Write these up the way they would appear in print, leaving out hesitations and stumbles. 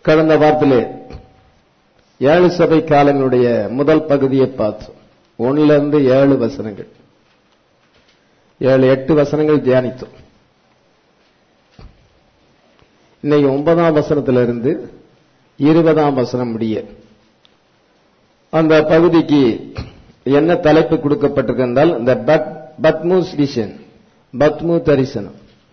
கடந்த வாரத்திலே 7 சபை காலங்களுடைய முதல் பகுதியை பார்த்தோம். 1 7 வசனங்கள், 8 வசனங்கள் தியானித்தோம். இன்னைக்கு 9ஆம் வசனத்திலிருந்து 20ஆம் வசனம் முடிய அந்த பகுதிக்கு என்ன தலைப்பு கொடுக்கப்பட்டிருந்தால் இந்த பத்மூஸ் விஷன், பத்மு தரிசனம்.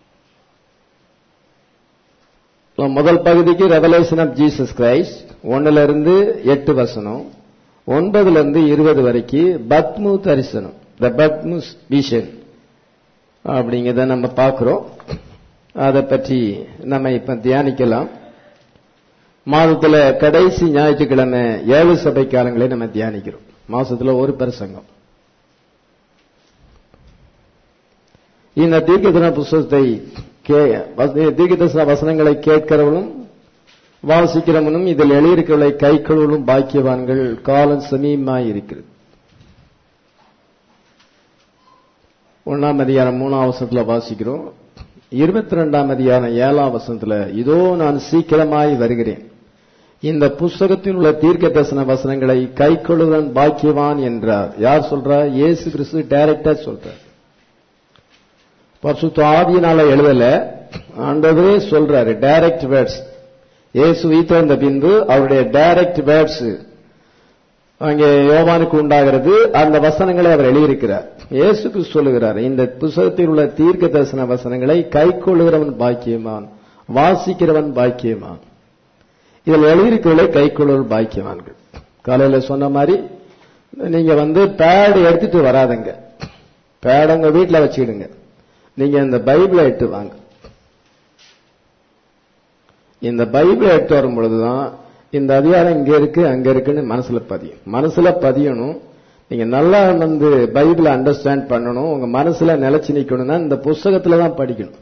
முதல் பகுதிக்கு ரெவலேஷன் ஆஃப் ஜீசஸ் கிரைஸ்ட் 1 8 வசனம், 9 20 வரைக்கும் பத்மு தரிசனம், த பத்மூஸ் விஷன் அப்படிங்கிறத நம்ம பார்க்கிறோம். அதை பற்றி நம்ம இப்ப தியானிக்கலாம். மாதத்துல கடைசி ஞாயிற்றுக்கிழமை 7 சபை காலங்களை நம்ம தியானிக்கிறோம். மாசத்துல ஒரு பிரசங்கம். இந்த தீர்க்கதரிசன புத்தகத்தை தீர்க்கதரிசன வசனங்களை கேட்கிறவனும் வாசிக்கிறவனும் இதில் எழுதியிருக்கிறவர்களை கைக்கொள்வதும் பாக்கியவான்கள், காலம் சமீபமாய் இருக்கிறது. 1ஆம் அதிகாரம் 3ஆம் வசனத்துல வாசிக்கிறோம். 22ஆம் அதிகாரம் 7ஆம் வசனத்துல இதோ நான் சீக்கிரமாய் வருகிறேன், இந்த புஸ்தகத்தில் உள்ள தீர்க்க தரிசன வசனங்களை கைக்கொள்ளுவன் பாக்கியவான் என்றார். யார் சொல்றார்? இயேசு கிறிஸ்து டைரக்டா சொல்றார். பரிசுத்த ஆவியினால எழுதல, ஆண்டவரே சொல்றாரு. Direct words. இயேசு உயிர்த்தெழுந்த பின்பு அவருடைய டைரக்ட் வேர்ட்ஸ் அங்கே யோவானுக்கு உண்டாகிறது. அந்த வசனங்களை அவர் எழுதியிருக்கிறார். இயேசுக்கு சொல்லுகிறார், இந்த புத்தகத்தில் உள்ள தீர்க்க தரிசன வசனங்களை கைக்கொள்ளுகிறவன் பாக்கியவான், வாசிக்கிறவன் பாக்கியவான். இதில் எழுதியிருக்கிறவர்களை கைக்கொள்ளுவர் பாக்கியவான்கள். காலையில சொன்ன மாதிரி நீங்க பேட் எடுத்துட்டு வராதுங்க. பேட் உங்க வீட்டில் வச்சுக்கிடுங்க. நீங்க இந்த பைபிளை எடுத்து வாங்க. இந்த பைபிளை எடுத்து வரும் பொழுதுதான் இந்த அதிகாரம் இங்க இருக்கு அங்க இருக்குன்னு மனசுல பதியணும். நீங்க நல்லா பைபிளை அண்டர்ஸ்டாண்ட் பண்ணணும். உங்க மனசுல நிலைச்சு நிக்கணும்னா இந்த புஸ்தகத்துல தான் படிக்கணும்.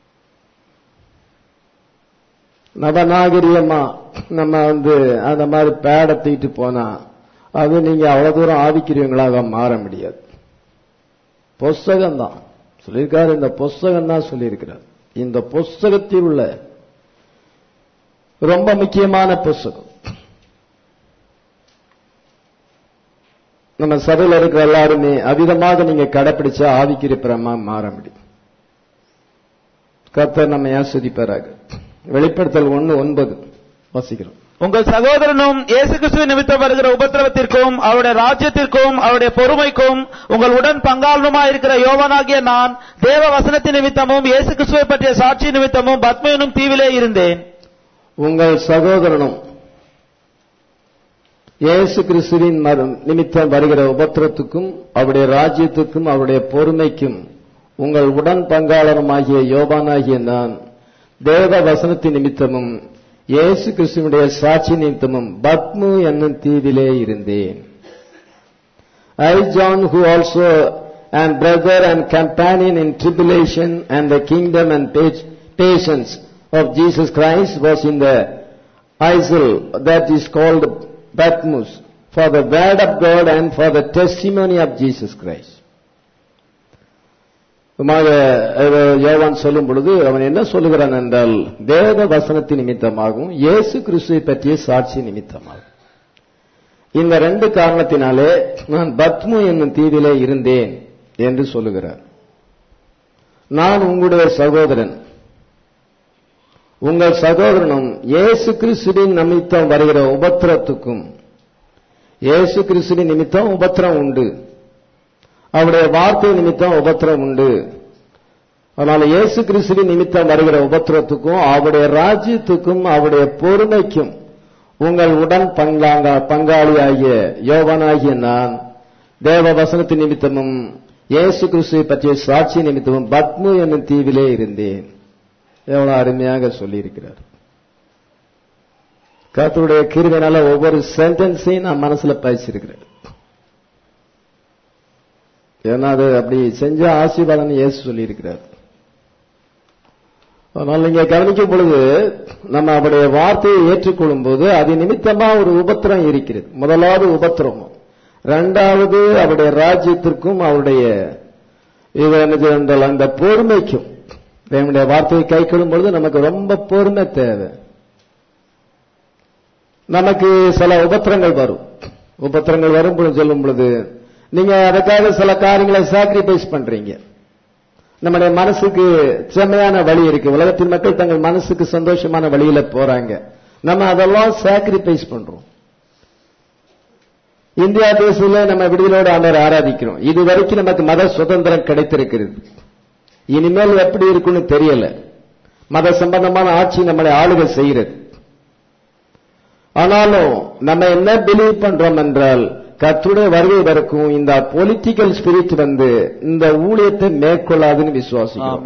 நவநாகரிகமா நம்ம அந்த மாதிரி பேடை தூக்கிட்டு போனா அது நீங்க அவ்வளவு தூரம் ஆவிக்கிறவங்களாக மாற முடியாது. புஸ்தகம் தான் சொல்லியிருக்காரு. இந்த புஸ்தகம் தான் சொல்லியிருக்கிறார். இந்த புஸ்தகத்தில் உள்ள ரொம்ப முக்கியமான புஸ்தகம். நம்ம சபையில் இருக்கிற எல்லாருமே அவிதமாக நீங்க கடைப்பிடிச்சா ஆவிக்கிரமா மாற முடியும். கர்த்தர் நம்ம ஆசீர்வதிப்பாராக. வெளிப்படுத்தல் 1:9 வாசிக்கிறோம். உங்கள் சகோதரனும் இயேசு கிறிஸ்து நிமித்தம் வருகிற உபத்திரவத்திற்கும் அவருடைய ராஜ்யத்திற்கும் அவருடைய பொறுமைக்கும் உங்கள் உடன் பங்காளனுமாய் இருக்கிற யோவானாகிய நான் தேவ வசனத்தின் நிமித்தமும் இயேசு கிறிஸ்துவை பற்றிய சாட்சி நிமித்தமும் பத்மு என்னும் தீவிலே இருந்தேன். உங்கள் சகோதரனும் இயேசு கிறிஸ்துவின் நிமித்தம் வருகிற உபத்திரத்துக்கும் அவருடைய ராஜ்யத்துக்கும் அவருடைய பொறுமைக்கும் உங்கள் உடன் பங்காளனுமாகிய யோவானாகிய நான் தேவ வசனத்தின் நிமித்தமும் இயேசு கிறிஸ்துவினுடைய சாட்சி நிமித்தமும் பத்மு என்னும் தீவிலே இருந்தேன். I John, who also am brother and companion in tribulation and the kingdom and patience of Jesus Christ, was in the isle that is called Patmos for the word of God and for the testimony of Jesus Christ. யோவான் சொல்லும் பொழுது அவன் என்ன சொல்லுகிறான் என்றால், வேத வசனத்தின் நிமித்தமாகவும் இயேசு கிறிஸ்துவை பற்றிய சாட்சி நிமித்தமாகும். இந்த 2 காரணத்தினாலே நான் பத்மு என்னும் தீவிலே இருந்தேன் என்று சொல்லுகிறார். நான் உங்களுடைய சகோதரன், உங்கள் சகோதரனும் இயேசு கிறிஸ்துவின் நிமித்தம் வருகிற உபத்திரத்துக்கும், இயேசு கிறிஸ்துவின் நிமித்தம் உபத்திரம் உண்டு, அவருடைய வார்த்தை நிமித்தம் உபத்திரம் உண்டு. அதனால இயேசு கிறிஸ்துவின் நிமித்தம் வருகிற உபத்திரத்துக்கும் அவருடைய ராஜ்யத்துக்கும் அவருடைய பொறுமைக்கும் உங்கள் உடன் பங்காளியாகிய யோவானாகிய நான் தேவ வசனத்தின் நிமித்தமும் இயேசு கிறிஸ்துவை பற்றிய சாட்சி நிமித்தமும் பத்மு என்னும் தீவிலே இருந்தேன். எவ்வளவு அருமையாக சொல்லியிருக்கிறார். கர்த்தருடைய கிருபையினால ஒவ்வொரு சென்டென்ஸையும் நான் மனசுல பேசியிருக்கிறேன். ஏன்னா அது அப்படி செஞ்ச ஆசீர்வாதம் இயேசு சொல்லியிருக்கிறார். அதனால நீங்க கவனிக்கும் பொழுது நம்ம அவருடைய வார்த்தையை ஏற்றுக்கொள்ளும் போது அது நிமித்தமா ஒரு உபத்திரம் இருக்கிறது. முதலாவது உபத்திரம், 2வது அவருடைய ராஜ்யத்திற்கும் அவருடைய அந்த பொறுமைக்கும். தேவனுடைய வார்த்தையை கைக்கொள்ளும் பொழுது நமக்கு ரொம்ப பொறுமை தேவை. நமக்கு சில உபத்திரங்கள் வரும். உபத்திரங்கள் வரும் சொல்லும் பொழுது நீங்க அதுக்காக சில காரியங்களை சாக்ரிஃபைஸ் பண்றீங்க. நம்முடைய மனசுக்கு செம்மையான வழி இருக்கு. உலகத்தின் மக்கள் தங்கள் மனசுக்கு சந்தோஷமான வழியில போறாங்க. நம்ம அதெல்லாம் சாக்ரிஃபைஸ் பண்றோம். இந்தியா தேசத்துல நம்ம விடுதலோடு ஆண்டவரை ஆராதிக்கிறோம். இது வரைக்கும் நமக்கு மத சுதந்திரம் கிடைத்திருக்கிறது. இனிமேல் எப்படி இருக்குன்னு தெரியல. மத சம்பந்தமான ஆட்சி நம்மளை ஆளுகை செய்கிறது. ஆனாலும் நம்ம என்ன பிலீவ் பண்றோம் என்றால் கர்த்தருடைய வருகை வரைக்கும் இந்த பொலிட்டிக்கல் ஸ்பிரிட் இந்த ஊழியத்தை மேற்கொள்ளாதுன்னு விசுவாசிக்கிறோம்.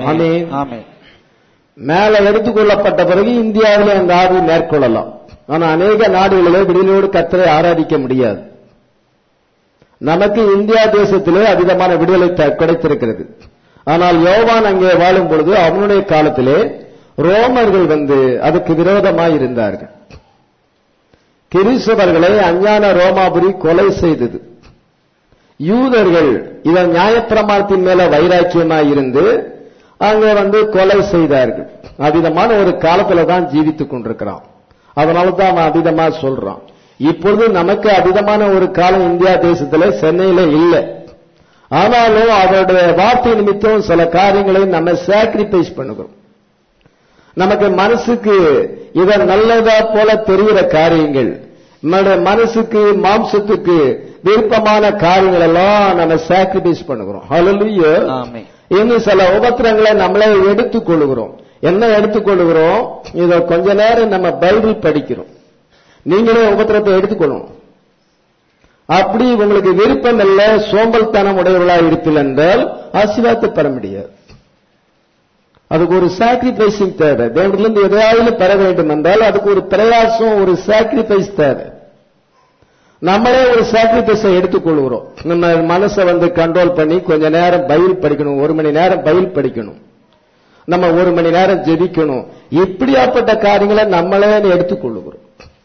மேல எடுத்துக்கொள்ளப்பட்ட பிறகு இந்தியாவிலே அந்த ஆர்வம் மேற்கொள்ளலாம். ஆனா அநேக நாடுகளிலே விடுதலையோடு கர்த்தரை ஆராதிக்க முடியாது. நமக்கு இந்தியா தேசத்திலே அதிகமான விடுதலை கிடைத்திருக்கிறது. ஆனால் யோவான் அங்கே வாழும் பொழுது அவனுடைய காலத்திலே ரோமர்கள் அதுக்கு விரோதமாய் இருந்தார்கள். கிறிஸ்தவர்களை அஞ்ஞான ரோமாபுரி கொலை செய்தது. யூதர்கள் இதன் நியாயப்பிரமாணத்தின் மேல வைராக்கியமாய் இருந்து அங்கே கொலை செய்தார்கள். அவ்விதமான ஒரு காலத்துல தான் ஜீவித்துக் கொண்டிருக்கிறான். அதனால தான் அவன் அவ்விதமா சொல்றான். இப்பொழுது நமக்கு அவ்விதமான ஒரு காலம் இந்தியா தேசத்துல சென்னையில இல்லை. ஆனாலும் அவருடைய வார்த்தை நிமித்தம் சில காரியங்களை நம்ம சாக்ரிஃபைஸ் பண்ணுகிறோம். நமக்கு மனசுக்கு இத நல்லதா போல தெரிகிற காரியங்கள், நம்முடைய மனசுக்கு மாம்சத்துக்கு விருப்பமான காரியங்கள் எல்லாம் நம்ம சாக்ரிஃபைஸ் பண்ணுகிறோம். ஹல்லேலூயா. ஆமென். இன்னும் சில உபத்திரங்களை நம்மளே எடுத்துக்கொள்கிறோம். என்ன எடுத்துக்கொள்கிறோம்? இத கொஞ்ச நேரம் நம்ம பைபிள் படிக்கிறோம். நீங்களே உபத்திரத்தை எடுத்துக்கொள்ளணும். அப்படி உங்களுக்கு விருப்பம் இல்ல, சோம்பல்தனம் உடையவர்களா இருப்பில் என்றால் ஆசீர்வாதத்தை பெற முடியாது. அதுக்கு ஒரு சாக்ரிஃபைசிங் தேவை. தேவனிலிருந்து எதையாவது பெற வேண்டும் என்றால் அதுக்கு ஒரு பிரயாசம், ஒரு சாக்ரிஃபைஸ் தேவை. நம்மளே ஒரு சாக்ரிஃபைஸை எடுத்துக்கொள்கிறோம். நம்ம மனசை கண்ட்ரோல் பண்ணி கொஞ்ச நேரம் பைபிள் படிக்கணும், 1 மணி நேரம் பைபிள் படிக்கணும், நம்ம 1 மணி நேரம் ஜெபிக்கணும். இப்படியாப்பட்ட காரியங்களை நம்மளே எடுத்துக்கொள்ளுகிறோம்.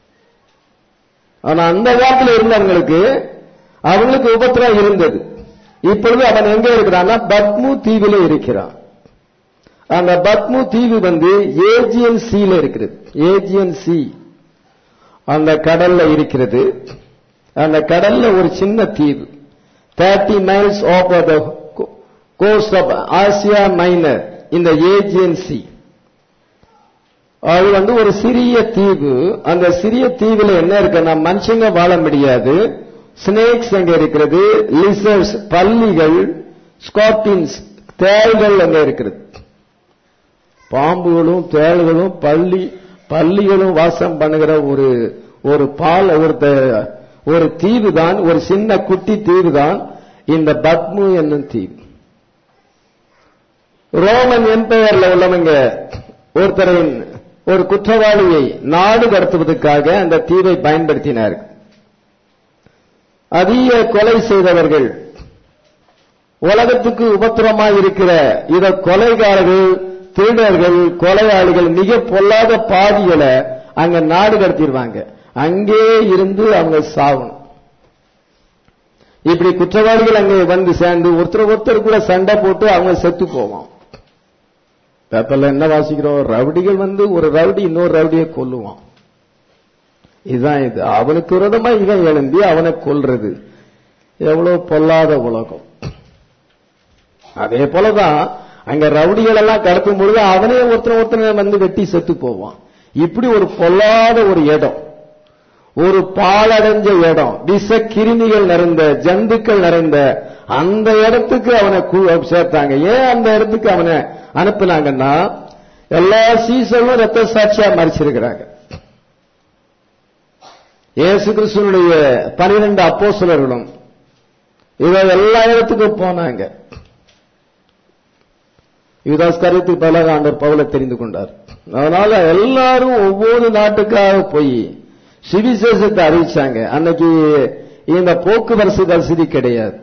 ஆனா அந்த காலத்தில் இருந்தவங்களுக்கு அவங்களுக்கு உபத்திரம் இருந்தது. இப்பொழுது அவன் எங்க இருக்கிறான்னா பத்மு தீவில இருக்கிறான். அந்த பத்மு தீவு ஏஜியன் சீல இருக்கிறது. ஏஜியன் சி அந்த கடல்ல இருக்கிறது. அந்த கடல்ல ஒரு சின்ன தீவு 30 miles off of the coast of Asia Minor in the Aegean Sea. அது ஒரு சிறிய தீவு. அந்த சிறிய தீவுல என்ன இருக்குன்னா மனுஷங்க வாழ முடியாது. ஸ்னேக்ஸ் அங்க இருக்கிறது, லிசர்ட்ஸ் பல்லிகள், ஸ்கார்பியன்ஸ் தேள்கள் அங்க இருக்கிறது. பாம்புகளும் தேள்களும் பல்லிகளும் வாசம் பண்ணுகிற ஒரு தீவு தான், ஒரு சின்ன குட்டி தீவு தான் இந்த பத்மு என்னும் தீவு. ரோமன் எம்பையர்ல உள்ளவங்க ஒருத்தரின் ஒரு குற்றவாளியை நாடு கடத்துவதற்காக அந்த தீவை பயன்படுத்தினார்கள். அதிக கொலை செய்தவர்கள், உலகத்துக்கு உபத்திரமாய் இருக்கிற இத கொலைகாரர்கள், திருடர்கள், கொலையாளிகள், மிக பொல்லாத பாவிகளை அங்க நாடு கடத்திடுவாங்க. அங்கே இருந்து அவங்க சாவணும். இப்படி குற்றவாளிகள் அங்கே சேர்ந்து ஒருத்தர் கூட சண்டை போட்டு அவங்க செத்து போவான். பேப்பர்ல என்ன வாசிக்கிறோம்? ரவுடிகள் ஒரு ரவுடி இன்னொரு ரவுடியை கொல்லுவான். இதுதான் இது. அவனுக்கு விரோதமா இவன் எழும்பி அவனை கொல்றது. எவ்வளவு பொல்லாத உலகம். அதே போலதான் அங்க ரவுடிகள் எல்லாம் கடத்தும் பொழுது அவனே ஒருத்தனை வெட்டி செத்து போவான். இப்படி ஒரு பொல்லாத ஒரு இடம், ஒரு பாழடைஞ்ச இடம், விஷ கிருமிகள் நிறைந்த, ஜந்துக்கள் நிறைந்த அந்த இடத்துக்கு அவனை சேர்த்தாங்க. ஏன் அந்த இடத்துக்கு அவனை அனுப்பினாங்கன்னா எல்லா சீசனும் ரத்த சாட்சியா மறிச்சிருக்கிறாங்க. இயேசு கிறிஸ்துவினுடைய 12 அப்போஸ்தலர்களும் இவ எல்லா இடத்துக்கும் போனாங்க. யூதாஸ் காரியத்துக்கு பதிலாக ஆண்டவர் பவுலை தெரிந்து கொண்டார். அதனால எல்லாரும் ஒவ்வொரு நாட்டுக்காக போய் சுவிசேஷத்தை அறிவிச்சாங்க. அன்னைக்கு இந்த போக்குவரத்து வசதி கிடையாது.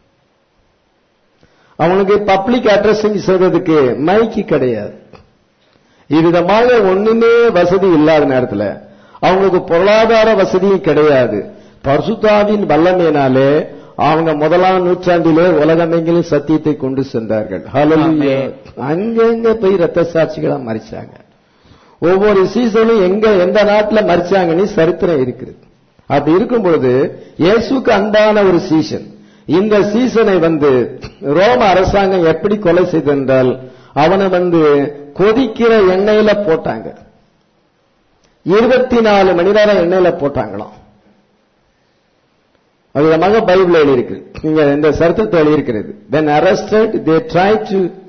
அவனுக்கு பப்ளிக் அட்ரஸிங் செய்வதற்கு மைக்கு கிடையாது. இவ்விதமாக ஒண்ணுமே வசதி இல்லாத நேரத்தில் அவங்களுக்கு பொருளாதார வசதியும் கிடையாது. பரிசுத்தாவின் வல்லமையினாலே அவங்க 1ஆம் நூற்றாண்டிலே உலகமெங்கிலும் சத்தியத்தை கொண்டு சென்றார்கள். ஹல்லேலூயா. அங்கங்க போய் ரத்த சாட்சிகளா மறிச்சாங்க. ஒவ்வொரு சீசனும் எந்த நாட்டுல மரிச்சாங்கன்னு சரித்திரம் இருக்குது. அப்படி இருக்கும் பொழுது இயேசுக்கு அன்பான ஒரு சீசன், இந்த சீசனை ரோம அரசாங்கம் எப்படி கொலை செய்தென்றால் அவனை கொதிக்கிற எண்ணெயில போட்டாங்க. 24 மணி நேரம் எண்ணெயில போட்டாங்களாம். அது விதமாக பைபிள் எழுதியிருக்கு. நீங்க இந்த சரித்திரத்தை எழுதியிருக்கிறது. When arrested, they tried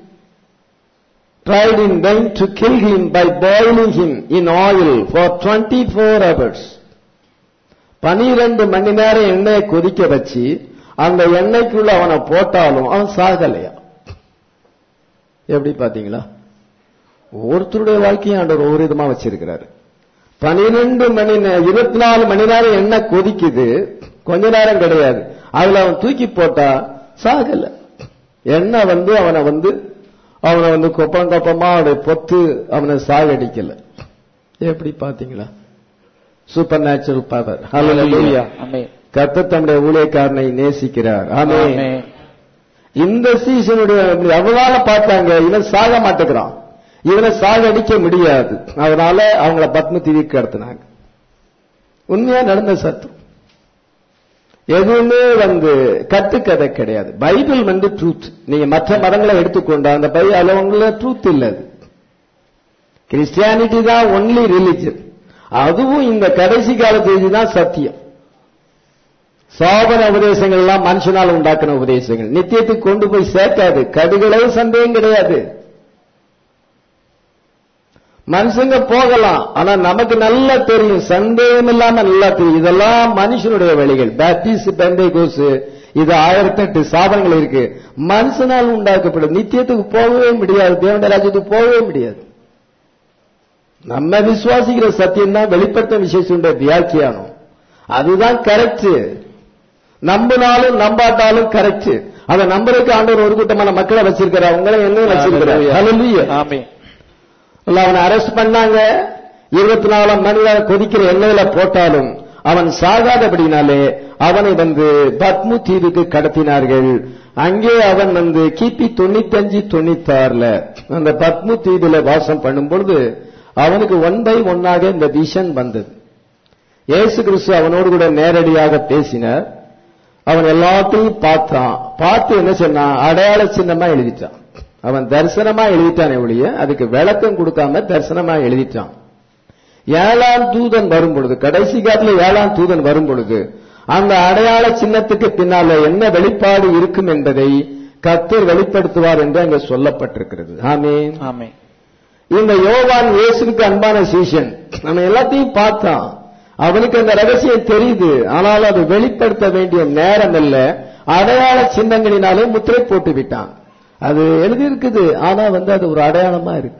in vain to kill him by boiling him in oil for 24 hours. 12 மணி நேரம் எண்ணெயை கொதிக்க வச்சு அந்த எண்ணெய்க்குள்ள அவனை போட்டாலும் அவன் சாகலையா? எப்படி பாத்தீங்களா? ஒருத்தருடைய வாழ்க்கையை ஆண்டவர் ஒவ்வொரு விதமா வச்சிருக்கிறாரு. 24 மணி நேரம் எண்ணெய் கொதிக்குது, கொஞ்ச நேரம் கிடையாது. அதுல அவன் தூக்கி போட்டா சாகல. எண்ணெய் அவனை கொப்பம் கொப்பமா அவனுடைய பொத்து அவனை சாகடிக்கல. எப்படி பாத்தீங்களா? Supernatural power. ஹல்லேலூயா. கர்த்தர் தம்முடைய ஊழியக்காரனை நேசிக்கிறார். ஆமென். இந்த சீசனுடைய அவ்வளவு பார்த்தாங்க, இவன் சாக மாட்டேங்கிறான், இவனை சாகடிக்க முடியாது, அதனால அவங்கள பத்ம தீவுக்கு கடத்தினாங்க. உண்மையா நடந்த சத்தம். எதுவுமே கட்டுக்கதை கிடையாது. Bible truth. நீங்க மற்ற மதங்களை எடுத்துக்கொண்டா அந்த பைபிள் ட்ரூத் இல்ல. கிறிஸ்டியானிட்டி தான் ஒன்லி ரிலிஜன். அதுவும் இந்த கடைசி காலத்து தான் சத்தியம். சாபன உபதேசங்கள் எல்லாம் மனுஷனால் உண்டாக்கின உபதேசங்கள், நித்தியத்துக்கு கொண்டு போய் சேர்க்காது. கடுகளவு சந்தேகம் கிடையாது. மனுஷங்க போகலாம், ஆனா நமக்கு நல்லா தெரியும், சந்தேகம் இல்லாம நல்லா தெரியும், இதெல்லாம் மனுஷனுடைய வழிகள். பேப்டிஸ்ட், பெந்தேகோஸ், இது 1008 சாபனங்கள் இருக்கு. மனுஷனால் உண்டாக்கப்படும். நித்தியத்துக்கு போகவே முடியாது, தேவனுடைய ராஜ்யத்துக்கு போகவே முடியாது. நம்ம விசுவாசிக்கிற சத்தியம் தான் வெளிப்படுத்த விசேஷனுடைய வியாக்கியானம். அதுதான் கரெக்ட். நம்பினாலும் நம்பாட்டாலும் கரெக்ட். அதை நம்பருக்கு ஆண்டவர் ஒரு கூட்டமான மக்களை வச்சிருக்கிறார், உங்களை என்ன வச்சிருக்கிறார். ஹல்லேலூயா. ஆமென். அவனை அரெஸ்ட் பண்ணாங்க. 24 மணி நேரம் கொதிக்கிற எண்ணெயில போட்டாலும் அவன் சாகாதபடினாலே அவனை பத்மு தீவுக்கு கடத்தினார்கள். அங்கே அவன் கிபி 95-96 அந்த பத்மு தீவுல வாசம் பண்ணும் பொழுது அவனுக்கு 1 by 1 இந்த விஷன் வந்தது. இயேசு கிறிஸ்து அவனோடு கூட நேரடியாக பேசினார். அவன் எல்லாத்தையும் பார்த்தான். பார்த்து என்ன சொன்னான்? அடையாள சின்னமா எழுதிட்டான். அவன் தரிசனமா எழுதிட்டானே ஒழிய அதுக்கு விளக்கம் கொடுக்காம தரிசனமா எழுதிட்டான். 7ஆம் தூதன் வரும் பொழுது, கடைசி காலத்துல 7ஆம் தூதன் வரும் பொழுது அந்த அடையாள சின்னத்துக்கு பின்னால என்ன வெளிப்பாடு இருக்கும் என்பதை கர்த்தர் வெளிப்படுத்துவார் என்று அங்க சொல்லப்பட்டிருக்கிறது. ஆமென். ஆமென். இந்த யோவான் இயேசுவுக்கு அன்பான சீஷன். நம்ம எல்லாத்தையும் பார்த்தான், அவனுக்கு அந்த ரகசியம் தெரியுது. ஆனால் அது வெளிப்படுத்த வேண்டிய நேரம் அல்ல. அடையாள சின்னங்களினாலே முத்திரை போட்டு விட்டான். அது எழுதியிருக்குது, ஆனா அது ஒரு அடையாளமா இருக்கு.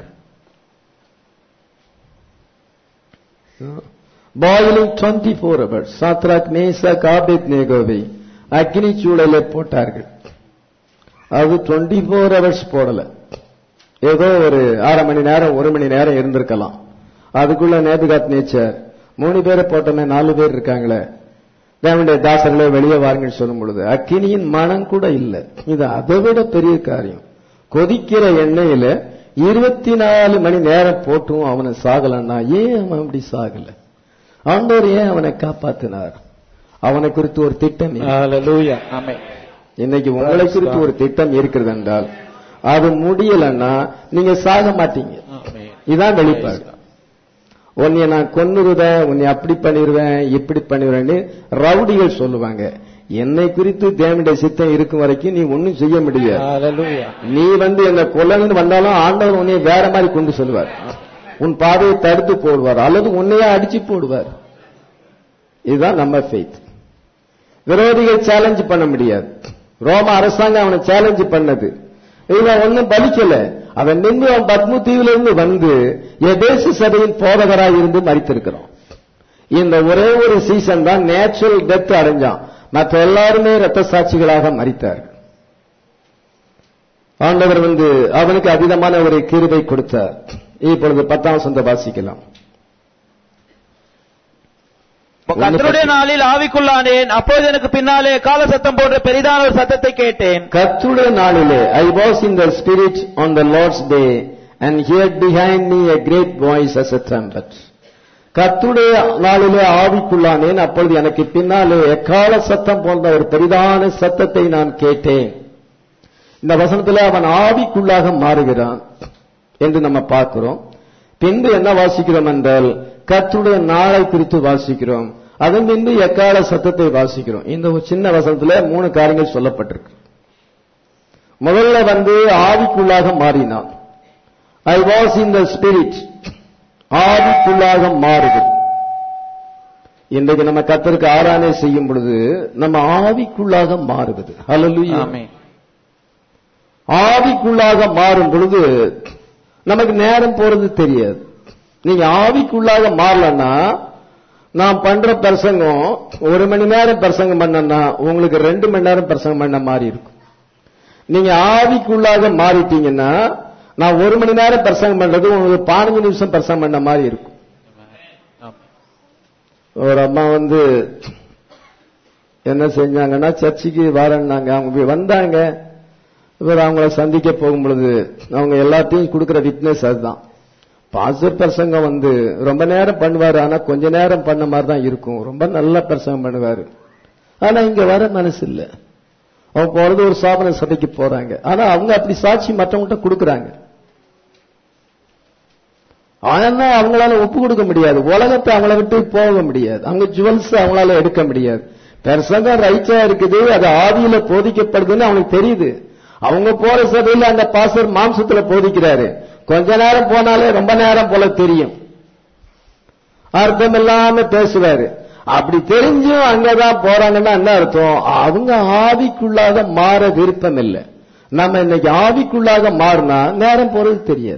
Boiling 24 hours. சாத்ராக், மேஷாக், ஆபேத்நேகோவை அக்கினி சூளையில போட்டார்கள். அது 24 hours போடல. ஏதோ ஒரு 1/2 மணி நேரம் 1 மணி நேரம் இருந்திருக்கலாம். அதுக்குள்ள நேபுகாத்நேச்சர் 3 பேரை போட்டோமே 4 பேர் இருக்காங்களே, தேவனுடைய தாசர்களே வெளியே வாருங்கள் சொல்லும் பொழுது அக்கினியின் மனம் கூட இல்லை. இது அதை விட பெரிய காரியம். கொதிக்கிற எண்ணெயில 24 மணி நேரம் போட்டும் அவனை சாகலன்னா ஏன் அவன் அப்படி சாகல? ஆண்டவர் ஏன் அவனை காப்பாத்தினார்? அவனை குறித்து ஒரு திட்டம். இன்னைக்கு உங்களை குறித்து ஒரு திட்டம் இருக்கிறது என்றால் அது முடியலன்னா நீங்க சாக மாட்டீங்க. இதான் வெளிப்பாடு. உன்னை நான் கொன்னுருவேன், உன்னை அப்படி பண்ணிடுவேன், இப்படி பண்ணிடுவேன்னு ரவுடிகள் சொல்லுவாங்க. என்னை குறித்து தேவனுடைய சித்தம் இருக்கும் வரைக்கும் நீ ஒன்னும் செய்ய முடியாது. நீ என்ன கொல்லன்னு வந்தாலும் ஆண்டவர் உன்னை வேற மாதிரி கொண்டு சொல்லுவார். உன் பாதையை தடுத்து போடுவார் அல்லது உன்னையே அடிச்சு போடுவார். இதுதான் நம்ம ஃபெய்த். விரோதிகள் சேலஞ்ச் பண்ண முடியாது. ரோம அரசாங்கம் அவனை சேலஞ்ச் பண்ணது, இவன் ஒன்னும் பலிக்கல. அவன் நின்று அவன் பத்மு தீவிலிருந்து எபேசு சபையின் போதகராக இருந்து மரித்திருக்கிறான். இந்த ஒரே ஒரு சீசன் தான் நேச்சுரல் டெத் அடைஞ்சான். மற்ற எல்லாருமே இரத்த சாட்சிகளாக மரித்தார்கள். ஆண்டவர் அவனுக்கு அதீதமான ஒரு கிருபை கொடுத்தார். இப்பொழுது 10ஆம் வசனத்தை வாசிக்கலாம். கர்த்தருடைய நாளில் ஆவிக்குள்ளானேன், அப்போது எனக்கு பின்னாலே கால சத்தம் போன்ற பெரிதான ஒரு சத்தத்தை கேட்டேன். கர்த்தருடைய நாளிலே, I was in the spirit on the Lord's day, and heard behind me a great voice as a trumpet. கர்த்தருடைய நாளிலே ஆவிக்குள்ளானேன், அப்பொழுது எனக்கு பின்னாலே எக்கால சத்தம் போன்ற ஒரு பெரிதான சத்தத்தை நான் கேட்டேன். இந்த வசனத்திலே அவன் ஆவிக்குள்ளாக மாறுகிறான் என்று நம்ம பார்க்கிறோம். பின்பு என்ன வாசிக்கிறோம் என்றால் கர்த்தருடைய நாளை குறித்து வாசிக்கிறோம். அதன் பின்பு எக்கால சத்தத்தை வாசிக்கிறோம். இந்த ஒரு சின்ன வசனத்திலே 3 காரியங்கள் சொல்லப்பட்டிருக்கு. முதல்ல ஆவிக்குள்ளாக மாறினான். I was in the spirit. ஆவிக்குள்ளாக மாறுகிறது. இன்றைக்கு நம்ம கர்த்தருக்கு ஆராதனை செய்யும் பொழுது நம்ம ஆவிக்குள்ளாக மாறுகிறது. ஹல்லேலூயா. ஆமென். ஆவிக்குள்ளாக மாறும் பொழுது நமக்கு நேரம் போறது தெரியாது. நீங்க ஆவிக்குள்ளாக மாறலன்னா, நான் பண்ற பிரசங்கம் 1 மணி நேரம் பிரசங்கம் பண்ணனா உங்களுக்கு 2 மணி நேரம் பிரசங்கம் பண்ண மாதிரி இருக்கும். நீங்க ஆவிக்குள்ளாக மாறிட்டீங்கன்னா, நான் 1 மணி நேரம் பிரசங்கம் பண்றது உங்களுக்கு 15 நிமிஷம் பிரசங்கம் பண்ண மாதிரி இருக்கும். ஒரு அம்மா என்ன செஞ்சாங்கன்னா, சர்ச்சுக்கு வரேன்னாங்க. அவங்க வந்தாங்க. இவர் அவங்கள சந்திக்க போகும் பொழுது அவங்க எல்லாத்தையும் கொடுக்கிற விட்னஸ் அதுதான். பாஸ்டர் பிரசங்கம் ரொம்ப நேரம் பண்ணுவாரு, ஆனா கொஞ்ச நேரம் பண்ண மாதிரி தான் இருக்கும். ரொம்ப நல்ல பிரசங்கம் பண்ணுவாரு, ஆனா இங்க வர மனசு இல்ல. அவங்க போறது ஒரு சாபன சபைக்கு போறாங்க, ஆனா அவங்க அப்படி சாட்சி மற்றவங்கள்ட்ட கொடுக்கறாங்க. ஆனா அவங்களால ஒப்பு கொடுக்க முடியாது. உலகத்தை அவங்கள விட்டு போக முடியாது. அவங்க ஜுவல்ஸ் அவங்களால எடுக்க முடியாது. பிரசங்கம் ரைட்டா இருக்குது, அது ஆவியில போதிக்கப்படுதுன்னு அவங்களுக்கு தெரியுது. அவங்க போற சபையில அந்த பாஸ்டர் மாம்சத்துல போதிக்கிறாரு. கொஞ்ச நேரம் போனாலே ரொம்ப நேரம் போல தெரியும், அர்த்தம் இல்லாம பேசுவாரு. அப்படி தெரிஞ்சும் அங்கதான் போறாங்கன்னா என்ன அர்த்தம்? அவங்க ஆவிக்குள்ளாக மாற விருப்பம் இல்லை. நம்ம இன்னைக்கு ஆவிக்குள்ளாக மாறினா நேரம் போறது தெரியாது.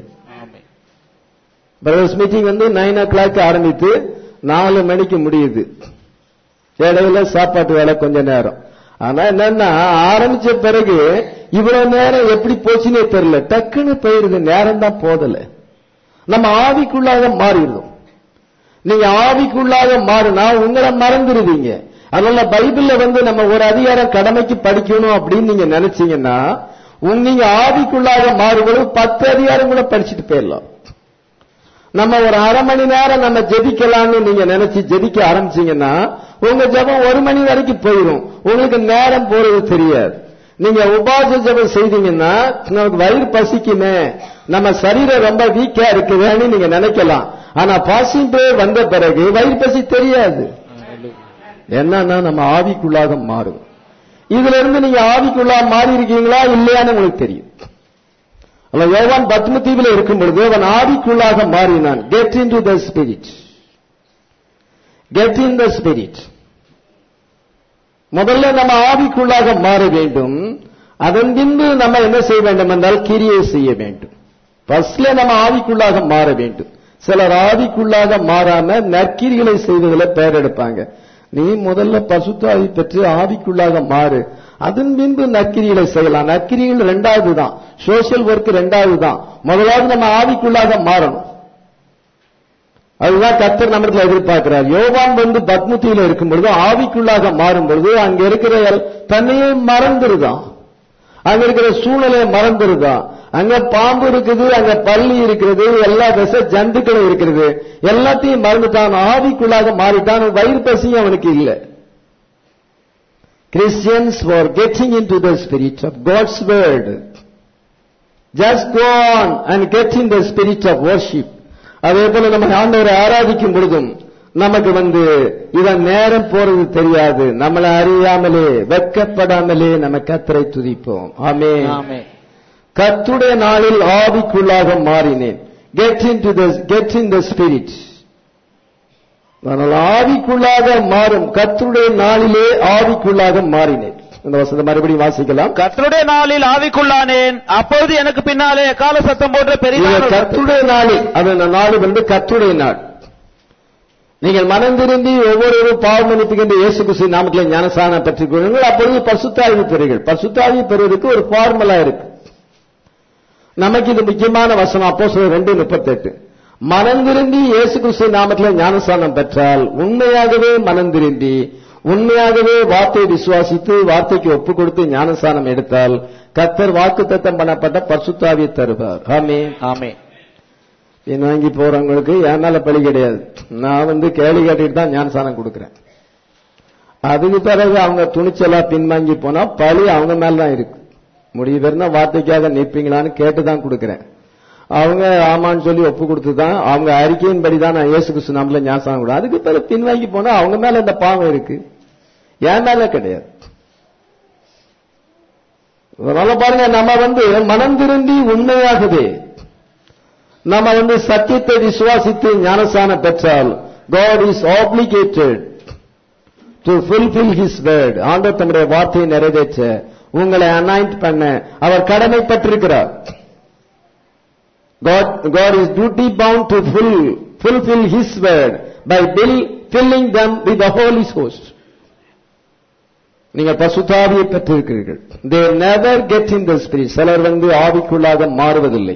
பிரதர்ஸ் மீட்டிங் 9 o'clock ஆரம்பித்து 4 மணிக்கு முடியுது. இடையில சாப்பாட்டு வேலை கொஞ்ச நேரம். ஆனா என்னன்னா, ஆரம்பிச்ச பிறகு இவ்வளவு நேரம் எப்படி போச்சுன்னே தெரியல, டக்குன்னு போயிருது, நேரம் தான் போதல. நம்ம ஆவிக்குள்ளாக மாறிடுறோம். நீங்க ஆவிக்குள்ளாக மாறினா உங்களை மறந்துடுவீங்க. அதனால பைபிள்ல நம்ம ஒரு அதிகாரம் கடமைக்கு படிக்கணும் அப்படின்னு நீங்க நினைச்சீங்கன்னா, நீங்க ஆவிக்குள்ளாக மாறும்போது 10 அதிகாரம் கூட படிச்சுட்டு போயிடலாம். நம்ம ஒரு அரை மணி நேரம் நம்ம ஜெபிக்கலாம்னு நீங்க நினைச்சு ஜெபிக்க ஆரம்பிச்சீங்கன்னா உங்க ஜெபம் 1 மணி வரைக்கும் போயிடும், உங்களுக்கு நேரம் போறது தெரியாது. நீங்க உபாச ஜெபம் செய்தீங்கன்னா நமக்கு வயிறு பசிக்குமே, நம்ம சரீரம் ரொம்ப வீக்கா இருக்குதுன்னு நீங்க நினைக்கலாம். ஆனா பாசிங் பிரேயர் வந்த பிறகு வயிறு பசி தெரியாது. என்னன்னா நம்ம ஆவிக்குள்ளாக மாறும். இதுல இருந்து நீங்க ஆவிக்குள்ளாக மாறி இருக்கீங்களா இல்லையான்னு உங்களுக்கு தெரியும். யோவான் பத்ம தீவில இருக்கும் பொழுது அவன் ஆவிக்குள்ளாக மாறினான். Get in to the spirit, get in the spirit. முதல்ல நம்ம ஆவிக்குள்ளாக மாற வேண்டும். அதன் பின்பு நம்ம என்ன செய்ய வேண்டும் என்றால் கிரியை செய்ய வேண்டும். ஃபர்ஸ்ட்ல நம்ம ஆவிக்குள்ளாக மாற வேண்டும். சிலர் ஆவிக்குள்ளாக மாறாம நற்கிரிகளை செய்வதில் பெயர் எடுப்பாங்க. நீ முதல்ல பசுத்த ஆவி பெற்று ஆவிக்குள்ளாக மாறு, அதன் பின்பு நற்கிரிகளை செய்யலாம். நற்கிரிகள் 2வது தான், சோசியல் ஒர்க் 2வது தான். முதலாவது நம்ம ஆவிக்குள்ளாக மாறணும். அதுதான் கர்த்தர் நம்மிடத்துல எதிர்பார்க்கிறார். யோவான் பத்மத்தியில இருக்கும் பொழுது ஆவிக்குள்ளாக மாறும் பொழுது அங்க இருக்கிற தன்னையே மறந்துருதான், அங்க இருக்கிற சூழ்நிலையை மறந்துருதான். அங்க பாம்பு இருக்குது, அங்க பள்ளி இருக்கிறது, எல்லா விச ஜந்துக்களும் இருக்கிறது, எல்லாத்தையும் மறந்துட்டான். ஆவிக்குள்ளாக மாறிட்டான். வயிறு பசியும் அவனுக்கு இல்லை. Christians were getting into the spirit of God's word. Just go on and get in the spirit of worship. அதே போல நம்ம ஆண்டவரை ஆராதிக்கும் பொழுதும் நமக்கு இதன் நேரம் போறது தெரியாது. நம்மளை அறியாமலே வெட்கப்படாமலே நம்ம கர்த்தரை துதிப்போம். ஆமென். கர்த்தருடைய நாளில் ஆவிக்குள்ளாக மாறினேன். Get in the spirit. ஆவிக்குள்ளாக மாறும். கர்த்தருடைய நாளிலே ஆவிக்குள்ளாக மாறினேன். இந்த வசனத்தை மறுபடியும் வாசிக்கலாம். கர்த்தருடைய நாளில் ஆவிக்குள்ளானேன், அப்பொழுது எனக்கு பின்னாலே எக்கால சத்தம் போன்ற பெரிய கர்த்தருடைய நாளில், அது நாள் கர்த்தருடைய நாள். நீங்கள் மனம் திரும்பி ஒவ்வொரு பாவ மன்னிப்புகின்ற இயேசு கிறிஸ்து நாமத்திலே ஞானஸ்நானம் பெற்றுக் கொள்ளுங்கள், அப்பொழுது பரிசுத்த ஆவி பெறுங்கள். பரிசுத்த ஆவி பெறுவதற்கு ஒரு ஃபார்முலா இருக்கு. நமக்கு இது முக்கியமான வசனம். அப்போஸ்தலர் 2:38. மனம் திரும்பி இயேசு கிறிஸ்து நாமத்திலே ஞானஸ்நானம் பெற்றால், உண்மையாகவே மனம் திரும்பி உண்மையாகவே வார்த்தையை விசுவாசித்து வார்த்தைக்கு ஒப்புக் கொடுத்து ஞானஸ்நானம் எடுத்தால் கர்த்தர் வாக்குத்தத்தம் பண்ணப்பட்ட பரிசுத்த ஆவியை தருவார். ஆமென். பின்வாங்கி போறவங்களுக்கு என் மேல பழி கிடையாது. நான் கேள்வி கேட்டுட்டு தான் ஞானஸ்நானம் கொடுக்கிறேன். அதுக்கு பிறகு அவங்க துணிச்சலா பின்வாங்கி போனா பழி அவங்க மேலதான் இருக்கு. முடிவு பெருந்தா வார்த்தைக்காக நிற்பீங்களான்னு கேட்டுதான் கொடுக்கிறேன். அவங்க ஆமான்னு சொல்லி ஒப்பு கொடுத்துதான் அவங்க அறிக்கையின்படி தான் நான் இயேசு கிறிஸ்து நாமத்துல ஞானஸ்நானம் கொடுக்கிறேன். அதுக்கு பிறகு பின்வாங்கி போனா அவங்க மேல இந்த பாவம் இருக்கு, என் மேல கிடையாது. அதனால பாருங்க, நம்ம மனம் திரும்பி உண்மையாகவே நம்ம சத்தியத்தை விசுவாசித்து ஞானஸ்நானம் பெற்றால் God is obligated to fulfill his word. ஆண்டவர் தம்முடைய வார்த்தையை நிறைவேற்ற உங்களை அனாயிண்ட் பண்ண அவர் கடமைப்பட்டிருக்கிறார். God is duty bound to fulfill his word by filling them with the Holy Ghost. நீங்கள் பரிசுத்த ஆவியை பெற்றிருக்கிறீர்கள். They never get in the spirit. சிலர் ஆவிக்குள்ளாக மாறுவதில்லை.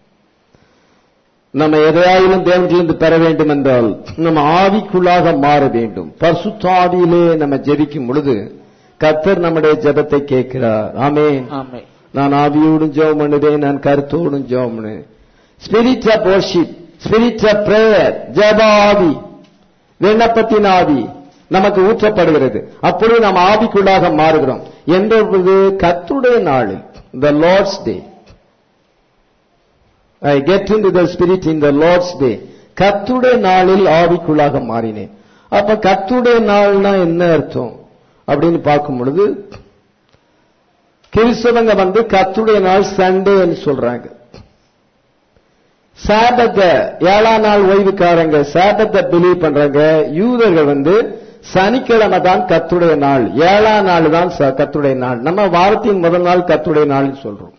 நம்ம எதையாயிலும் தேவனிலிருந்து பெற வேண்டும் என்றால் நம்ம ஆவிக்குள்ளாக மாற வேண்டும். பரிசுத்த ஆவியிலே நம்ம ஜெபிக்கும் பொழுது கர்த்தர் நம்முடைய ஜெபத்தை கேட்கிறார். ஆமென். நான் ஆவியோடும் ஜெபம் பண்ணுவேன், நான் கருத்தோடும் ஜெபம் பண்ணுவேன். Spirit of worship, spirit of prayer, ஜெப ஆவி, விண்ணப்பத்தின் ஆவி நமக்கு ஊற்றப்படுகிறது. அப்பொழுது நாம் ஆவிக்குள்ளாக மாறுகிறோம். என்பது கர்த்தருடைய நாளில், the Lord's day. I get into the spirit in the Lord's day. கர்த்தருடைய நாளில் ஆவிக்குள்ளாக மாறினேன். அப்ப கர்த்தருடைய நாள்னா என்ன அர்த்தம் அப்படின்னு பார்க்கும் பொழுது கிறிஸ்தவங்க கர்த்தருடைய நாள் சண்டேன்னு சொல்றாங்க. சாபத்த 7ஆம் நாள் ஓய்வுக்காரங்க சாபத்தை பிலீவ் பண்றாங்க. யூதர்கள் சனிக்கிழமை தான் கர்த்தருடைய நாள், 7ஆம் நாள் தான் கர்த்தருடைய நாள். நம்ம வாரத்தின் முதல் நாள் கர்த்தருடைய நாள் சொல்றோம்.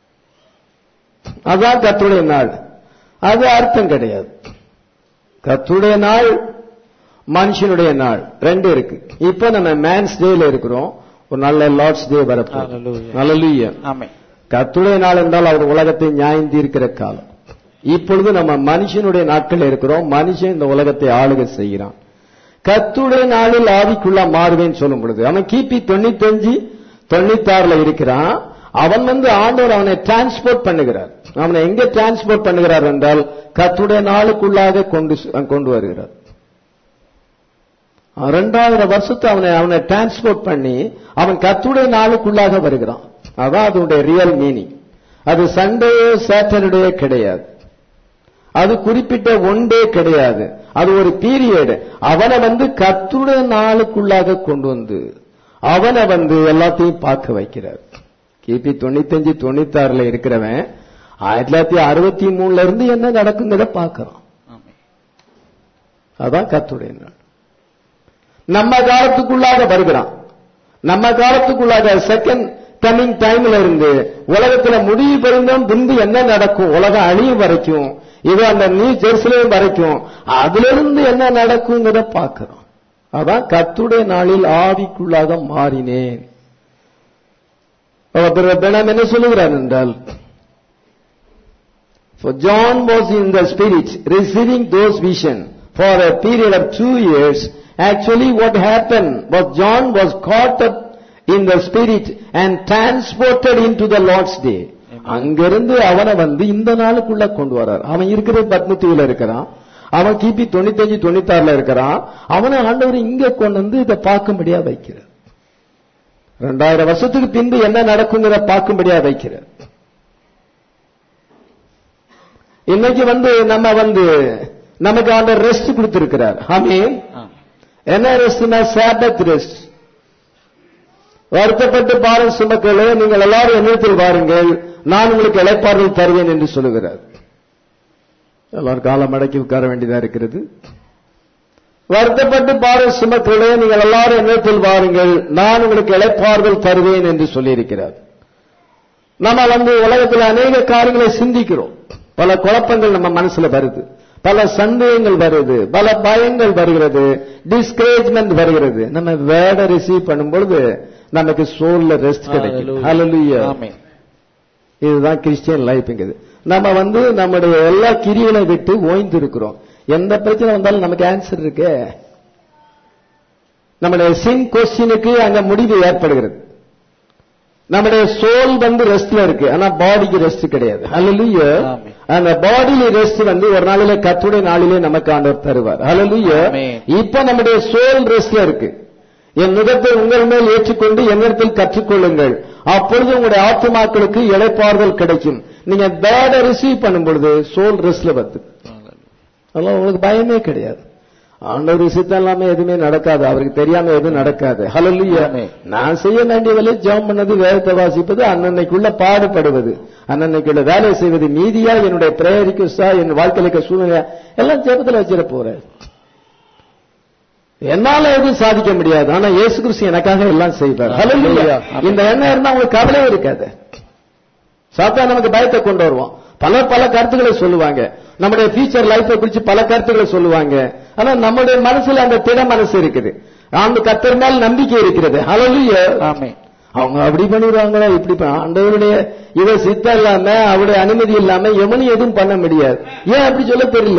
அதான் கர்த்தருடைய நாள். அது அர்த்தம் கிடையாது. கர்த்தருடைய நாள், மனுஷனுடைய நாள் ரெண்டு இருக்கு. இப்ப நம்ம மேன்ஸ் டேல இருக்கிறோம். ஒரு நல்ல லார்ட்ஸ் டே வரப்போகுது. ஹல்லேலூயா. ஆமென். கர்த்தருடைய நாள் என்றால் அவர் உலகத்தை நியாயம் தீர்க்கிற காலம். இப்பொழுது நம்ம மனுஷனுடைய நாட்கள் இருக்கிறோம். மனுஷன் இந்த உலகத்தை ஆளுகை செய்கிறான். கர்த்தருடைய நாளில் ஆவிக்குள்ள மாறுவேன்னு சொல்லும் பொழுது அவன் கிபி 95-96 இருக்கிறான். அவன் ஆண்டவர் அவனை டிரான்ஸ்போர்ட் பண்ணுகிறார். அவனை எங்க டிரான்ஸ்போர்ட் பண்ணுகிறார் என்றால் கர்த்தருடைய நாளுக்குள்ளாக கொண்டு வருகிறார். 2000 வருஷத்தை அவனை டிரான்ஸ்போர்ட் பண்ணி அவன் கர்த்தருடைய நாளுக்குள்ளாக வருகிறான். அதான் அதனுடைய ரியல் மீனிங். அது சண்டே சாட்டர்டே கிடையாது, அது குறிப்பிட்ட ஒன் டே கிடையாது, அது ஒரு பீரியட். அவனை கர்த்தருடைய நாளுக்குள்ளாக கொண்டு அவனை எல்லாத்தையும் பார்க்க வைக்கிறார். கிபி 95-96 இருக்கிறவன் 1963 இருந்து என்ன நடக்குங்கிறத பார்க்கிறான். அதான் கர்த்தருடைய நாள். நம்ம காலத்துக்குள்ளாக வருகிறான். நம்ம காலத்துக்குள்ளாக செகண்ட் கமிங் டைம்ல இருந்து உலகத்துல முடிவு பெறுந்தோம். பின்பு என்ன நடக்கும், உலகம் அழியும் வரைக்கும், இது அந்த நியூ ஜெருசலேம் வரைக்கும், அதுல இருந்து என்ன நடக்குங்கிறத பார்க்கிறோம். அதான் கர்த்தருடைய நாளில் ஆவிக்குள்ளாக மாறினேன். என்ன சொல்லுகிறார் என்றால், for John was in the spirit receiving those visions for a period of 2 years. Actually what happened was John was caught up in the spirit and transported into the Lord's day. அங்கிருந்து அவனை இந்த நாளுக்குள்ள கொண்டு வரார். அவன் இருக்கிறது பத்மத்தீவுல இருக்கிறான். அவன் கிபி 95-96 இருக்கிறான். அவனை ஆண்டவர் இங்க கொண்டு இதை பார்க்கும்படியா வைக்கிறார். 2000 வருஷத்துக்கு பின்பு என்ன நடக்குங்கிற பார்க்கும்படியா வைக்கிறார். இன்னைக்கு நம்ம நமக்கு ஆண்டவர் ரெஸ்ட் கொடுத்திருக்கிறார். ஆமென். என்ன ரெஸ்ட்னா சாபத் ரெஸ்ட். வருத்தப்பட்டு பாரம் சுமக்களே, நீங்கள் எல்லாரும் என்னிடத்தில் வாருங்கள், நான் உங்களுக்கு இளைப்பாறுதல் தருவேன் என்று சொல்லுகிறார். எல்லாரும் காலம் மடக்கி உட்கார வேண்டியதா இருக்கிறது. வருத்தப்பட்டு பாரம் சுமக்களே, நீங்கள் எல்லாரும் என்னிடத்தில் வாருங்கள், நான் உங்களுக்கு இளைப்பாறுதல் தருவேன் என்று சொல்லியிருக்கிறார். நம்ம உலகத்தில் அநேக காரியங்களை சிந்திக்கிறோம். பல குழப்பங்கள் நம்ம மனசுல வருது, பல சந்தேகங்கள் வருது, பல பயங்கள் வருகிறது, டிஸ்கரேஜ்மெண்ட் வருகிறது. நம்ம வேர்ட ரிசீவ் பண்ணும் பொழுது நமக்கு சோல்ல ரெஸ்ட் கிடைக்கும். ஹல்லேலூயா. ஆமென். இதுதான் கிறிஸ்டியன் லைஃப்ங்கிறது. நம்ம நம்முடைய எல்லா கிரிகளை விட்டு ஓய்ந்து இருக்கிறோம். எந்த பிரச்சனை வந்தாலும் நமக்கு ஆன்சர் இருக்கு. நம்முடைய சின் கொஸ்டினுக்கு அங்க முடிவு ஏற்படுகிறது. நம்முடைய சோல் வந்து ரெஸ்ட்ல இருக்கு, ஆனா பாடிக்கு ரெஸ்ட் கிடையாது. ஹல்லேலூயா. ஆமென். அந்த பாடியில ரெஸ்ட் வந்து ஒரு நாளிலே கர்த்தருடைய நாளிலே நமக்கு ஆண்டவர் தருவார். ஹல்லேலூயா. ஆமென். இப்ப நம்முடைய சோல் ரெஸ்ட்ல இருக்கு. என் நுகத்தை உங்கள் மேல் ஏற்றுக்கொண்டு என்னிடத்தில் கற்றுக்கொள்ளுங்கள், அப்பொழுது உங்களுடைய ஆத்துமாக்களுக்கு இளைப்பாறுதல் கிடைக்கும். நீங்க பேட ரிசீவ் பண்ணும் பொழுது சோல் ரெஸ்ட்ல வருது. அதெல்லாம் உங்களுக்கு பயமே கிடையாது. ஆண்டவர் சித்தம் இல்லாம எதுவுமே நடக்காது, அவருக்கு தெரியாம எதுவும் நடக்காது. ஹல்லேலூயா. நான் செய்ய வேண்டியதில்லை, ஜெபம் பண்ணது, வேதத்தை வாசிப்பது, அன்னன்னைக்குள்ள பாடுபடுவது, அன்னன்னைக்குள்ள வேலை செய்வது, மீதியா என்னுடைய பிரேயர் ரிக்வெஸ்டா, என் வாழ்க்கையில இருக்க சூழ்நிலை எல்லாம் ஜெபத்துல வச்சிட போறேன். என்னால எதுவும் சாதிக்க முடியாது, ஆனா இயேசு கிறிஸ்து எனக்காக எல்லாம் செய்வார். ஹல்லேலூயா. இந்த எண்ணம் இருந்தா உங்களுக்கு கவலையே இருக்காது. சாத்தான் நமக்கு பயத்தை கொண்டு வருவான், பல கருத்துக்களை சொல்லுவாங்க, நம்முடைய ஃபியூச்சர் லைஃபை குறித்து பல கருத்துக்களை சொல்லுவாங்க. ஆனா நம்முடைய மனசுல அந்த திட மனசு இருக்குது, அந்த கர்த்தர் மேல் நம்பிக்கை இருக்கிறது. ஹல்லேலூயா. ஆமென். அவங்க அப்படி பண்ணிடுவாங்களா, இப்படி ஆண்டவருடைய இவ சித்தம் இல்லாம, அவருடைய அனுமதி இல்லாம எவனும் எதுவும் பண்ண முடியாது. ஏன் அப்படி சொல்ல தெரியல?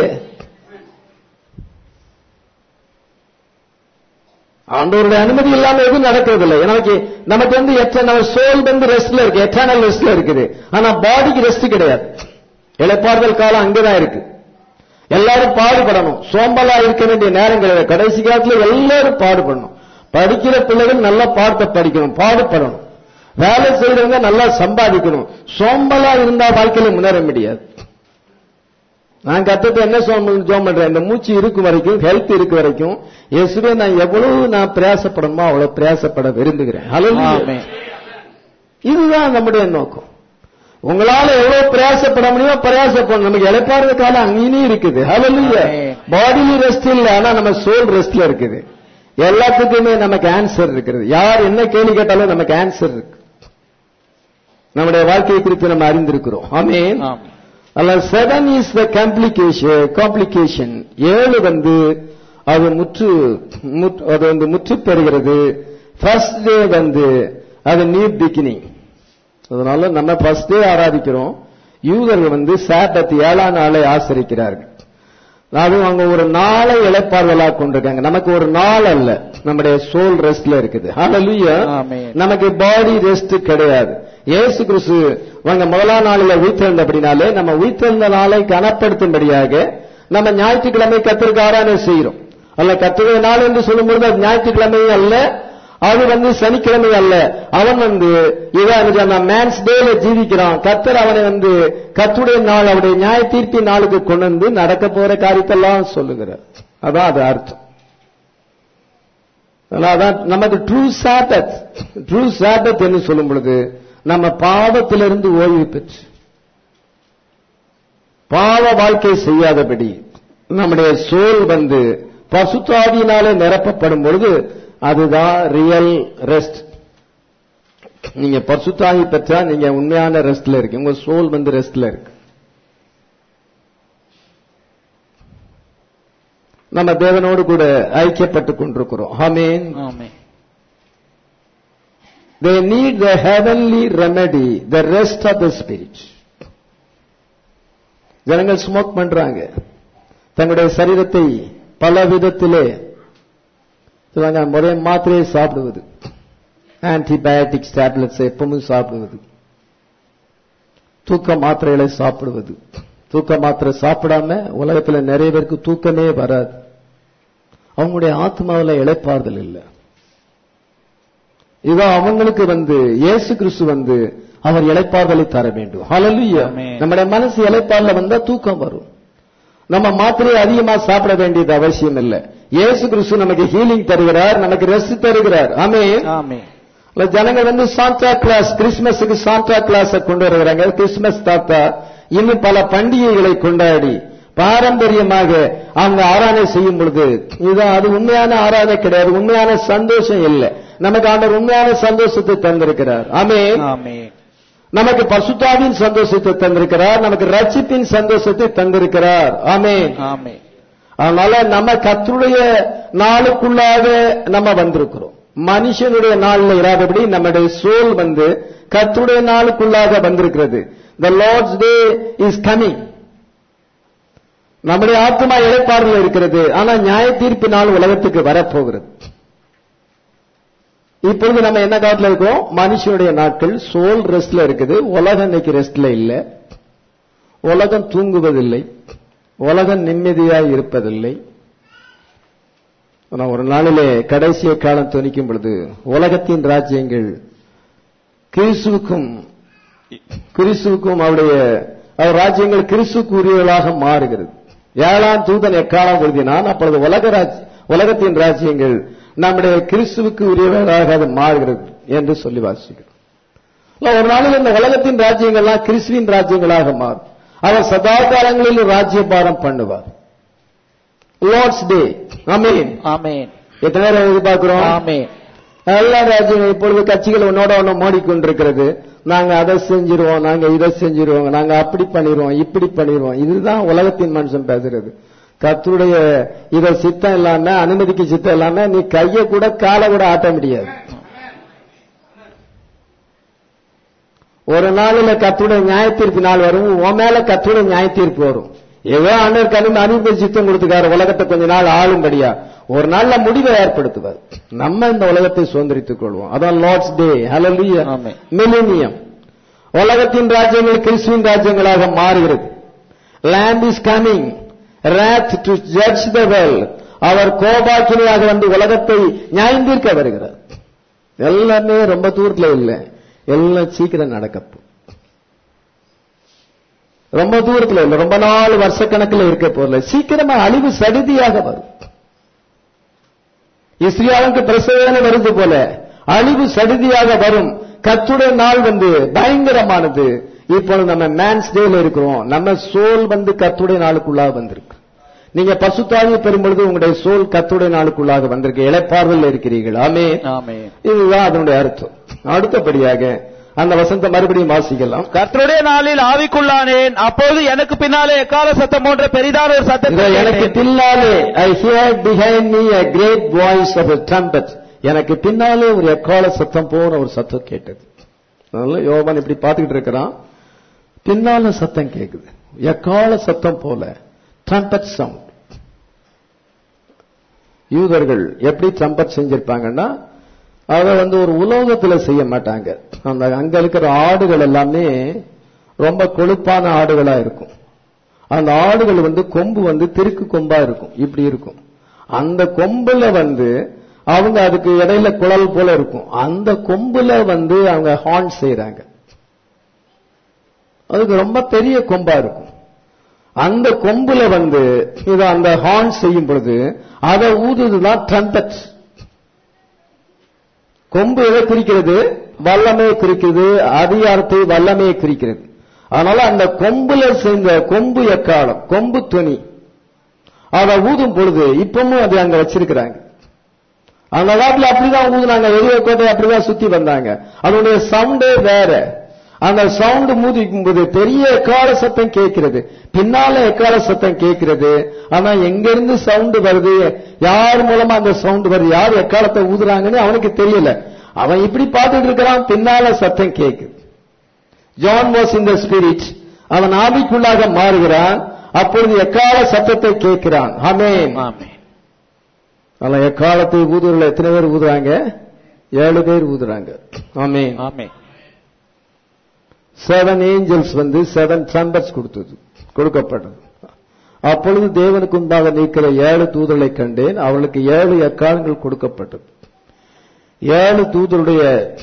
ஆண்டவருடைய அனுமதி இல்லாம எதுவும் நடக்கிறதில்லை. நமக்கு வந்து நம்ம சோல் வந்து ரெஸ்ட்ல இருக்கு, எட்டர்னல் ரெஸ்ட்ல இருக்குது, ஆனா பாடிக்கு ரெஸ்ட் கிடையாது. இளைப்பாறுதல் காலம் அங்கதான் இருக்கு. எல்லாரும் பாடுபடணும், சோம்பலா இருக்க வேண்டிய நேரம் கிடையாது. கடைசி காலத்துல எல்லாரும் பாடுபடணும். படிக்கிற பிள்ளைகள் நல்லா பாடத்தை படிக்கணும், பாடுபடணும். வேலை செய்யறவங்க நல்லா சம்பாதிக்கணும். சோம்பலா இருந்தா வாழ்க்கையில முன்னேற முடியாது. நான் கத்தத்தை என்ன ஜோம் பண்றேன், இந்த மூச்சு இருக்கு வரைக்கும், ஹெல்த் இருக்கு வரைக்கும், இயேசுவே நான் எவ்வளவு பிரயாசப்படணுமோ அவ்வளவு பிரயாசப்பட விரும்புகிறேன். ஹல்லேலூயா. இதுதான் நம்முடைய நோக்கம். உங்களால எவ்வளவு பிரயாசப்பட முடியுமோ பிரயாசப்படணும். நமக்கு இளைப்பாறுத காலம் அங்கேயும் இருக்குது. ஹல்லேலூயா. பாடியில ரெஸ்ட் இல்ல, ஆனா நம்ம சோல் ரெஸ்ட்ல இருக்குது. எல்லாத்துக்குமே நமக்கு ஆன்சர் இருக்கிறது. யார் என்ன கேள்வி கேட்டாலும் நமக்கு ஆன்சர் இருக்கு. நம்முடைய வாழ்க்கையை குறித்து நம்ம அறிந்திருக்கிறோம். ஆமென். அல்ல 7 இஸ் த காம்ப்ளிகேஷன். 7 வந்து அது முற்று பெறுகிறது. ஃபர்ஸ்ட் டே வந்து அது நியூ பிகினிங். அதனால நம்ம ஃபர்ஸ்ட் டே ஆராதிக்கிறோம். யூதர்கள் வந்து சாபத் 7ஆம் நாளை ஆசரிக்கிறார்கள். அதுவும் அவங்க ஒரு நாளை இளைப்பாறுதலாக கொண்டிருக்காங்க. நமக்கு ஒரு நாள் அல்ல, நம்முடைய சோல் ரெஸ்ட்ல இருக்குது. ஹல்லேலூயா. நமக்கு பாடி ரெஸ்ட் கிடையாது. இயேசு கிறிஸ்து முதலாம் நாளில் உயிர்த்தெழுந்தபடினாலே நம்ம உயிர்த்தெழுந்த நாளை கனப்படுத்தும்படியாக நம்ம ஞாயிற்றுக்கிழமை கர்த்தருக்கு ஆராதனை செய்கிறோம். அல்ல, கர்த்தருடைய நாள் என்று சொல்லும்போது அது ஞாயிற்றுக்கிழமை அல்ல, அது வந்து சனிக்கிழமை அல்ல. அவன் வந்து இவன் மேன்ஸ் டேல ஜீவிக்கிறான். கர்த்தர் அவனை வந்து கர்த்தருடைய நாள், அவருடைய நியாய தீர்ப்பின் நாளுக்கு கொண்டு வந்து நடக்க போற காரியத்தெல்லாம் சொல்லுகிறார். அதான் அது அர்த்தம். அதான் நமக்கு ட்ரூ சாபத் என்று சொல்லும் பொழுது நம்ம பாவத்திலிருந்து ஓய்வு பெற்று பாவ வாழ்க்கை செய்யாதபடி நம்முடைய சோல் வந்து பசுத்தாவியினாலே நிரப்பப்படும் பொழுது அதுதான் ரியல் ரெஸ்ட். நீங்க பசுத்தாவி பெற்றா நீங்க உண்மையான ரெஸ்ட்ல இருக்கு. உங்க சோல் வந்து ரெஸ்ட்ல இருக்கு. நம்ம தேவனோடு கூட ஐக்கியப்பட்டுக் கொண்டிருக்கிறோம். Amen. They need the heavenly remedy, the rest of the spirit. ஜனங்கள் ஸ்மோக் பண்றாங்க, தங்களுடைய சரீரத்தை பல விதத்திலே முறைய மாத்திரையை சாப்பிடுவது, ஆன்டிபயோட்டிக்ஸ் டேப்லெட்ஸ் எப்பவும் சாப்பிடுவது, தூக்க மாத்திரைகளை சாப்பிடுவது. தூக்க மாத்திரை சாப்பிடாம உலகத்துல நிறைய பேருக்கு தூக்கமே வராது. அவங்களுடைய ஆத்மாவில் இளைப்பாறுதல் இல்லை. இதோ அவங்களுக்கு வந்து இயேசு கிறிஸ்து வந்து அவர் இளைப்பாறுதலை தர வேண்டும். ஹல்லேலூயா. நம்முடைய மனசு இளைப்பாறுதல வந்தா தூக்கம் வரும். நம்ம மாத்திரையை அதிகமா சாப்பிட வேண்டியது அவசியம் இல்லை. இயேசு கிறிஸ்து நமக்கு ஹீலிங் தருகிறார், நமக்கு ரெஸ்ட் தருகிறார். ஆமென். ஜனங்கள் வந்து சாண்டா கிளாஸ், கிறிஸ்துமஸுக்கு சாண்டா கிளாஸ கொண்டு வருகிறாங்க. கிறிஸ்துமஸ் தாத்தா இன்னும் பல பண்டிகைகளை கொண்டாடி பாரம்பரியமாக அவங்க ஆராதனை செய்யும் பொழுது இதுதான் அது உண்மையான ஆராதனை கிடையாது, உண்மையான சந்தோஷம் இல்லை. நமக்கு ஆண்டவர் உண்மையான சந்தோஷத்தை தந்திருக்கிறார். ஆமென். நமக்கு பசுத்தாவின் சந்தோஷத்தை தந்திருக்கிறார், நமக்கு ரட்சிப்பின் சந்தோஷத்தை தந்திருக்கிறார். ஆமென். அதனால நம்ம கர்த்தருடைய நாளுக்குள்ளாக நம்ம வந்திருக்கிறோம். மனுஷனுடைய நாளில் இராதபடி நம்முடைய சோல் வந்து கர்த்தருடைய நாளுக்குள்ளாக வந்திருக்கிறது. The Lord's day is coming. நம்முடைய ஆத்மா இளைப்பாறுதல் இருக்கிறது, ஆனா நியாய தீர்ப்பு நாள் உலகத்துக்கு வரப்போகிறது. இப்பொழுது நம்ம என்ன காலத்துல இருக்கோம்? மனுஷனுடைய நாட்கள் சோல் ரெஸ்ட்ல இருக்குது. உலகம் இன்னைக்கு ரெஸ்ட்ல இல்ல. உலகம் தூங்குவதில்லை. உலகம் நிம்மதியாய் இருப்பதில்லை. ஒரு நாளிலே கடைசிய காலம் துணிக்கும் பொழுது உலகத்தின் ராஜ்யங்கள் கிறிஸ்துவுக்கும் அவருடைய ராஜ்யங்கள் கிறிஸ்துக்குரியவர்களாக மாறுகிறது. 7ஆம் தூதன் எக்காலம் எழுதினான். அப்பொழுது உலகத்தின் ராஜ்யங்கள் நம்முடைய கிறிஸ்துவுக்கு உரியவர்களாக அது மாறுகிறது என்று சொல்லி வாசிக்கிறோம். ஒரு நாளில் இந்த உலகத்தின் ராஜ்யங்கள்லாம் கிறிஸ்துவின் ராஜ்யங்களாக மாறும். அவர் சதா காலங்களில் ராஜ்யபாரம் பண்ணுவார். Lord's day. Amen, amen. எத்தனை நேரம் எதிர்பார்க்கிறோம்? ஆமென். எல்லா ராஜ்யங்கள் இப்பொழுது கட்சிகள் ஒன்னோட ஒன்னு மோடிக்கொண்டிருக்கிறது. நாங்க அதை செஞ்சிருவோம், நாங்க இதை செஞ்சிருவோம், நாங்க அப்படி பண்ணிடுவோம், இப்படி பண்ணிடுவோம். இதுதான் உலகத்தின் மனுஷன் பேசுறது. கர்த்தருடைய இத சித்தம் இல்லாம, அனுமதிக்கு சித்தம் இல்லாம நீ கைய கூட காலை கூட ஆட்ட முடியாது. ஒரு நாளில் கர்த்தருடைய நியாய தீர்ப்பு நாள் வரும். உன் மேல கர்த்தருடைய நியாய தீர்ப்பு வரும். ஏதோ ஆண்டவருக்கு அனுமதி சித்தம் கொடுத்துக்காரு உலகத்தை கொஞ்ச நாள் ஆளும்படியா. ஒரு நாள்ல முடிவை ஏற்படுத்துவார். நம்ம இந்த உலகத்தை சுதந்திரித்துக் கொள்வோம். அதான் லார்ட்ஸ் டே. ஹல்லேலூயா. மில்லேனியம். உலகத்தின் ராஜ்யங்கள் கிறிஸ்துவின் ராஜ்யங்களாக மாறுகிறது. lamb is coming, wrath to judge the world. அவர் கோபாக்கினியாக வந்து உலகத்தை நியாயந்தீர்க்க வருகிறார். எல்லாமே ரொம்ப தூரத்துல இல்ல, எல்லாம் சீக்கிரம் நடக்கும். ரொம்ப தூரத்துல இல்ல, ரொம்ப நாள் வருஷக்கணக்கில் இருக்க போறல, சீக்கிரமா அழிவு சடுதியாக வரும். இஸ்ரேலுக்கு பிரசவம் வருது போல அழிவு சடுதியாக வரும். கர்த்தருடைய நாள் வந்து பயங்கரமானது. இப்பொழுது நம்ம மேன்ஸ் டேல இருக்கிறோம். நம்ம சோல் வந்து கர்த்தருடைய நாளுக்குள்ளாக வந்திருக்கு. நீங்க பசுத்தாவியை பெறும்பொழுது உங்களுடைய சோல் கர்த்தருடைய நாளுக்குள்ளாக வந்திருக்கு. இளைப்பாறுதல் இருக்கிறீர்கள். ஆமென், ஆமென். இதுதான் அதனுடைய அர்த்தம். அடுத்தபடியாக அந்த வசனத்தை மறுபடியும் வாசிக்கலாம். கர்த்தருடைய நாளில் ஆவிக்குள்ளானேன், அப்போது எனக்கு பின்னாலே எக்கால சத்தம் போன்ற பெரிதான ஒரு சத்தத்தை எனக்கு பின்னாலே I heard behind me a great voice of a trumpet. எனக்கு பின்னாலே ஒரு எக்கால சத்தம் போன ஒரு சத்தம் கேட்டது. அதனால யோவான் இப்படி பார்த்துக்கிட்டு இருக்கிறான். பின்னால சத்தம் கேக்குது, எக்கால சத்தம் போல, trumpet sound. யூதர்கள் எப்படி ட்ரம்பட் செஞ்சிருப்பாங்கன்னா, அதை வந்து ஒரு உலோகத்துல செய்ய மாட்டாங்க. அந்த அங்க இருக்கிற ஆடுகள் எல்லாமே ரொம்ப கொழுப்பான ஆடுகளா இருக்கும். அந்த ஆடுகள் வந்து கொம்பு வந்து திருக்கு கொம்பா இருக்கும், இப்படி இருக்கும். அந்த கொம்புல வந்து அவங்க அதுக்கு இடையில குழல் போல இருக்கும். அந்த கொம்புல வந்து அவங்க ஹார்ன் செய்யறாங்க. அதுக்கு ரொம்ப பெரிய கொம்பா இருக்கும். அந்த கொம்புல வந்து இத அந்த ஹார்ன் செய்யும் பொழுது அதை ஊதுதுதான் ட்ரம்பட். கொம்பு எதை குறிக்கிறது? வல்லமையை குறிக்கிறது, அதிகாரத்தை வல்லமையை குறிக்கிறது. அதனால அந்த கொம்புல சேர்ந்த கொம்பு எக்காலம், கொம்பு துணி, அதை ஊதும் பொழுது இப்பவும் அது அங்க வச்சிருக்கிறாங்க. அந்த காலத்துல அப்படிதான் ஊதுனாங்க. எரிய கோட்டை அப்படிதான் சுத்தி வந்தாங்க. அதனுடைய சவுண்டே வேற. அந்த சவுண்ட் மூதிக்கும் போது பெரிய எக்கால சத்தம் கேட்கிறது, பின்னால எக்கால சத்தம் கேட்கிறது. ஆனா எங்க இருந்து சவுண்ட் வருது, யார் மூலமா அந்த சவுண்ட் வருது, யார் எக்காலத்தை ஊதுறாங்கன்னு அவனுக்கு தெரியல. அவன் இப்படி பார்த்துட்டு இருக்கிறான், பின்னால சத்தம் கேட்குது. John was in the spirit. அவன் ஆவிக்குள்ளாக மாறுகிறான். அப்பொழுது எக்கால சத்தத்தை கேட்கிறான். ஆமென், ஆமென். ஆனா எக்காலத்தை ஊதுறதுல எத்தனை பேர் ஊதுறாங்க? 7 பேர் ஊதுறாங்க. ஆமென், ஆமென். 7 ஏஞ்சல்ஸ் வந்து 7 ட்ரம்பட்ஸ் கொடுக்கப்பட்டது. அப்பொழுது தேவனுக்கு உண்டாக நீக்கிற 7 தூதர்களை கண்டேன். அவர்களுக்கு 7 எக்காலங்கள் கொடுக்கப்பட்டது. 7 தூதருடைய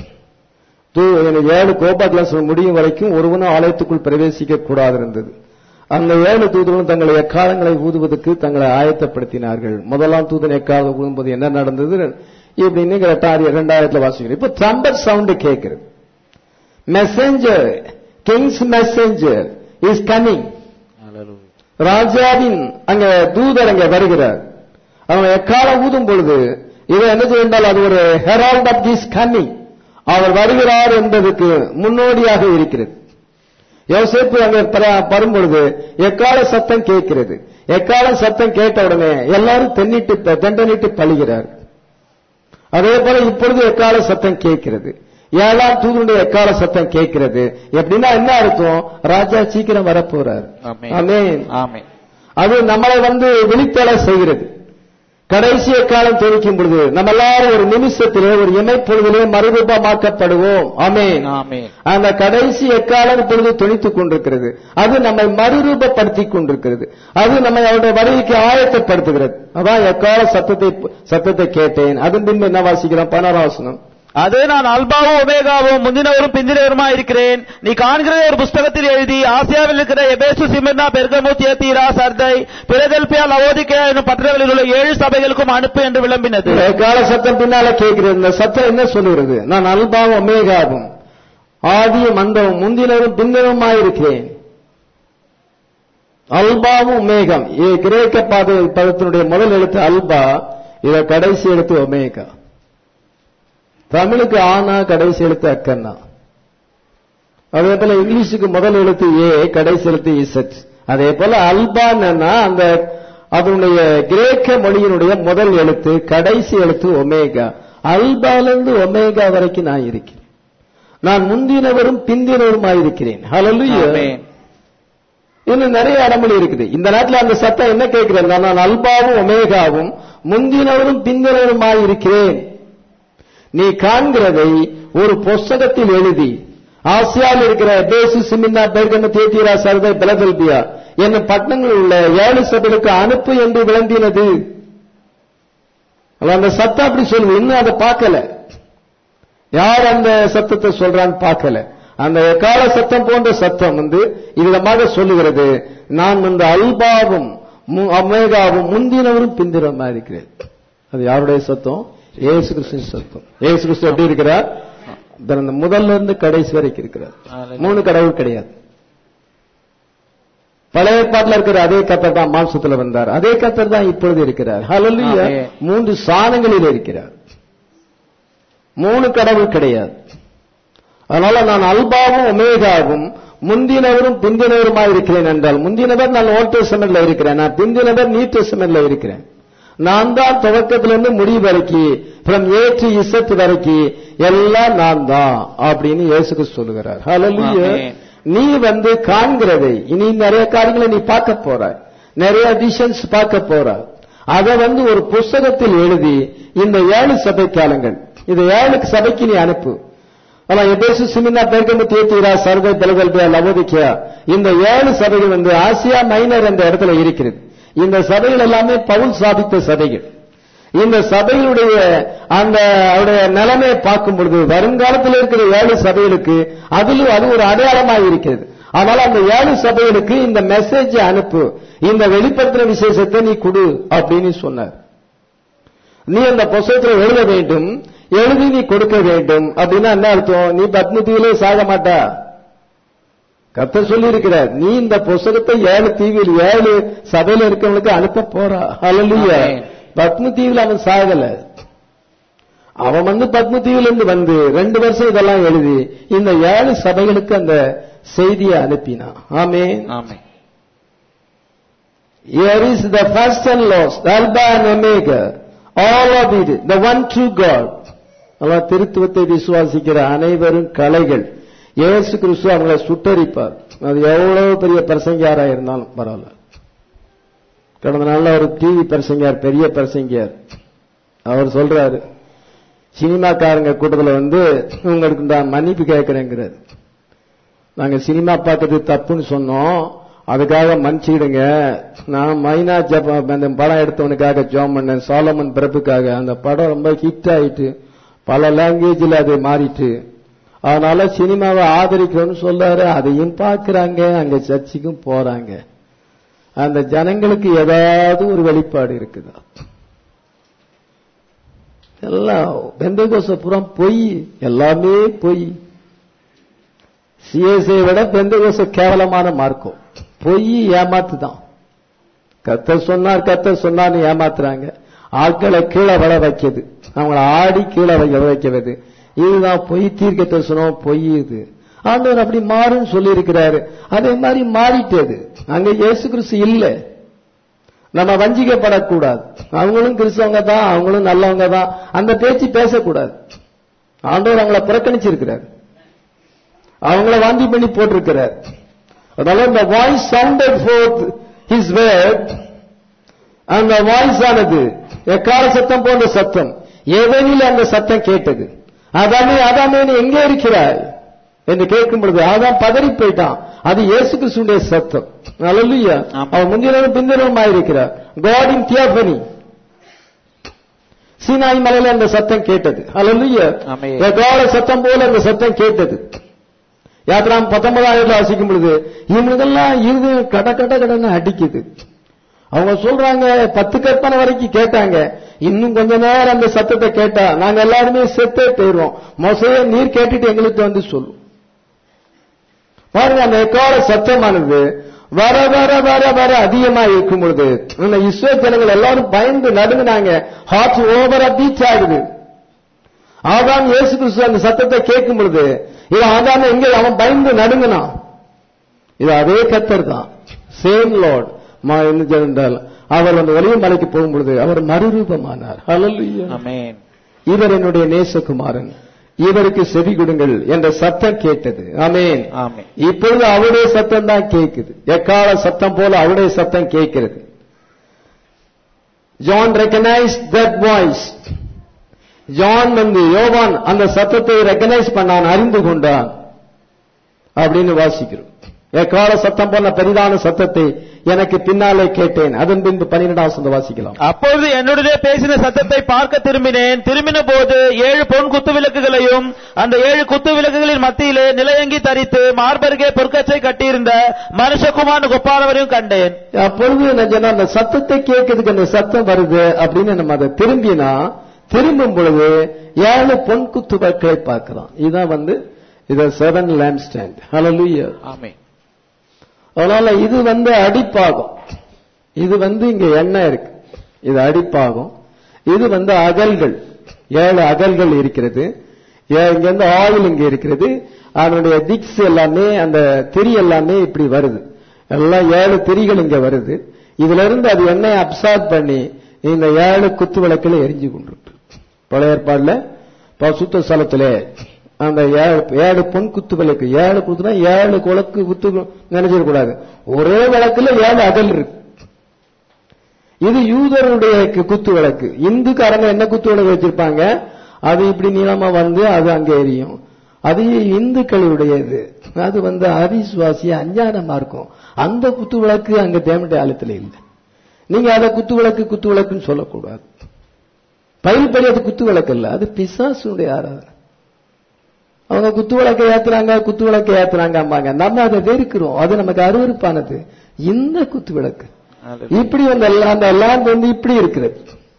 7 கோபாக்கள் முடியும் வரைக்கும் ஒருவனும் ஆலயத்துக்குள் பிரவேசிக்க கூடாது இருந்தது. அந்த 7 தூதர்களும் தங்களை எக்காலங்களை ஊதுவதற்கு தங்களை ஆயத்தப்படுத்தினார்கள். முதலாம் தூதன் எக்காலம் ஊதும்போது என்ன நடந்தது இப்படின்னு 2 வாசிக்கிறோம். இப்ப ட்ரம்பட் சவுண்ட் கேட்கிறது. Messenger, king's messenger is coming. ராஜாவின் அங்க தூதர் அங்க வருகிறார். அவன் எக்காலம் ஊதும் பொழுது இதை என்ன செய்தால் அது ஒரு ஹெரால்ட் ஆஃப் திஸ் கமிங், அவர் வருகிறார் என்பதற்கு முன்னோடியாக இருக்கிறது. யோசேப்பு அங்க வரும்பொழுது எக்கால சத்தம் கேட்கிறது. எக்கால சத்தம் கேட்ட உடனே எல்லாரும் தெண்டனிட்டு பழிகிறார். அதே போல இப்பொழுது எக்கால சத்தம் கேட்கிறது. 7ஆம் தூதனுடைய எக்கால சத்தம் கேட்கிறது. எப்படின்னா என்ன அர்த்தம்? ராஜா சீக்கிரம் வரப்போறார். ஆமென், ஆமென். அது நம்மளை வந்து விழித்தெழ செய்கிறது. கடைசி எக்காலம் தொனிக்கும் பொழுது நம்ம எல்லாரும் ஒரு நிமிஷத்திலே ஒரு இமைப்பொழுதிலே மறுரூபமாக்கப்படுவோம். ஆமென். அந்த கடைசி எக்காலம் பொழுது தொனித்துக் கொண்டிருக்கிறது. அது நம்மை மறுரூபப்படுத்திக் கொண்டிருக்கிறது. அது நம்மை அவருடைய வருகைக்கு ஆயத்தப்படுத்துகிறது. அதான் எக்கால சத்தத்தை கேட்டேன். அதன் பின்பு என்ன வாசிக்கிறோம்? 16ஆம் வசனம். அது நான் அல்பாவும் ஒமேகாவும் முந்தினவரும் பிந்தினவருமா இருக்கிறேன். நீ காண்கிறதை ஒரு புஸ்தகத்தில் எழுதி ஆசியாவில் இருக்கிற Ephesus, Smyrna, Pergamum, Thyatira, Sardis, Philadelphia, Laodicea என்னும் பட்டணங்களில் உள்ள 7 சபைகளுக்கும் அனுப்பு என்று விளம்பினது. கால சத்தம் பின்னால கேட்கிறது. இந்த சத்தம் என்ன சொல்லுகிறது? நான் அல்பாவும் ஒமேகாவும் ஆதியும் அந்தவும் முந்தினவரும் பிந்தினவருமாயிருக்கிறேன். அல்பாவும் ஒமேகம், கிரேக்க பதத்தினுடைய முதல் எழுத்து அல்பா, இத கடைசி எழுத்து ஒமேகா. தமிழுக்கு ஆனா, கடைசி எழுத்து அக்கன்னா. அதே போல இங்கிலீஷுக்கு முதல் எழுத்து ஏ, கடைசி எழுத்து இசட். அதே போல அல்பான்னா அந்த அதனுடைய கிரேக்க மொழியினுடைய முதல் எழுத்து, கடைசி எழுத்து ஒமேகா. அல்பாலிருந்து ஒமேகா வரைக்கும் நான் இருக்கிறேன். நான் முந்தினவரும் பிந்தினவருமாயிருக்கிறேன். ஹல்லேலூயா. இன்னும் நிறைய அடமொழி இருக்குது. இந்த நேரத்தில் அந்த சத்தம் என்ன கேட்கிறேன்? நான் அல்பாவும் ஒமேகாவும் முந்தினவரும் பிந்தினவருமாயிருக்கிறேன். நீ காண்கிறதை ஒரு புஸ்தகத்தில் எழுதி ஆசியாவில் இருக்கிற Ephesus, Smyrna, Pergamum, Thyatira, Sardis, Philadelphia என்னும் பட்டணங்களில் உள்ள 7 சபைகளுக்கு அனுப்பு என்று விளம்பினது. அந்த சத்தம் அப்படி சொல்லுது. இன்னும் அதை பார்க்கல. யார் அந்த சத்தத்தை சொல்றான்னு பார்க்கல. அந்த எக்கால சத்தம் போன்ற சத்தம் இவ்விதமாக சொல்லுகிறது, நான் அல்பாவும் ஒமேகாவும் முந்தினவரும் பிந்தினவருமா இருக்கிறேன். அது யாருடைய சத்தம்? இயேசு கிறிஸ்துவின் சத்தம். இயேசு கிறிஸ்து எப்படி இருக்கிறார்? முதல்ல இருந்து கடைசி வரைக்கும் இருக்கிறார். 3 கடவுள் கிடையாது. பழைய ஏற்பாட்டில் இருக்கிற அதே கர்த்தர் தான் மாம்சத்தில் வந்தார். அதே கர்த்தர் தான் இப்பொழுது இருக்கிறார். ஹல்லேலூயா. 3 ஸ்தானங்களில் இருக்கிறார். 3 கடவுள் கிடையாது. அதனால நான் அல்பாவும் ஒமேகாவும் முந்தினவரும் பிந்தினவருமா இருக்கிறேன் என்றால், முந்தினவர் நான் ஓல்ட் டெஸ்டமென்ட்ல இருக்கிறேன், நான் பிந்தினவர் நியூ டெஸ்டமென்ட்ல இருக்கிறேன். நான் தான் துவக்கத்திலிருந்து முடிவு வரைக்கும், ஃப்ரம் ஏ டு இசட் வரைக்கும் எல்லாம் நான் தான் அப்படின்னு இயேசு கிறிஸ்து சொல்லுகிறார். ஹல்லேலூயா. நீ காண்கிறதை, இனி நிறைய காரியங்களை நீ பார்க்க போறாய், நிறைய விஷன்ஸ் பார்க்க போறாய். அதை ஒரு புஸ்தகத்தில் எழுதி இந்த 7 சபை காலங்கள், இது 7 சபைக்கு நீ அனுப்பு. ஆனா Ephesus, Smyrna, Pergamum, Thyatira, Sardis, Philadelphia, Laodicea இந்த 7 சபைகள் ஆசியா மைனர் என்ற இடத்துல இருக்கிறது. இந்த சபைகள் எல்லாமே பவுல் சாதித்த சபைகள். இந்த சபைகளுடைய அந்த நிலைமையை பார்க்கும் பொழுது வருங்காலத்தில் இருக்கிற 7 சபைகளுக்கு அது ஒரு அடையாளமாக இருக்கிறது. அதனால அந்த 7 சபைகளுக்கு இந்த மெசேஜ் அனுப்பு, இந்த வெளிப்படுத்துற விசேஷத்தை நீ கொடு அப்படின்னு சொன்னார். நீ அந்த புத்தகத்தில் எழுத வேண்டும், எழுதி நீ கொடுக்க வேண்டும். அப்படின்னா என்ன அர்த்தம்? நீ பத்மதீவிலே சாக மாட்டா. கர்த்தர் சொல்லி இருக்கிறார், நீ இந்த புத்தகத்தை 7 தீவில் 7 சபையில இருக்கவங்களுக்கு அனுப்ப போறா. ஹல்லேலூயா. பத்மதீவில் அவன் சாகல. அவன் பத்மதீவில் இருந்து 2 வருஷம் இதெல்லாம் எழுதி இந்த 7 சபைகளுக்கு அந்த செய்தியை அனுப்பினான். ஆமென். Here is the first and last, Alpha and Omega, all of it, the one true God. அல்லாஹ் திருத்துவத்தை விசுவாசிக்கிற அனைவரும் கலைகள். இயேசு கிறிஸ்து அவங்களை சுட்டரிப்பார். அது எவ்வளவு பெரிய பிரசங்கியாரா இருந்தாலும் பரவாயில்ல. கடந்த நாள்ல ஒரு டிவி பிரசங்கியார், பெரிய பிரசங்கியார், அவர் சொல்றாரு, சினிமாக்காரங்க கூட்டத்தில் உங்களுக்கு நான் மன்னிப்பு கேட்கிறேங்கிறார். நாங்க சினிமா பார்க்கறது தப்புன்னு சொன்னோம், அதுக்காக மன்னிச்சிடுங்க. நான் மைனா அந்த படம் எடுத்தவனுக்காக ஜெபம் பண்ணேன், சாலமன் பிரபுக்காக. அந்த படம் ரொம்ப ஹிட் ஆயிட்டு பல லாங்குவேஜில் அது மாறிட்டு, அதனால சினிமாவை ஆதரிக்கணும்னு சொல்றாரு. அதையும் பார்க்கிறாங்க, அங்க சர்ச்சுக்கும் போறாங்க. அந்த ஜனங்களுக்கு ஏதாவது ஒரு வெளிப்பாடு இருக்குதா? எல்லாம் பெந்தேகோஸ்த புறம் பொய், எல்லாமே பொய். சிஎஸ்ஐ விட பெந்தேகோஸ்த கேவலமான மார்க்கம். பொய், ஏமாத்து தான். கர்த்தர் சொன்னார்னு ஏமாத்துறாங்க. ஆட்களை கீழே வள வைக்கிறது, அவங்கள ஆடி கீழே வைக்கிறது. இதுதான் பொய் தீர்க்க தரிசனம், பொய். இது ஆண்டவர் அப்படி மாறுன்னு சொல்லி இருக்கிறாரு. அதே மாதிரி மாறிட்டது. அங்க இயேசு கிறிஸ்து இல்ல. நம்ம வஞ்சிக்கப்படக்கூடாது. அவங்களும் கிறிஸ்தவங்க தான், அவங்களும் நல்லவங்க தான், அந்த பேச்சு பேசக்கூடாது. ஆண்டவர் அவங்கள புறக்கணிச்சிருக்கிறார், அவங்கள வாந்தி பண்ணி போட்டிருக்கிறார். அதனால the voice sounded forth his word அந்த வாய்ஸ் ஆனது எக்கால சத்தம் போன்ற சத்தம். ஏதேனில் அந்த சத்தம் கேட்டது. ஆதாமே ஆதாமே நீ எங்கே இருக்கிறாய் என்று கேட்கும் பொழுது ஆதாம் பதறி போயிட்டான். அது இயேசு கிறிஸ்துவினுடைய சத்தம். அல்லேலூயா. அவன் முந்தினரும் பிந்தினருமாயிருக்கிறார். God in theophany. சீனாய் மலையில அந்த சத்தம் கேட்டது. அல்லேலூயா. எக்கால சத்தம் போல அந்த சத்தம் கேட்டது. யாத்திராம் 19 வாசிக்கும் பொழுது இவனுக்கெல்லாம் இருதயம் கட கட கடன்னு அடிக்குது. அவங்க சொல்றாங்க 10 கற்பனை வரைக்கும் கேட்டாங்க. இன்னும் கொஞ்ச நேரம் அந்த சத்தத்தை கேட்டா நாங்க எல்லாருமே செத்தே போயிடுவோம். மோசையே நீர் கேட்டுட்டு எங்களுக்கு வந்து சொல்லும். பாருங்க, அந்த எக்கால சத்தமானது வர வர வர வர அதிகமா இருக்கும் பொழுது இஸ்ரவேல் ஜனங்கள் எல்லாரும் பயந்து நடுங்கினாங்க. ஹார்ட் ஓவரா பீச் ஆகுது. ஆதாம் இயேசு கிறிஸ்து அந்த சத்தத்தை கேட்கும் பொழுது இது ஆதாம் எங்க அவன் பயந்து நடுங்கினான். இது அதே கர்த்தர் தான், சேம் லார்ட். என்றால் அவர் அந்த ஒலிவ மலைக்கு போகும் பொழுது அவர் மறுரூபமானார். ஹல்லேலூயா. ஆமென். இவர் என்னுடைய நேசகுமாரன், இவருக்கு செவி கொடுங்கள் என்ற சத்தம் கேட்டது. ஆமென். ஆமென். இப்பொழுது அவருடைய சத்தம் தான் கேட்குது. எக்கால சத்தம் போல அவருடைய சத்தம் கேட்கிறது. John recognised that voice. John யோவான் அந்த சத்தத்தை ரெகனைஸ் பண்ணான், அறிந்து கொண்டான் அப்படின்னு வாசிக்கிறோம். எக்கால சத்தம் போல பெரிதான சத்தத்தை எனக்கு பின்னாலே கேட்டேன். அதன் பின்பு 12 வாசிக்கலாம். அப்பொழுது என்னுடைய பேசின சத்தத்தை பார்க்க திரும்பினேன். திரும்பின போது 7 பொன் குத்து விளக்குகளையும் அந்த 7 குத்து விளக்குகளின் மத்தியிலே நிலையங்கி தரித்து மார்பருகே பொற்கச்சை கட்டியிருந்த மனுஷகுமாரன் ஒப்பானவரையும் கண்டேன். அப்பொழுது அந்த சத்தத்தை கேட்கிறதுக்கு அந்த சத்தம் வருது அப்படின்னு நம்ம அதை திரும்பும் பொழுது 7 பொன் குத்து விளக்குகளை பார்க்கிறோம். இதான் இது 7 lamp stand. ஹல்லேலூயா. ஆமென். அதனால இது அடிப்பாகும். இது இங்க எண்ணெய் இருக்கு, இது அடிப்பாகும். இது அகல்கள், 7 அகல்கள் இருக்கிறது. இங்க ஆயில் இங்க இருக்கிறது. அதனுடைய திக்ஸ் எல்லாமே அந்த திரி எல்லாமே இப்படி வருது. எல்லாம் 7 திரிகள் இங்க வருது. இதுல இருந்து அது எண்ணெயை அப்சார்ப் பண்ணி இந்த 7 குத்து விளக்குல எரிஞ்சு கொண்டிருக்கு. பழைய ஏற்பாடுல பரிசுத்த ஸ்தலத்திலே அந்த 7 பொன் குத்து விளக்கு, 7 குத்துனா 7 குளக்கு குத்து நினைச்சிடக்கூடாது. ஒரே விளக்குல 7 அகல் இருக்கு. இது யூதருடைய குத்து விளக்கு. இந்துக்காரங்க என்ன குத்து விளக்கு வச்சிருப்பாங்க, அது இப்படி நீளமா அது அங்க எரியும். அது இந்துக்களுடையது. அது அவிசுவாசி அஞ்ஞானமா இருக்கும். அந்த குத்து விளக்கு அங்க தேவனுடைய ஆலயத்துல இல்லை. நீங்க அதை குத்து விளக்குன்னு சொல்லக்கூடாது. பயில்படி அது குத்து விளக்கு இல்ல, அது பிசாசுடைய ஆராதனை. அவங்க குத்து விளக்கை ஏத்துறாங்க. நம்ம அதை வெறுக்கிறோம். அது நமக்கு அருவருப்பானது. இந்த குத்து விளக்கு இப்படி அந்த எல்லாம் இப்படி இருக்கிறது.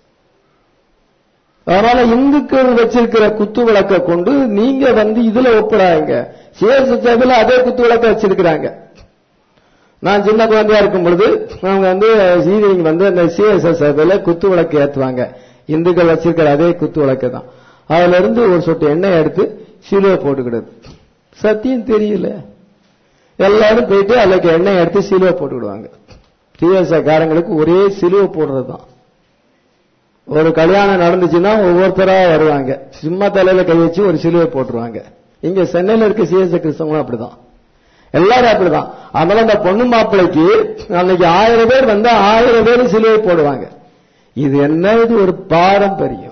அதனால இந்துக்கள் வச்சிருக்கிற குத்து விளக்கை கொண்டு நீங்க இதுல ஒப்பிடாங்க. சிஎஸ்எஸ்ல அதே குத்து விளக்க வச்சிருக்கிறாங்க. நான் சின்ன குழந்தையா இருக்கும் பொழுது அவங்க ஈவினிங் அந்த சிஎஸ்எஸ் குத்து விளக்கு ஏத்துவாங்க. இந்துக்கள் வச்சிருக்கிற அதே குத்து விளக்கு தான். அதுல இருந்து ஒரு சொட்டு எண்ணெய் எடுத்து சிலுவை போட்டுக்கிடுது. சத்தியம் தெரியல, எல்லாரும் போயிட்டு அதுக்கு எண்ணெய் எடுத்து சிலுவை போட்டுக்கிடுவாங்க. காரங்களுக்கு ஒரே சிலுவை போடுறது தான். ஒரு கல்யாணம் நடந்துச்சுன்னா ஒவ்வொருத்தரா வருவாங்க, சும்மா தலையில கை வச்சு ஒரு சிலுவை போட்டுருவாங்க. இங்க சென்னையில இருக்க சிஎஸ்ஐ கிறிஸ்தவங்களும் அப்படிதான், எல்லாரும் அப்படிதான். அதனால அந்த பொண்ணு மாப்பிள்ளைக்கு அன்னைக்கு 1000 பேர் 1000 பேர் சிலுவை போடுவாங்க. இது என்ன, இது ஒரு பாரம்பரியம்.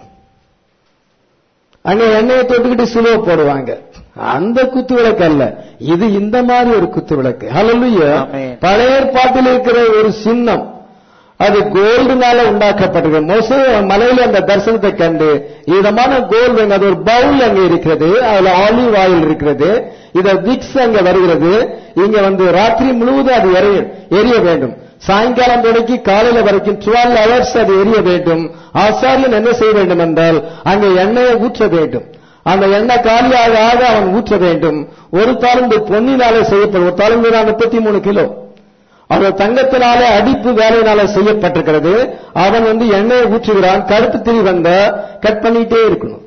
அங்க எண்ணெயை தொட்டுக்கிட்டு சிலுவை போடுவாங்க. அந்த குத்து விளக்கு அல்ல இது, இந்த மாதிரி ஒரு குத்து விளக்கு. ஹல்லேலூயா. பழைய ஏற்பாட்டில் இருக்கிற ஒரு சின்னம், அது கோல்டுனால உண்டாக்கப்பட்டிருக்கு. மோசே மலையில அந்த தரிசனத்தை கண்டு இதமான கோல்டு, அது ஒரு பவுல் அங்க இருக்கிறது, அதுல ஆலிவ் ஆயில் இருக்கிறது, இத விக்ஸ் அங்க வருகிறது. இங்க ராத்திரி முழுவதும் அது எரிய வேண்டும். சாயங்காலம் தொடங்கி காலையில வரைக்கும் 12 hours அது எரிய வேண்டும். ஆசாரியன் என்ன செய்ய வேண்டும் என்றால் அங்க எண்ணெயை ஊற்ற வேண்டும். அந்த எண்ணெய் காலியாக அவன் ஊற்ற வேண்டும். ஒரு தாளந்து பொன்னினாலே செய்யப்படும். ஒரு தாளந்து 33 கிலோ. அது தங்கத்தினாலே அடிப்பு வேலையினால செய்யப்பட்டிருக்கிறது. அவன் எண்ணெயை ஊற்றுகிறான். கருப்பு திரி கட் பண்ணிட்டே இருக்கணும்.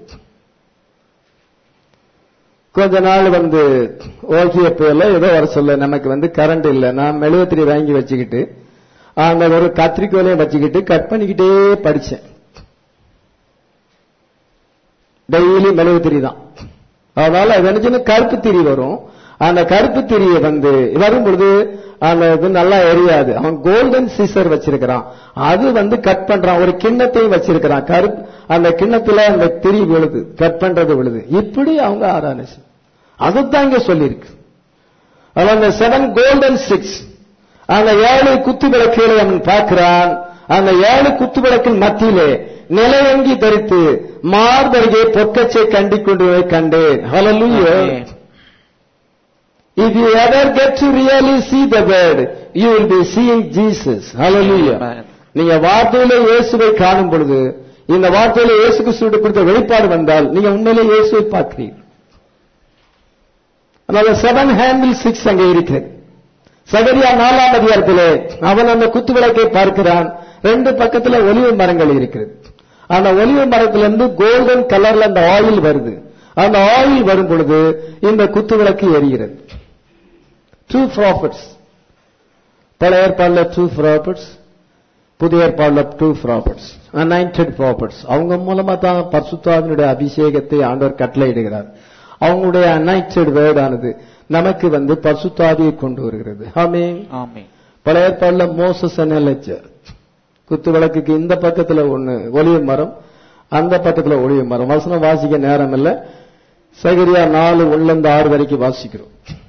கொஞ்ச நாள் ஓகேப்பல ஏதோ வர சொல்ல, நமக்கு கரண்ட் இல்ல, நான் மெழுகுத்திரி வாங்கி வச்சுக்கிட்டு அந்த ஒரு கத்திரிக்கோலையும் வச்சுக்கிட்டு கட் பண்ணிக்கிட்டே படிச்சேன். டெய்லி மெழுகுத்திரி தான். அதனால அது என்ன, கருப்பு திரி வரும். அந்த கருப்பு திரியை வந்து வரும் பொழுது அந்த இது நல்லா எரியாது. அவன் கோல்டன் சீசர் வச்சிருக்கிறான், அது வந்து கட் பண்றான். ஒரு கிண்ணத்தையும் வச்சிருக்கிறான், கருப்பு அந்த கிண்ணத்துல அந்த திரி விழுது, கட் பண்றது விழுது. இப்படி அவங்க ஆராதனை அதுதான் இங்க சொல்லியிருக்கு. அந்த 7 கோல்டன் ஸ்டிக்ஸ், அந்த 7 குத்து விளக்குகளை அவன் பார்க்கிறான். அந்த 7 குத்து விளக்கின் மத்தியிலே நிலையங்கி தரித்து மார்பருகே பொற்கச்சை கண்டிக் கொண்டு கண்டேன். ஹல்லேலூயா. If you ever get to really see the word, you will be seeing Jesus. Hallelujah. நீங்க வார்த்தையிலே இயேசுவை காணும் பொழுது, இந்த வார்த்தையிலே இயேசு கிறிஸ்துவின் குறித்த வெளிப்பாடு வந்தால் நீங்க உண்மையிலே இயேசுவை பார்க்கிறீர்கள். அதனால 7 handle 6 அங்கே இருக்கிறது. சகரியா 4ஆம் அதிகாரத்திலே அவன் அந்த குத்து விளக்கை பார்க்கிறான். 2 பக்கத்துல ஒலிவ மரங்கள் இருக்கிறது. அந்த ஒலிவ மரத்திலிருந்து கோல்டன் கலர்ல அந்த ஆயில் வருது. அந்த ஆயில் வரும் பொழுது இந்த குத்து விளக்கு எரிகிறது. 2 prophets, பழைய ஏற்பாடுல 2 prophets, புதிய ஏற்பாடுல 2 prophets, anointed prophets. அவங்க மூலமா தான் பரிசுத்த ஆவியினுடைய அபிஷேகத்தை ஆண்டவர் கட்டளையிடுகிறார். அவங்களுடைய anointed word ஆனது நமக்கு வந்து பரிசுத்த ஆவியை கொண்டு வருகிறது. ஆமென். ஆமென். பழைய ஏற்பாடுல மோசஸ் and எலியா, குத்து விளக்குக்கு இந்த பக்கத்துல ஒண்ணு ஒலிவ மரம், அந்த பக்கத்துல ஒலிவ மரம். வசனம் வாசிக்க நேரம் இல்ல. சகரியா 4:1-6 வரைக்கும் வாசிக்கிறோம்.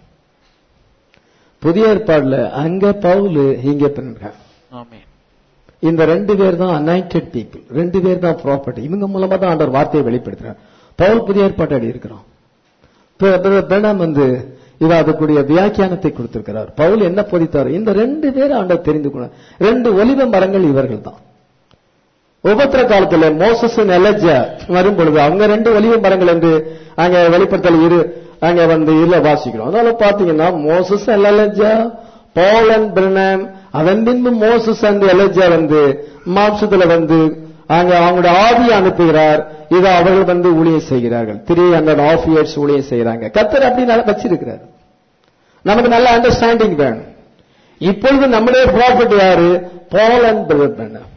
புதிய ஏற்பாடுல அங்க பவுல் இங்க பெண்கள். இந்த 2 பேர் தான் அனாயிண்டட் பீப்புள், 2 பேர் தான் ப்ராப்பர்ட்டி. இவங்க மூலமா தான் ஆண்டவர் வார்த்தையை வெளிப்படுத்துறார். பவுல் புதிய ஏற்பாட்டை அடி இருக்கிறோம். பெண்ணாம் வந்து இவ அதுக்குரிய வியாக்கியானத்தை கொடுத்திருக்கிறார். பவுல் என்ன போதித்தார்? இந்த 2 பேர் ஆண்டவர் தெரிந்து கொள்ள 2 ஒலிவ மரங்கள் இவர்கள் தான். உபத்திர காலத்துல மோசஸ் எலியா வரும் பொழுது அவங்க 2 ஒலிவ மரங்கள் என்று அங்க வெளிப்படுத்தல் அங்க வந்து இதுல வாசிக்கிறோம். அதனால பாத்தீங்கன்னா மோசஸ் எலியா, பவுல் அண்ட் பிரணாம், அதன் பின்பு மோசஸ் அண்ட் எலியா வந்து மாம்சத்துல வந்து அங்க அவங்களுடைய ஆவியை அனுப்புகிறார். இதை அவர்கள் வந்து ஊழியம் செய்கிறார்கள். 3.5 years ஊழியம் செய்யறாங்க. கர்த்தர் அப்படி வச்சிருக்கிறார். நமக்கு நல்ல அண்டர்ஸ்டாண்டிங் வேணும். இப்பொழுது நம்முடைய ப்ராஃபிட் யாரு? Paul and Branham.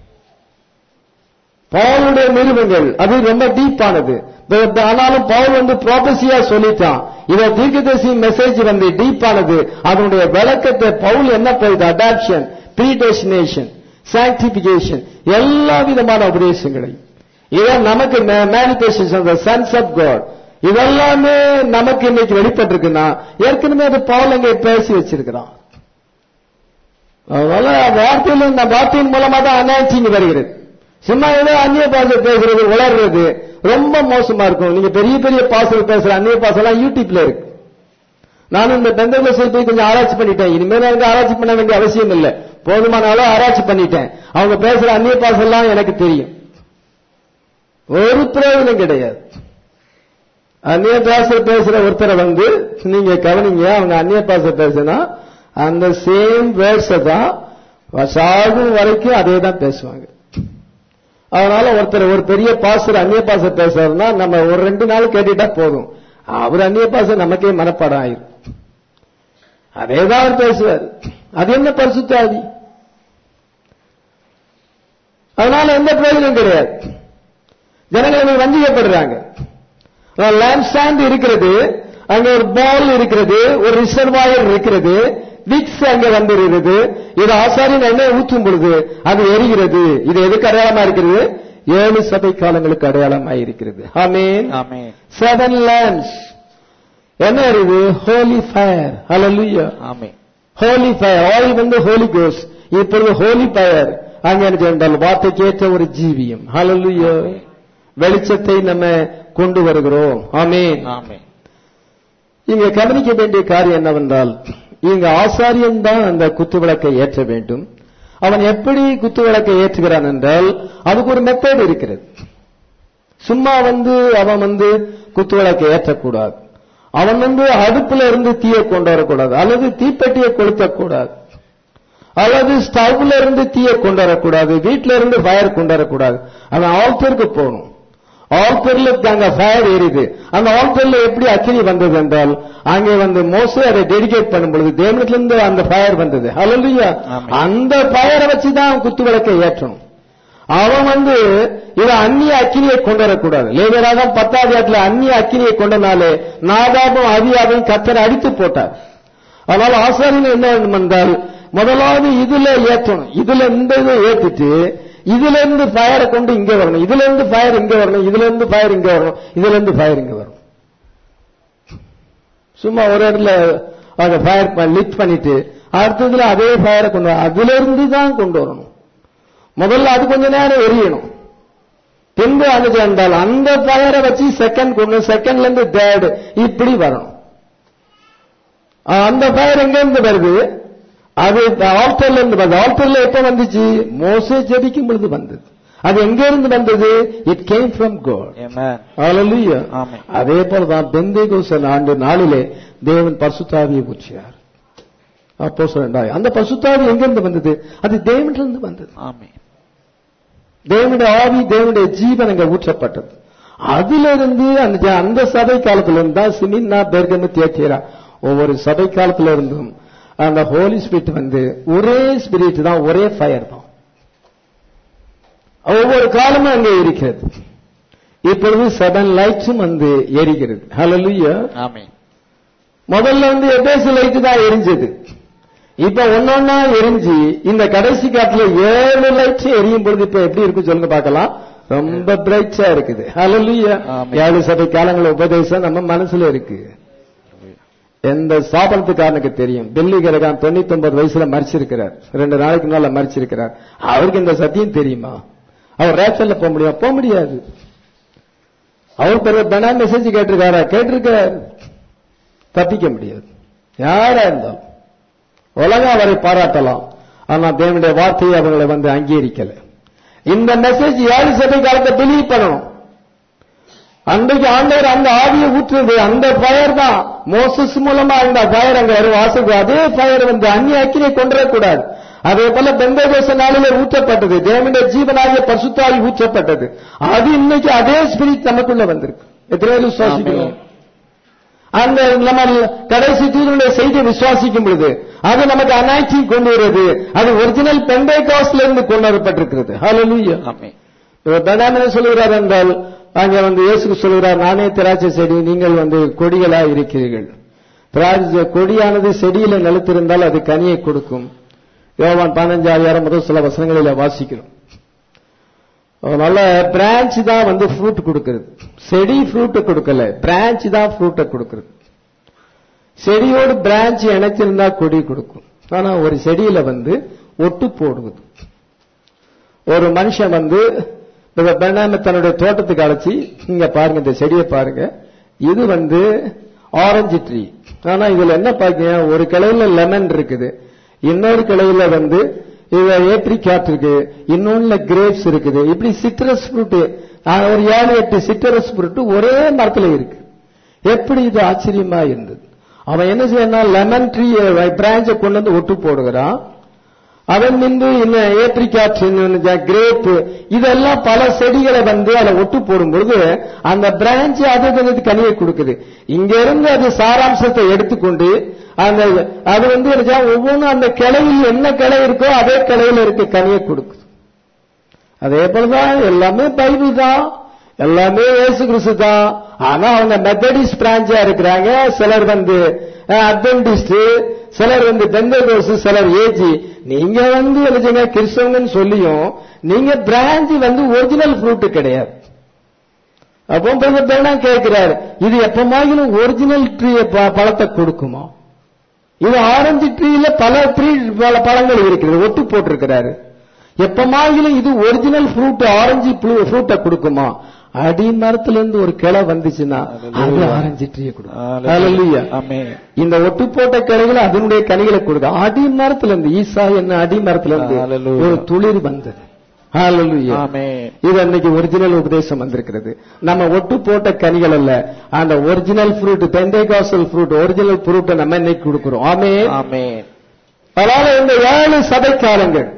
பவுலுடைய நிறுவனங்கள் அது ரொம்ப டீப்பானது. ஆனாலும் பவுல் வந்து ப்ராபசியா சொல்லிட்டான். இத தீர்க்கதரிசி மெசேஜ் வந்து டீப்பானது. அதனுடைய விளக்கத்தை பவுல் என்ன போயிது? அடாப்ஷன், ப்ரீடெஸ்டினேஷன், சாங்டிபிகேஷன், எல்லா விதமான உபதேசங்களை இதான் நமக்கு manifestation of the sons of God இதெல்லாமே நமக்கு இன்னைக்கு வெளிப்பட்டிருக்குன்னா ஏற்கனவே அது பவுல் அங்கே பேசி வச்சிருக்கிறான். அதனால வார்த்தையின் மூலமா தான் அனாயிண்டிங் வருகிறது. சும்மா ஏதோ அந்நிய பாஷை பேசுறது, உளர்றது ரொம்ப மோசமா இருக்கும். நீங்க பெரிய பெரிய பாசல் பேசுற அந்நிய பாசெல்லாம் யூடியூப்ல இருக்கு. நானும் இந்த பெந்தகோஸ்தலத்தை போய் கொஞ்சம் ஆராய்ச்சி பண்ணிட்டேன். இனிமேல் எனக்கு ஆராய்ச்சி பண்ண வேண்டிய அவசியம் இல்லை. போதுமான அளவு ஆராய்ச்சி பண்ணிட்டேன். அவங்க பேசுற அந்நிய பாசெல்லாம் எனக்கு தெரியும். ஒரு பிரயோஜனம் கிடையாது. அந்நிய பாஷை பேசுற ஒருத்தரை வந்து நீங்க கவனிங்க, அவங்க அந்நிய பாஷை பேசுனா அந்த சேம் வேர்ட்ஸ் தான் சாகும் வரைக்கும் அதே தான் பேசுவாங்க. அதனால ஒருத்தர் ஒரு பெரிய பாஸ்டர் அந்நிய பாஷை பேசுறாருன்னா நம்ம ஒரு 2 நாள் கேட்டுட்டா போதும், அவர் அந்நிய பாஷை நமக்கே மனப்பாடம் ஆயிரும். அதேதான் அவர் பேசுவார். அது என்ன பரிசுத்த ஆவி? அதனால எந்த பிரயோஜனம் கிடையாது. ஜனங்கள் வஞ்சிக்கப்படுறாங்க. லேம்ப் ஸ்டாண்ட் இருக்கிறது, அங்க ஒரு பால் இருக்கிறது, ஒரு ரிசர்வாயர் இருக்கிறது, விக்ஸ் அங்க வந்துருக்கிறது. இது ஆசாரியன் எண்ணெய் ஊற்றும் பொழுது அது எரிகிறது. இது எதுக்கு அடையாளமா இருக்கிறது? 7 சபை காலங்களுக்கு அடையாளமா இருக்கிறது. ஆமென். 7 lamps என்ன இருக்குது? Holy fire. Hallelujah. Amen. Holy fire, oil வந்து ஹோலி கோஸ்ட். இப்பொழுது ஹோலி ஃபயர் அங்க என்றால் வார்த்தைக்கு ஏற்ற ஒரு ஜீவியம். ஹல்லேலூயா. வெளிச்சத்தை நம்ம கொண்டு வருகிறோம். ஆமென். இங்க கவனிக்க வேண்டிய காரியம் என்னவென்றால், இங்க ஆசாரியன் தான் அந்த குத்துவிளக்கை ஏற்ற வேண்டும். அவன் எப்படி குத்துவிளக்கை ஏற்றுகிறான் என்றால் அதுக்கு ஒரு மெத்தட் இருக்கிறது. சும்மா வந்து அவன் வந்து குத்துவிளக்கை ஏற்றக்கூடாது. அவன் வந்து அடுப்புல இருந்து தீயை கொண்டு வரக்கூடாது, அல்லது தீப்பெட்டியை கொளுத்தக்கூடாது, அல்லது ஸ்டவ்ல இருந்து தீயை கொண்டு வரக்கூடாது, வீட்டில இருந்து ஃபயர் கொண்டு வரக்கூடாது. அவன் ஆல்டருக்கு போகணும். ஆல்டர்ல அங்க ஃபயர் எரியுது. அந்த ஆல்டர்ல எப்படி அக்கினி வந்தது என்றால் அங்கே வந்து மோசே அதை டெடிகேட் பண்ணும் பொழுது தேவனிடத்திலிருந்து அந்த ஃபயர் வந்தது. ஹல்லேலூயா. அந்த ஃபயரை வச்சுதான் குத்து விளக்கை ஏற்றணும். அவன் இவ அந்நிய அக்கினியை கொண்டு வரக்கூடாது. லேவியராக 10வது இடத்துல அந்நிய அக்கினியை கொண்டனாலே நாதாபும் அபியாவையும் கர்த்தர் அடித்து போட்டார். அதனால ஆசாரியன் என்ன என்றால் முதலாவது இதுல ஏற்றணும். இதுல இந்த இதை ஏற்றிட்டு இதுல இருந்து ஃபயரை கொண்டு இங்க வரணும், இதுல இருந்து ஃபயர் இங்க வரணும், இதுல இருந்து ஃபயர் இங்க வரணும், இதுல இருந்து ஃபயர் இங்க வரணும். சும்மா ஒரு இடத்துல அதை ஃபயர் லிட் பண்ணிட்டு அடுத்ததுல அதே ஃபயரை கொண்டு வர, அதுல இருந்து தான் கொண்டு வரணும். முதல்ல அது கொஞ்ச நேரம் எரியணும், பின்பு அனுச்சு என்றால் அந்த ஃபயரை வச்சு செகண்ட் கொண்டு செகண்ட்ல இருந்து தேர்ட் இப்படி வரணும். அந்த ஃபயர் எங்க இருந்து வருது? அது ஆல்டர்ல இருந்து வருது. ஆல்டர்ல எப்ப வந்துச்சு? மோசே ஜெபிக்கும் பொழுது வந்தது. அது எங்க இருந்து வந்தது? It came from God. Hallelujah. அதே போலதான் பெந்தேகோஸ்தே நாளிலே தேவன் பரிசுத்தாவியை ஊற்றினார். அப்போஸ்தலர் அந்த பரிசுத்தாவி எங்க இருந்து வந்தது? அது தேவனிலிருந்து வந்தது. ஆமென். தேவனுடைய ஆவி, தேவனுடைய ஜீவன் அங்க ஊற்றப்பட்டது. அதிலிருந்து அந்த சபை காலத்துல இருந்தா சிமின்னா, பெர்கமு, தியத்தீரா ஒவ்வொரு சபை காலத்துல இருந்தும் அந்த ஹோலி ஸ்பிரிட் ஒரே ஸ்பிரிட் தான், ஒரே ஃபயர் தான் ஒவ்வொரு காலமும் அங்கே இருக்கிறது. இப்பொழுது 7 லைட்ஸும் எரிகிறது. ஹல்லேலூயா. ஆமென். முதல்ல எபேசு லைட் தான் எரிஞ்சது. இப்ப ஒன்னொன்னா எரிஞ்சு இந்த கடைசி காலத்துல 7 லைட்ஸ் எரியும் பொழுது இப்ப எப்படி இருக்கு சொல்லுங்க பார்க்கலாம். ரொம்ப பிரைட்ஸா இருக்குது. ஹல்லேலூயா. 7 சபை காலங்கள உபதேசம் நம்ம மனசுல இருக்கு. எந்த சாபனத்துக்காரனுக்கு தெரியும்? பில்லி கிரகாம் 99 வயசுல மரிச்சிருக்கிறார், 2 நாளைக்கு முன்னால மரிச்சிருக்கிறார். அவருக்கு இந்த சத்தியம் தெரியுமா? அவர் ரேப்சர்ல போக முடியும்? போக முடியாது. அவர் பெரிய மெசேஜ் கேட்டிருக்காரா? கேட்டிருக்கிறார். தப்பிக்க முடியாது. யாரா இருந்தாலும் உலகம் அவரை பாராட்டலாம், ஆனா தேவனுடைய வார்த்தையை அவங்களை அங்கீகரிக்கல. இந்த மெசேஜ் 7 சபை காலத்தை பிலீவ் பண்ணணும். அன்றைக்கு ஆண்டவர் அந்த ஆவியை ஊற்றுறது அந்த ஃபயர் தான். மோசஸ் மூலமா அந்த ஃபயர் அங்க வாசகு அதே ஃபயர் அந்நிய அக்கினியை கொண்டுறக்கூடாது. அதே போல பெந்தேகோஸ்தே நாளிலே ஊற்றப்பட்டது, தேவனுடைய ஜீவனாகிய பரிசுத்த ஆவி ஊற்றப்பட்டது. அது இன்னைக்கு அதே ஸ்பிரிட் நமக்குள்ள வந்திருக்கு. எத்தனை பேர் விசுவாசிக்கிறோம்? அந்த நம்ம கடைசி தூதனுடைய செய்தியை விசுவாசிக்கும் பொழுது அது நமக்கு அனாய்டிங் கொண்டு வருது. அது ஒரிஜினல் பெந்தேகோஸ்தில இருந்து கொண்டு வரப்பட்டிருக்கிறது. ஹல்லேலூயா. ஆமென். என்ன சொல்லுகிறார் என்றால் அங்க இயேசு சொல்லுகிறார், நானே திராட்சை செடி, நீங்கள் கொடிகளா இருக்கிறீர்கள். திராட்சை கொடியானது செடியில நிலைத்திருந்தால் அது கனியை கொடுக்கும். யோவான் 15 முதல் சில வசனங்களில வாசிக்கிறோம். அதனால பிரான்ச் தான் ஃப்ரூட் கொடுக்கிறது. செடி ஃப்ரூட் கொடுக்கல, பிரான்ச் தான் ஃப்ரூட்டை கொடுக்கிறது. செடியோடு பிரான்ச் இணைச்சிருந்தா கொடி கொடுக்கும். ஆனா ஒரு செடியில ஒட்டு போடுவது. ஒரு மனுஷன் தன்னுடைய தோட்டத்துக்கு அழைச்சி, இங்க பாருங்க, இந்த செடியை பாருங்க, இது ஆரஞ்சு ட்ரீ. ஆனா இதுல என்ன பாக்கீங்க, ஒரு கிளையில லெமன் இருக்குது, இன்னொரு கிளையில இது ஏப்ரிகாட் இருக்கு, இன்னொன்னு கிரேப்ஸ் இருக்குது. இப்படி சிட்ரஸ் ஃப்ரூட் ஒரு 7-8 சிட்ரஸ் ஃப்ரூட் ஒரே மரத்துல இருக்கு. எப்படி இது ஆச்சரியமா இருந்தது. அவன் என்ன செய்யணும், லெமன் ட்ரீ பிரான்ச்சை கொண்டு ஒட்டு போடுகிறான். அவன் ஏப்ரிகாட், கிரேப், இதெல்லாம் பல செடிகளை அதை ஒட்டு போடும்பொழுது அந்த பிரான்ச் அது கனியை கொடுக்குது. இங்க இருந்து அது சாராம்சத்தை எடுத்துக்கொண்டு அது ஒவ்வொன்றும் அந்த கிளையில் என்ன கிளை இருக்கோ அதே கிளையில இருக்க கனியை கொடுக்குது. அதே போலதான் எல்லாமே பைபிள் தான், எல்லாமே இயேசு கிறிஸ்து தான். ஆனா அவங்க மெத்தடிஸ்ட் பிரான்ச்சா இருக்கிறாங்க, சிலர் அட்வென்டிஸ்ட், சிலர் பெந்தேகோஸ்து, சிலர் ஏஜி. நீங்க எழுதுங்க கிறிஸ்தவங்கன்னு சொல்லியும் நீங்க பிரான்ச் ஒரிஜினல் ஃப்ரூட் கிடையாது. அப்போ கேட்கிறாரு, இது எப்பமாயிலும் ஒரிஜினல் ட்ரீ பழத்தை கொடுக்குமா? இது ஆரஞ்சு ட்ரீல பல பழங்கள் இருக்கிறது, ஒட்டு போட்டிருக்கிறாரு. எப்பமாயிலும் இது ஒரிஜினல் ஃப்ரூட் ஆரஞ்சு ஃப்ரூட்டை கொடுக்குமா? அடிமரத்திலிருந்து ஒரு கிளை வந்துச்சுன்னா அது ஆரஞ்சு ட்ரீயை கொடுக்கும். இந்த ஒட்டு போட்ட கிளைகளை அதனுடைய கனிகளை கொடுக்கும். அடிமரத்திலிருந்து ஈசா என்ன அடிமரத்திலிருந்து ஒரு துளிர் வந்தது. இது அன்னைக்கு ஒரிஜினல் உபதேசம் வந்திருக்கிறது. நம்ம ஒட்டு போட்ட கனிகள் அல்ல, அந்த original fruit, Pentecostal fruit, original ஃப்ரூட்டை நம்ம இன்னைக்கு கொடுக்கிறோம். ஆமென். அதனால இந்த 7 சபை காலங்கள்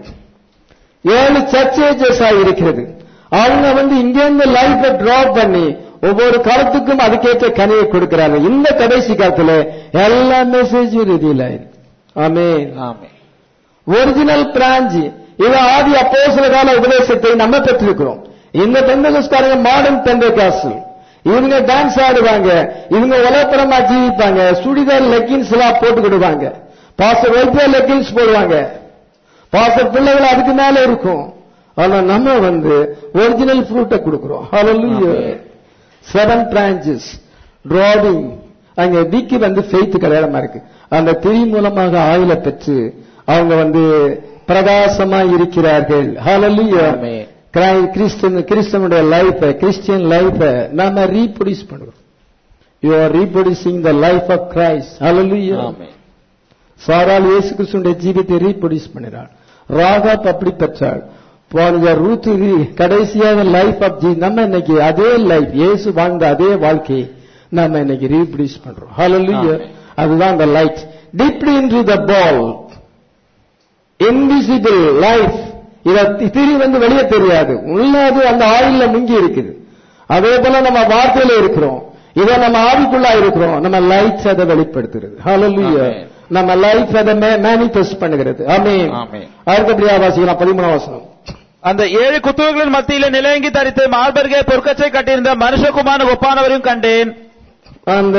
7 சர்ச்சேஜஸ் இருக்கிறது. அவங்க இங்கிருந்து லைஃபை டிராப் பண்ணி ஒவ்வொரு காலத்துக்கும் அதுக்கேற்ற கனியை கொடுக்கிறாங்க. இந்த கடைசி காலத்துல எல்லா மெசேஜும் ரிவீல் ஆயிருக்கு. ஆமென். ஒரிஜினல் பிரான்ச் இது ஆதி அப்போஸ்தலகால உபதேசத்தை நம்ம பெற்றிருக்கிறோம். இந்த பெந்தகோஸ்காரங்க மாடர்ன் பெந்தகாஸ்டல், இவங்க டான்ஸ் ஆடுவாங்க, இவங்க உலகப்புறமா ஜீவிப்பாங்க, சுடிதார் லெக்கின்ஸ் எல்லாம் போட்டுக்கிடுவாங்க, பாஸ்டர் வைத்தியர் லெக்கின்ஸ் போடுவாங்க, பாஸ்டர் பிள்ளைகள் அதுக்கு மேல இருக்கும். ஆனா நம்ம ஒரிஜினல் ஃப்ரூட்டை கொடுக்கிறோம். ஹல்லேலூயா. 7 branches டிராவிங் அங்க விக்கி ஃபெய்த் கல்யாணமா இருக்கு. அந்த திரி மூலமாக ஆயில பெற்று அவங்க பிரகாசமா இருக்கிறார்கள். ஹல்லேலூயா. கிறிஸ்டியனுடைய லைஃப், கிறிஸ்டியன் லைஃப் நாம ரீப்ரொடியூஸ் பண்றோம். You are reproducing the life of Christ. Hallelujah. சாராள் இயேசு கிறிஸ்துவின் ஜீவித்தை ரீப்ரொடியூஸ் பண்ணினாள். ராகாப் அப்படி பெற்றாள். ரூத் கடைசியாக லைஃப் ஆஃப் ஜீ நம்ம இன்னைக்கு அதே லைஃப், இயேசு வாழ்ந்த அதே வாழ்க்கையை நம்ம இன்னைக்கு ரீப்ரொடியூஸ் பண்றோம். ஹல்லேலூயா. அதுதான் அந்த light. Deeply into the ball, invisible life. இத திரி வெளியே தெரியாது, உள்ளது அந்த ஆயில்ல முங்கி இருக்குது. அதே போல நம்ம வார்த்தையில இருக்கிறோம், இதை நம்ம ஆவிக்குள்ளா இருக்கிறோம். நம்ம லைட் அதை வெளிப்படுத்துறது. ஹல்லேலூயா. நம்ம லைஃப் அதை மேனிஃபெஸ்ட் பண்ணுகிறது. ஆமென். அடுத்தபடியா வாசிக்கலாம் 13ஆம் வசனம். அந்த 7 குத்துவர்களின் மத்தியிலே நிலையங்கி தரித்து மார்பருகே பொற்கச்சை கட்டியிருந்த மனுஷகுமாரனுக்கு ஒப்பானவரையும் கண்டேன். அந்த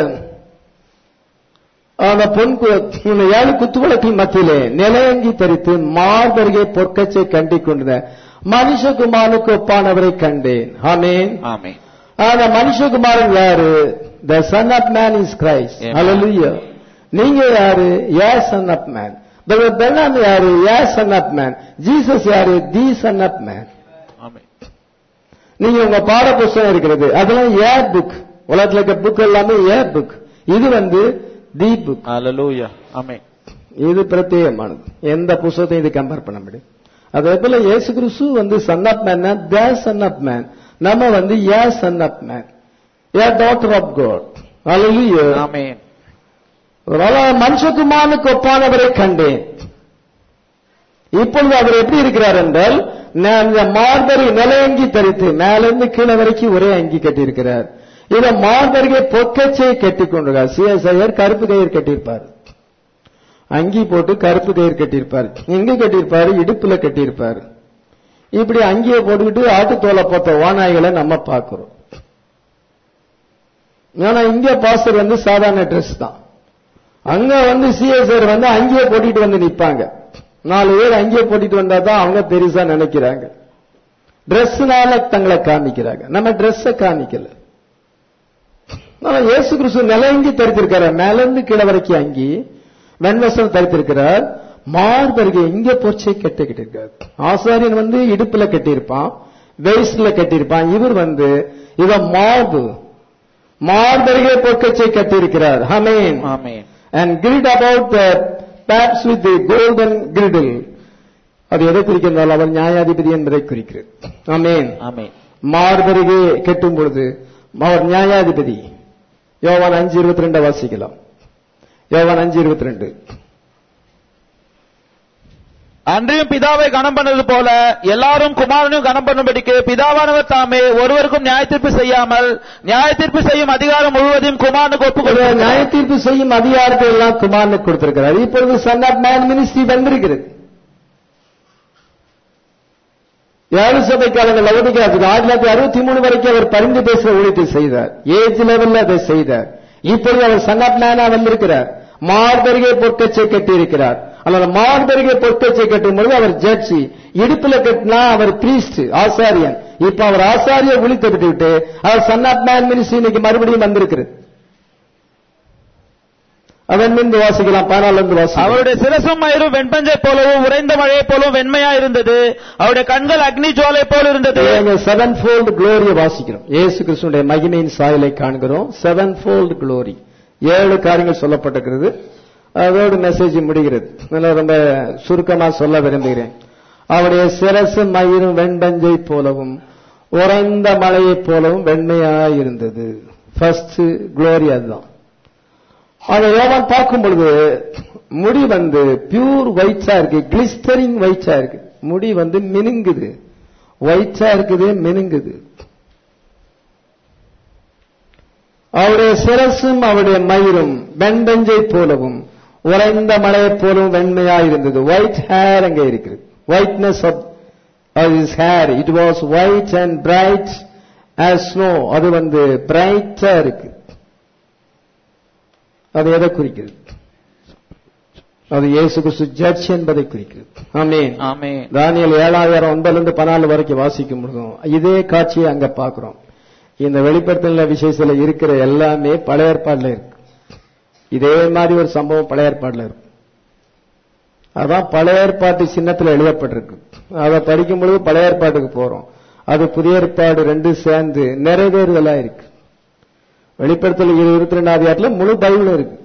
7 குத்துவிளக்கின் மத்தியிலே நிலையங்கி தரித்து மார்பருகே பொற்கச்சை கண்டிக் கொண்ட மனுஷகுமாரனுக்கு ஒப்பானவரை கண்டேன். ஆமென். அந்த மனுஷகுமாரன் யாரு? The son of man is Christ. Hallelujah. நீங்க யாரு? Yes, son of man. பெர்னாம் யாரு? Yes, son of man. Jesus யாரு? The son of man. நீங்க உங்க பாட புத்தகம் இருக்கிறது, அதெல்லாம் ஏர் புக். உலகத்துல இருக்க புக் எல்லாமே ஏர் புக். இது தி புக். ஹல்லேலூயா. ஆமென். இது பிரத்யேகமானது, எந்த புத்தகத்தையும் இது கம்பேர் பண்ண முடியும். அதே போல இயேசு கிறிஸ்து son of man, the son of man. நம்ம a son of man, a daughter of God. Hallelujah. Amen. மனுஷகுமாரனுக்கு ஒப்பானவரை கண்டேன். இப்பொழுது அவர் எப்படி இருக்கிறார் என்றால், மார்பரை நிலையங்கி தரித்து மேலிருந்து கீழே வரைக்கும் ஒரே அங்கி கட்டியிருக்கிறார். இத மார்பருகே பொற்கச்சையை கட்டிக் கொண்டிருக்கார். சிஎஸ்ஐயர் கருப்பு கயிறு கட்டியிருப்பார், அங்கி போட்டு கருப்பு கயிறு கட்டியிருப்பார். எங்க கட்டியிருப்பாரு? இடுப்புல கட்டியிருப்பார். இப்படி அங்கியை போட்டுக்கிட்டு ஆட்டுத்தோலை போட்ட ஓநாய்களை நம்ம பார்க்கிறோம். ஆனா இங்க பாஸ்டர் சாதாரண ட்ரெஸ் தான். அங்க சிஎஸ்ஆர் அங்கேயே போட்டிட்டு நிப்பாங்க. 4 பேர் அங்கேயே போட்டிட்டு வந்தா தான் அவங்க பெருசா நினைக்கிறாங்க. டிரெஸ்னால தங்களை காமிக்கிறாங்க, நம்ம டிரெஸ் காமிக்கல. இயேசு கிறிஸ்து நிலையங்கி தரித்திருக்கிறார், மேலிருந்து கீழே வரைக்கும் அங்கி வெண்வசம் தரித்திருக்கிறார். மார்பருகே இங்க பொச்சை கட்டிக்கிட்டு இருக்காரு. ஆசாரியன் இடுப்புல கட்டியிருப்பான், வெயிஸ்ட்ல கட்டியிருப்பான். இவர் இவ மார்பருகே பொற்கச்சை கட்டியிருக்கிறார். ஆமென். ஆமென். And girded about the paps with the golden girdle. அது எதை குறிக்கிறால்? அவர் நியாயாதிபதி என்பதை குறிக்கிறது. ஆமென். ஆமென். மார்பருகே கட்டும் பொழுது அவர் நியாயாதிபதி. யோவான் 5:22 வாசிக்கலாம். யோவான் 5:22. அன்றையும் பிதாவை கனம் பண்ணது போல எல்லாரும் குமாரனையும் கனம் பண்ணும்படிக்கு பிதாவானவர் தாமே ஒருவருக்கும் நியாயத்தீர்ப்பு செய்யாமல் நியாயத்தீர்ப்பு செய்யும் அதிகாரம் முழுவதையும் குமாரனுக்கு ஒப்புக்கொடுத்தார். நியாயத்தீர்ப்பு செய்யும் அதிகாரத்தை எல்லாம் குமாரனுக்கு கொடுத்திருக்கிறார். இப்பொழுது சன் ஆஃப் மேன் மினிஸ்ட்ரி வந்திருக்கிறது. 7 சபை காலங்கள் லவோதிக்கேயாவுக்கு 1963 வரைக்கும் அவர் பரிந்து பேசுகிற ஊழியத்தை செய்தார். ஏஜ் லெவல்ல அதை செய்தார். இப்பொழுது அவர் சன் ஆஃப் மேனா வந்திருக்கிறார். மார்பருகே பொற்கச்சை கட்டி இருக்கிறார். அல்லது மார்பருகே பொற்கச்சை கட்டும் பொழுது அவர் ஜட்ஜி, இடுப்புல கட்டினா அவர் பிரீஸ்ட், ஆசாரியன். இப்ப அவர் ஆசாரிய ஒழித்து விட்டு அவர் சன் ஆஃப் மேன் மினிஸ்ட்ரி இன்னைக்கு மறுபடியும் வந்திருக்கிறது. அதன் மீது வாசிக்கலாம். 14 வாசிக்கலாம். அவருடைய சிரசும் மயிரும் வெண்பஞ்சை போலவும் உறைந்த மழையை போலவும் வெண்மையா இருந்தது. அவருடைய கண்கள் அக்னி ஜுவாலை போல் இருந்தது. 7-fold glory வாசிக்கிறோம். இயேசு கிறிஸ்துவின் மகிமையின் சாயலை காண்கிறோம். 7-fold glory, 7 காரியங்கள் சொல்லப்பட்டிருக்கிறது. அதோடு மெசேஜ் முடிகிறது. ரொம்ப சுருக்கமா சொல்ல விரும்புகிறேன். அவருடைய சிரசு மயிரும் வெண்பஞ்சை போலவும் உறைந்த மலையை போலவும் வெண்மையா இருந்தது. ஃபர்ஸ்ட் குளோரி அதுதான். அதை யோவான் பார்க்கும் பொழுது முடி பியூர் ஒயிட்டா இருக்கு, கிளிஸ்டரிங் ஒயிட்டா இருக்கு. முடி மினுங்குது, ஒயிட்டா இருக்குது, மினுங்குது. அவருடைய சிரசும் அவருடைய மயிரும் வெண்பஞ்சை போலவும் உறைந்த மலையை போலவும் வெண்மையா இருந்தது. ஒயிட் ஹேர் அங்க இருக்குது. whiteness of his hair, it was white and bright as snow. அது வந்து பிரைட்டா இருக்கு. அது எதை குறிக்கிறது? அது இயேசு கிறிஸ்து ஜட்ஜ் என்பதை குறிக்கிறது. ஆமென். ஆமென். தானியேல் 7:9-14 வரைக்கும் வாசிக்கும் பொழுதும் இதே காட்சியை அங்க பார்க்கிறோம். இந்த வெளிப்படுத்தல் விசேஷத்துல இருக்கிற எல்லாமே பழைய ஏற்பாடுல இருக்கு. இதே மாதிரி ஒரு சம்பவம் பழைய ஏற்பாடுல இருக்கு. அதான் பழைய ஏற்பாட்டு சின்னத்துல எழுதப்பட்டிருக்கு. அதை படிக்கும் பொழுது பழைய ஏற்பாட்டுக்கு போறோம். அது புதிய ஏற்பாடு ரெண்டு சேர்ந்து நிறைவேறுதலா இருக்கு. வெளிப்படுத்தல் 22 முழு பைபிள் இருக்கு.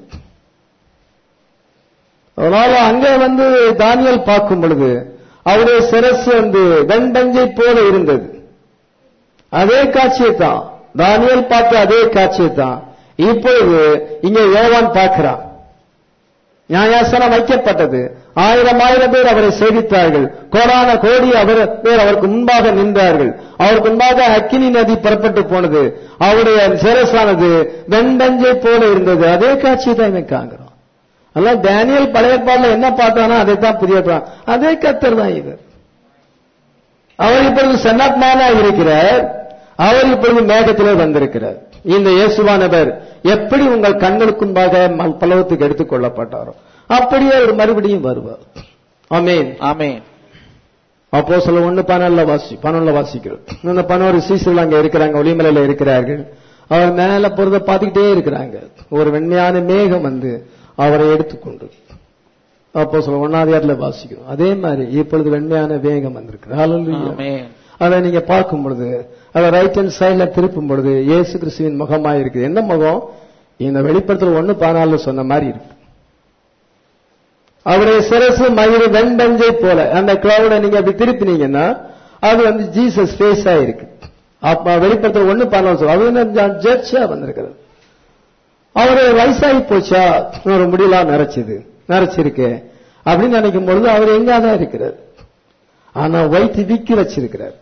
அதனால அங்க வந்து தானியேல் பார்க்கும் பொழுது அவருடைய சிரசு வந்து வெண்பஞ்சை போல இருந்தது. அதே காட்சியை தான் தானியேல் பார்த்த அதே காட்சியை தான் இப்பொழுது இங்க யோவான் பார்க்கிறான். நியாயாசனம் வைக்கப்பட்டது. 1000 பேர் அவரை சேவித்தார்கள். கோடான கோடி பேர் அவருக்கு முன்பாக நின்றார்கள். அவருக்கு முன்பாக அக்கினி நதி புறப்பட்டு போனது. அவருடைய சிரசானது வெண்பஞ்சை போல இருந்தது. அதே காட்சியை தான் இவன் காண்கிறோம். அதனால தானியேல் பழைய ஏற்பாடுல என்ன பார்த்தானோ அதை தான் புதிய அதே கர்த்தர் தான் இவர். அவர் இப்பொழுது சன்னாத்மானா இருக்கிறார். அவர் இப்பொழுது மேகத்திலே வந்திருக்கிறார். இந்த இயேசுவானவர் எப்படி உங்கள் கண்களுக்கு முன்பாக பல்லவத்துக்கு எடுத்துக் கொள்ளப்பட்டாரோ அப்படியே அவர் மறுபடியும் வருவார். ஆமென். ஆமென். அப்போஸ்தலர் 1:12 வாசிக்கிறோம். இந்த 11 சீசர்கள் அங்க இருக்கிறாங்க, ஒளிமலையில இருக்கிறார்கள். அவர் மேல போறத பார்த்துக்கிட்டே இருக்கிறாங்க. ஒரு வெண்மையான மேகம் வந்து அவரை எடுத்துக்கொண்டு அப்போஸ்தலர் 1 வாசிக்கிறோம். அதே மாதிரி இப்பொழுது வெண்மையான மேகம் வந்திருக்கு. ஹல்லேலூயா. அதை நீங்க பார்க்கும் பொழுது அதை ரைட் ஹேண்ட் சைட்ல திருப்பும் பொழுது இயேசு கிறிஸ்துவின் முகமா இருக்கு. என்ன முகம்? இந்த வெளிப்படுத்தல் 1:14 சொன்ன மாதிரி இருக்கு. அவருடைய சிரசு மயிறு வெண்பஞ்சை போல. அந்த கிளவுட நீங்க அப்படி திருப்பினீங்கன்னா அது வந்து ஜீசஸ் ஃபேஸா இருக்கு. அப்ப வெளிப்படுத்தல் 1:14 சொல்ல அது ஜட்ஜா வந்திருக்கிறது. அவருடைய வயசாகி போச்சா, ஒரு முடியலாம் நிறைச்சிருக்கு அப்படின்னு நினைக்கும் பொழுது அவர் எங்காதான் இருக்கிறார். ஆனா வயிற்று விக்கி வச்சிருக்கிறார்.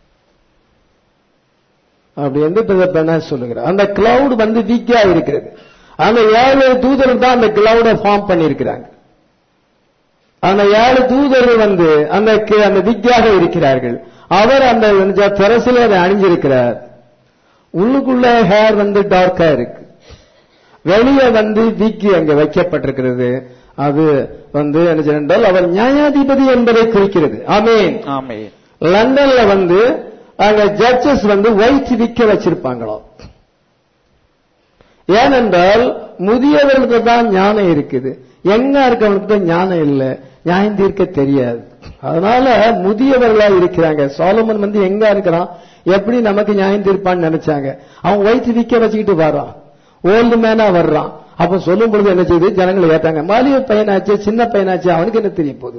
அப்படி எந்த சொல்லுகிறார். அந்த கிளவுட் வந்து வீக்கா இருக்கிறது. அந்த 7 தூதர்கள் தான் அந்த கிளவுட ஃபார்ம் பண்ணிருக்கிறாங்க. அந்த 7 தூதர்கள் வந்து அந்த விக்கியாக இருக்கிறார்கள். அவர் அந்த திரசில அதை அணிஞ்சிருக்கிறார். உள்ளுக்குள்ள ஹேர் வந்து டார்க்கா இருக்கு. வெளியே வந்து விக்கி அங்க வைக்கப்பட்டிருக்கிறது. அது வந்து என்ன சொன்னால் அவர் நியாயாதிபதி என்பதை குறிக்கிறது. ஆமென். ஆமென். லண்டன்ல வந்து அங்க ஜட்ஜஸ் வந்து ஒயிட் விக்க வச்சிருப்பாங்களோ. ஏனென்றால் முதியவர்களுக்கு தான் ஞானம் இருக்குது. எங்க இருக்கவனுக்கு தான் ஞானம் இல்லை, நியாயம் தீர்க்க தெரியாது. அதனால முதியவர்களா இருக்கிறாங்க. சாலமன் வந்து எங்க இருக்கிறான், எப்படி நமக்கு நியாயம் தீர்ப்பான்னு நினைச்சாங்க. அவன் ஒயிட் விக்க வச்சுக்கிட்டு வரான், ஓல்டு மேனா வர்றான். அப்ப சொல்லும் பொழுது என்ன செய்யுது, ஜனங்களை ஏற்றாங்க. மாலிய பையனாச்சு, சின்ன பையனாச்சு, அவனுக்கு என்ன தெரிய போகுது.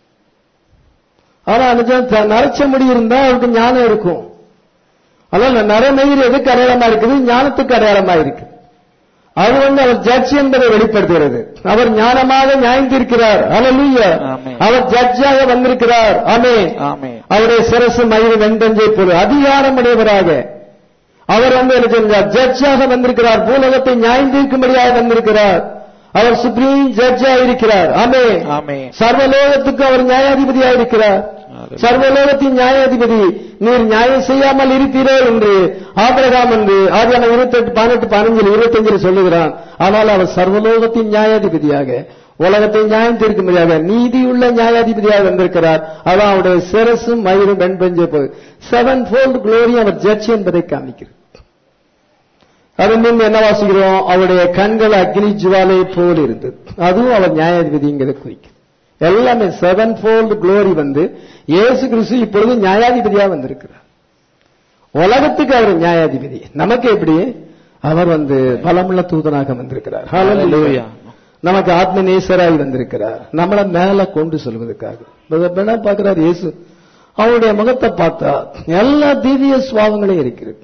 ஆனா நரைச்ச முடி இருந்தா அவனுக்கு ஞானம் இருக்கும். அதனால நரமயிர் எதுக்கு அடையாளமா இருக்குது, ஞானத்துக்கு அடையாளமா இருக்கு. அது வந்து அவர் ஜட்ஜ் என்பதை வெளிப்படுத்துகிறது. அவர் ஞானமாக நியாயம் தீர்க்கிறார். ஹல்லேலூயா. அவர் ஜட்ஜாக வந்திருக்கிறார். ஆமென். அவருடைய சிரசு மயிறு வெண்பஞ்சை போல அதிகாரமுடையவராக அவர் வந்து என்ன சொல்றார், ஜட்ஜாக வந்திருக்கிறார். பூலகத்தை நியாயம் தீர்க்கும்படியாக வந்திருக்கிறார். அவர் சுப்ரீம் ஜட்ஜா இருக்கிறார். ஆமென். சர்வலோகத்துக்கு அவர் நியாயாதிபதியாக இருக்கிறார். சர்வலோகத்தின் நியாயாதிபதி. நீர் நியாயம் செய்யாமல் இருப்பீரோ என்று ஆபிரகாம் என்று ஆதியாகமம் 28:18-15 சொல்லுகிறான். ஆனால் அவர் சர்வலோகத்தின் நியாயாதிபதியாக உலகத்தை நியாயம் தீர்க்கும்படியாக நீதியுள்ள நியாயாதிபதியாக வந்திருக்கிறார். அதான் அவருடைய சிரசும் மயிரும் வெண்பஞ்சை போய் 7-fold glory அவர் ஜட்ஜ் என்பதை காமிக்கிறது. அது முன் என்ன வாசிக்கிறோம், அவருடைய கண்கள் அக்னி ஜுவாலை போல் இருந்தது. அதுவும் அவர் நியாயாதிபதிங்கிறத குறிக்கும். எல்லாமே 7-fold glory வந்து இயேசு கிறிஸ்து இப்பொழுது நியாயாதிபதியா வந்திருக்கிறார். உலகத்துக்கு அவர் நியாயாதிபதி. நமக்கு எப்படி, அவர் வந்து பலமுள்ள தூதனாக வந்திருக்கிறார். ஹல்லேலூயா. நமக்கு ஆத்ம நேசராய் வந்திருக்கிறார், நம்மளை மேல கொண்டு சொல்வதற்காக. பார்க்கிறார் இயேசு, அவருடைய முகத்தை பார்த்தா எல்லா திவ்ய சுவாவங்களும் இருக்கிறது.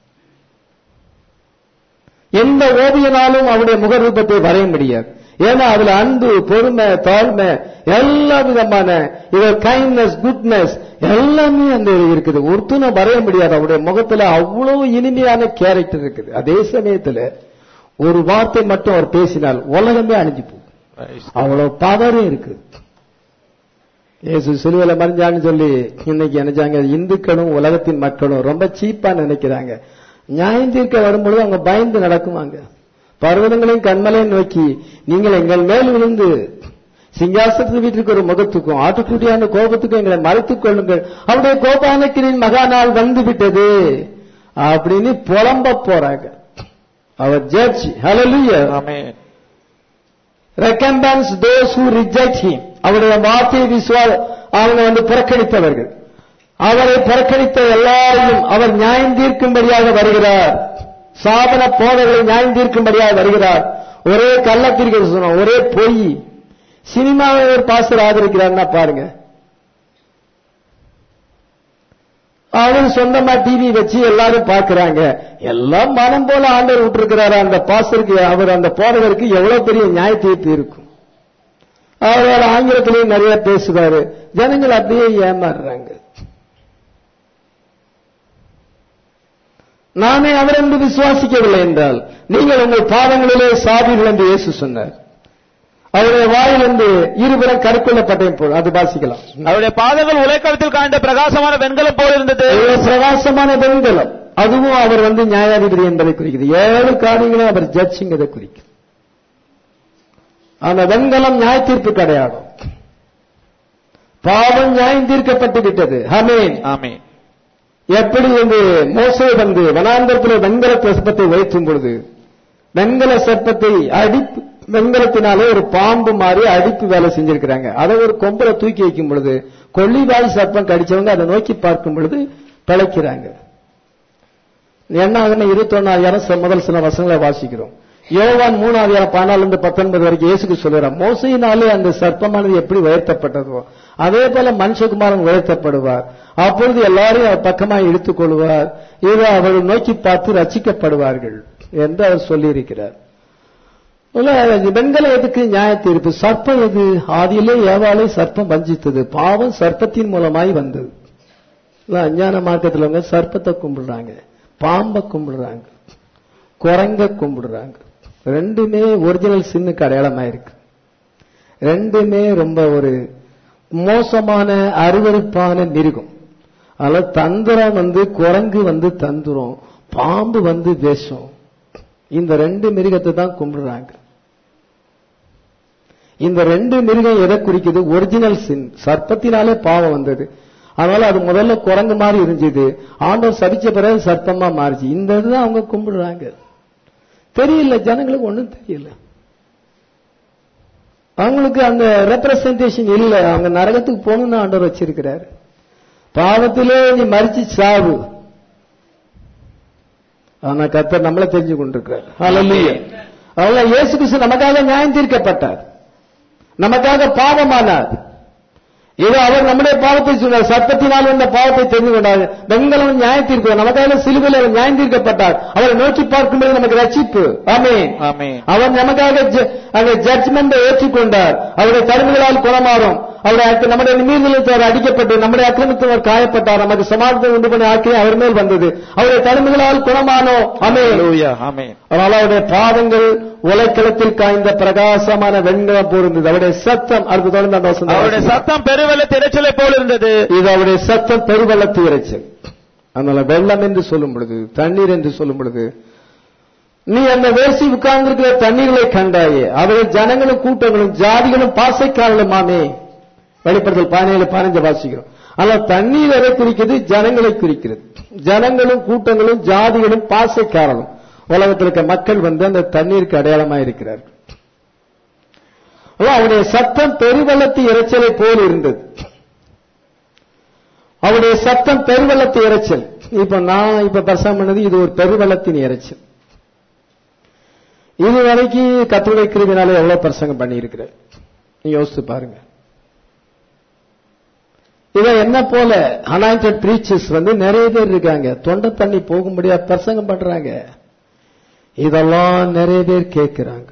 எந்த ஓவியனாலும் அவருடைய முக ரூபத்தை வரைய முடியாது. ஏன்னா அதுல அன்பு, பொறுமை, தாழ்மை, எல்லா விதமான கைண்ட்னஸ், குட்னஸ் எல்லாமே அந்த இருக்குது. ஒருத்தனை வரைய முடியாது. அவருடைய முகத்துல அவ்வளவு இனிமையான கேரக்டர் இருக்குது. அதே சமயத்துல ஒரு வார்த்தை மட்டும் அவர் பேசினால் உலகமே அழிஞ்சு போகும். அவ்வளவு பவரே இருக்கு. இயேசு சிலுவையில மறிஞ்சான்னு சொல்லி இன்னைக்கு நினைச்சாங்க இந்துக்களும் உலகத்தின் மக்களும் ரொம்ப சீப்பா நினைக்கிறாங்க. நியாயம் தீர்க்க வரும்பொழுது அவங்க பயந்து நடக்குவாங்க. பர்வதங்களையும் கண்மலையும் நோக்கி நீங்கள் எங்கள் மேல் விழுந்து சிங்காசனத்து வீட்டிற்கு ஒரு முகத்துக்கும் ஆட்டுக்குட்டியான கோபத்துக்கும் எங்களை மறைத்துக் கொள்ளுங்கள், அவருடைய கோபானக்கிரின் மகா நாள் வந்து விட்டது அப்படின்னு புலம்ப போறாங்க. அவர் judge. Hallelujah. Amen. Recompense those who reject him. அவருடைய வார்த்தையை அவங்க புறக்கணித்தவர்கள். அவரை புறக்கணித்த எல்லாரையும் அவர் நியாயம் தீர்க்கும்படியாக வருகிறார். சாதன போதகளை நியாயம் தீர்க்கும்படியாக வருகிறார். ஒரே கள்ளத்தீர்க்க சொன்னோம், ஒரே பொய். சினிமாவை ஒரு பாஸ்டர் ஆதரிக்கிறார்னா பாருங்க, அவர் சொந்தமா டிவி வச்சு எல்லாரும் பாக்குறாங்க. எல்லாம் மனம் போல ஆண்டவர் விட்டுருக்கிறாரு. அந்த பாஸ்டருக்கு அவர் அந்த போதகருக்கு எவ்வளவு பெரிய நியாய தீர்ப்பு இருக்கும். அவரோட ஆங்கிலத்திலேயும் நிறைய பேசுவாரு. ஜனங்கள் அப்படியே ஏமாறுறாங்க. நானே அவர் என்று விசுவாசிக்கவில்லை என்றால் நீங்கள் உங்கள் பாதங்களிலே சாவீர்கள் என்று இயேசு சொன்னார். அவருடைய வாயிலிருந்து இருபுறம் கருக்கொள்ளப்பட்டேன் போல் அது வாசிக்கலாம். அவருடைய பாதங்கள் உலைக்களத்தில் காண்ட பிரகாசமான வெண்கலம் போல் இருந்தது. பிரகாசமான வெண்கலம், அதுவும் அவர் நியாயாதிபதி என்பதை குறிக்கிறது. 7 காரியங்களும் அவர் ஜட்ஜிங்கதை குறிக்கும். அந்த வெண்கலம் நியாய தீர்ப்பு கிடையாது. பாவம் நியாயம் தீர்க்கப்பட்டு விட்டது. ஆமென். ஆமென். எப்படி மோசே வனாந்தரத்தில் வெண்கல சர்ப்பத்தை வைக்கும் பொழுது வெண்கல சர்ப்பத்தை வெண்கலத்தினாலே ஒரு பாம்பு மாதிரி அடிப்பு வேலை செஞ்சிருக்கிறாங்க. அதை ஒரு கொம்புல தூக்கி வைக்கும் பொழுது கொள்ளிவாய் சர்ப்பம் கடிச்சவங்க அதை நோக்கி பார்க்கும் பொழுது பிழைக்கிறாங்க. என்ன ஆகுன்னு 21 முதல் சில வசனங்களை வாசிக்கிறோம். யோவான் 3:14-19 வரைக்கும் இயேசுக்கு சொல்றார், மோசையினாலே அந்த சர்ப்பமானது எப்படி உயர்த்தப்பட்டதோ அதே போல மனுஷகுமாரன் உயர்த்தப்படுவார். அப்பொழுது எல்லாரையும் அவர் பக்கமாக இழுத்துக் கொள்வார். இதை அவர்கள் நோக்கி பார்த்து ரட்சிக்கப்படுவார்கள் என்று அவர் சொல்லியிருக்கிறார். வெண்கல எதுக்கு நியாய தீர்ப்பு? சர்ப்பம் எது? ஆதியிலே ஏவாளை சர்ப்பம் வஞ்சித்தது. பாவம் சர்ப்பத்தின் மூலமாய் வந்தது. அஞ்ஞான மார்க்கத்தில் சர்ப்பத்தை கும்பிடுறாங்க, பாம்பை கும்பிடுறாங்க, குரங்க கும்பிடுறாங்க. ரெண்டுமே ஒரிஜினல் சின்னுக்கு அடையாளமா இருக்கு. ரெண்டுமே ரொம்ப ஒரு மோசமான அருவருப்பான மிருகம். அதனால தந்திரம் குரங்கு தந்திரம், பாம்பு விஷம். இந்த 2 மிருகத்தை தான் கும்பிடுறாங்க. இந்த 2 மிருகம் எதை குறிக்குது? ஒரிஜினல் சின். சர்ப்பத்தினாலே பாவம் வந்தது. அதனால அது முதல்ல குரங்கு மாதிரி இருந்துச்சு. ஆண்டவர் சபிச்ச பிறகு சர்ப்பமா மாறிச்சு. இந்த இதுதான் அவங்க கும்பிடுறாங்க. தெரியல, ஜனங்களுக்கு ஒண்ணும் தெரியல. அவங்களுக்கு அந்த ரெப்ரசன்டேஷன் இல்லை. அவங்க நரகத்துக்கு போகணும்னு ஆண்டவர் வச்சிருக்கிறாரு. பாவத்திலே நீ மரிச்சு சாவு. ஆனா கர்த்தர் நம்மளை தெரிஞ்சு கொண்டிருக்கிறார். ஹல்லேலூயா. அதனால இயேசு கிறிஸ்து நமக்காக நியாயம் தீர்க்கப்பட்டார், நமக்காக பாவமானார். இது அவர் நம்முடைய பாவத்தை சொன்னார். சர்ப்பத்தினால் வந்த பாவத்தை தெரிந்து கொண்டார். வெண்கலம் நியாய தீர்ப்பு. நமக்காக சிலுவையில் அவர் நியாயம் தீர்க்கப்பட்டார். அவரை நோக்கி பார்க்கும்போது நமக்கு ரட்சிப்பு. ஆமென். அவர் நமக்காக அந்த ஜட்ஜ்மெண்டை ஏற்றுக்கொண்டார். அவருடைய தருமைகளால் குணமாறும். அவருடைய நம்முடைய நிமிர்ந்தத்தில் அடிக்கப்பட்டு நம்முடைய அக்கிரமத்தில் காயப்பட்டார். நமக்கு சமாதானம் உண்டு பண்ணி ஆக்கி அவர் மேல் வந்தது. அவருடைய தருமைகளால் குணமானோ. ஆமென். அதனால அவருடைய பாதங்கள் உலைக்களத்தில் காய்ந்த பிரகாசமான வெண்கலம் போல் இருந்தது. அவருடைய சத்தம் அதுக்கு தொடர்ந்து அந்த வசனம், அவருடைய சத்தம் பெருவெள்ளத்து இரைச்சலை போல் இருந்தது. இது அவருடைய சத்தம் பெருவெள்ளத்து இரைச்சல். அதனால வெள்ளம் என்று சொல்லும் பொழுது, தண்ணீர் என்று சொல்லும் பொழுது, நீ அந்த வேசி உட்கார்ந்திருக்கிற தண்ணீர்களை கண்டாயே, அவர்கள் ஜனங்களும் கூட்டங்களும் ஜாதிகளும் பாசைக்காரலுமாமே. வெளிப்படுத்தல் 17-15 வாசிக்கிறோம். ஆனால் தண்ணீர் எதை குறிக்கிறது? ஜனங்களை குறிக்கிறது. ஜனங்களும் கூட்டங்களும் ஜாதிகளும் பாசைக்காரலும் உலகத்தில் இருக்க மக்கள் அந்த தண்ணீருக்கு அடையாளமாக இருக்கிறார்கள். அவருடைய சத்தம் பெருவெள்ளத்து இரைச்சலை போல் இருந்தது. அவருடைய சத்தம் பெருவெள்ளத்து இரைச்சல். நான் பிரசங்கம் பண்ணது இது ஒரு பெருவெள்ளத்தின் இரைச்சல். இதுவரைக்கும் கர்த்தருடைய கிருபையினாலே எவ்வளவு பிரசங்கம் பண்ணி இருக்கிறார் நீங்க யோசித்து பாருங்க. இவன் என்ன போல அனாயிண்டட் பிரீச்சர்ஸ் நிறைய பேர் இருக்காங்க. தொண்டை தண்ணி போகும்படியா பிரசங்கம் பண்றாங்க. இதெல்லாம் நிறைய பேர் கேட்கிறாங்க.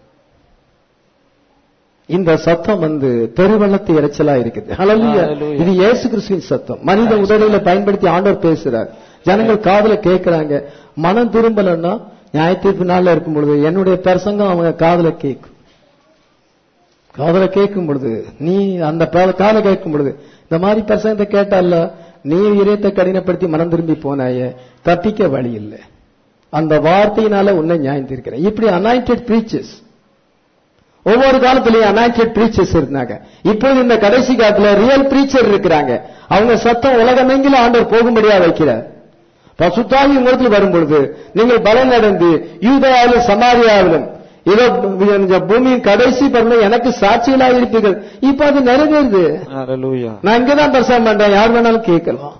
இந்த சத்தம் பெருவெள்ளத்து இரைச்சலா இருக்குது. ஹல்லேலூயா. இது இயேசு கிறிஸ்துவின் சத்தம். மனித உதவிகளை பயன்படுத்தி ஆண்டவர் பேசுறார். ஜனங்கள் காதுல கேட்கிறாங்க. மனம் திரும்பலன்னா நியாய தீர்ப்பு நாள்ல இருக்கும் பொழுது என்னுடைய பிரசங்கம் அவங்க காதுல கேட்கும். காதல கேட்கும் பொழுது, நீ அந்த காதல கேட்கும் பொழுது இந்த மாதிரி பிரசங்கத்தை கேட்டால நீ இதயத்தை கடினப்படுத்தி மனம் திரும்பி போனாயே, தப்பிக்க வழி இல்லை. அந்த வார்த்தையினால உன்னை நியாயம் தீர்க்கிறேன். இப்படி அனாயிண்டட் பிரீச்சர்ஸ் ஒவ்வொரு காலத்திலேயும் அனாயிண்டட் பிரீச்சர்ஸ் இருந்தாங்க. இப்போது இந்த கடைசி காலத்துல ரியல் பிரீச்சர் இருக்கிறாங்க. அவங்க சத்தம் உலகமெங்கிலும் ஆண்டவர் போகும்படியா வைக்கிறார். பசுத்தாவி உங்களுக்கு வரும் பொழுது நீங்கள் பலன் அடைந்து யூதேயாவிலும் சமாரியாவிலும் இதோ பூமியின் கடைசி பருவம் எனக்கு சாட்சிகளாக இருப்பீர்கள். இப்ப அது நிறைவேறுது. நான் இங்கதான் பிரசங்கம் பண்றேன், யார் வேணாலும் கேட்கலாம்.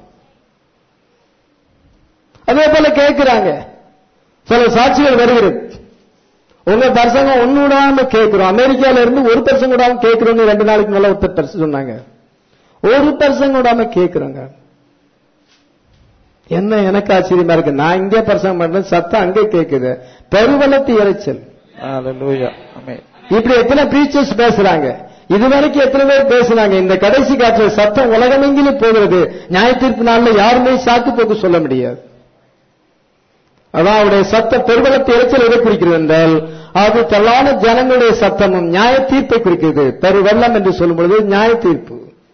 அதே போல கேட்கிறாங்க, சில சாட்சிகள் வருகிறது. உங்க பிரசங்கம் ஒன்னு விடாம கேட்கிறோம். அமெரிக்கால இருந்து ஒரு பிரசங்கம் விடாம கேட்கிறோம். 2 நாளைக்கு மேல ஒருத்தர் சொன்னாங்க, ஒரு பிரசங்கம் விடாம கேட்கிறோங்க. என்ன எனக்கு ஆச்சரியமா இருக்கு. நான் இங்கே பிரசங்கம் பண்றேன், சத்தம் அங்கே கேட்குது. பெருவெள்ளத்து இறைச்சல். இப்படி எத்தனை பிரீச்சர்ஸ் பேசுறாங்க, இதுவரைக்கும் எத்தனை பேர் பேசுறாங்க. இந்த கடைசி காலத்துல சத்தம் உலகமெங்கிலும் போகிறது. நியாய தீர்ப்பு நாள்ல யாருமே சாக்கு போக்கு சொல்ல முடியாது. அதான் அவருடைய சத்தம் பெருவெள்ளத்து இறைச்சல் எதை குறிக்கிறது என்றால், அது தள்ளான ஜனங்களுடைய சத்தமும் நியாய தீர்ப்பை குறிக்கிறது. பெருவெள்ளம் என்று சொல்லும் பொழுது நியாய தீர்ப்பு.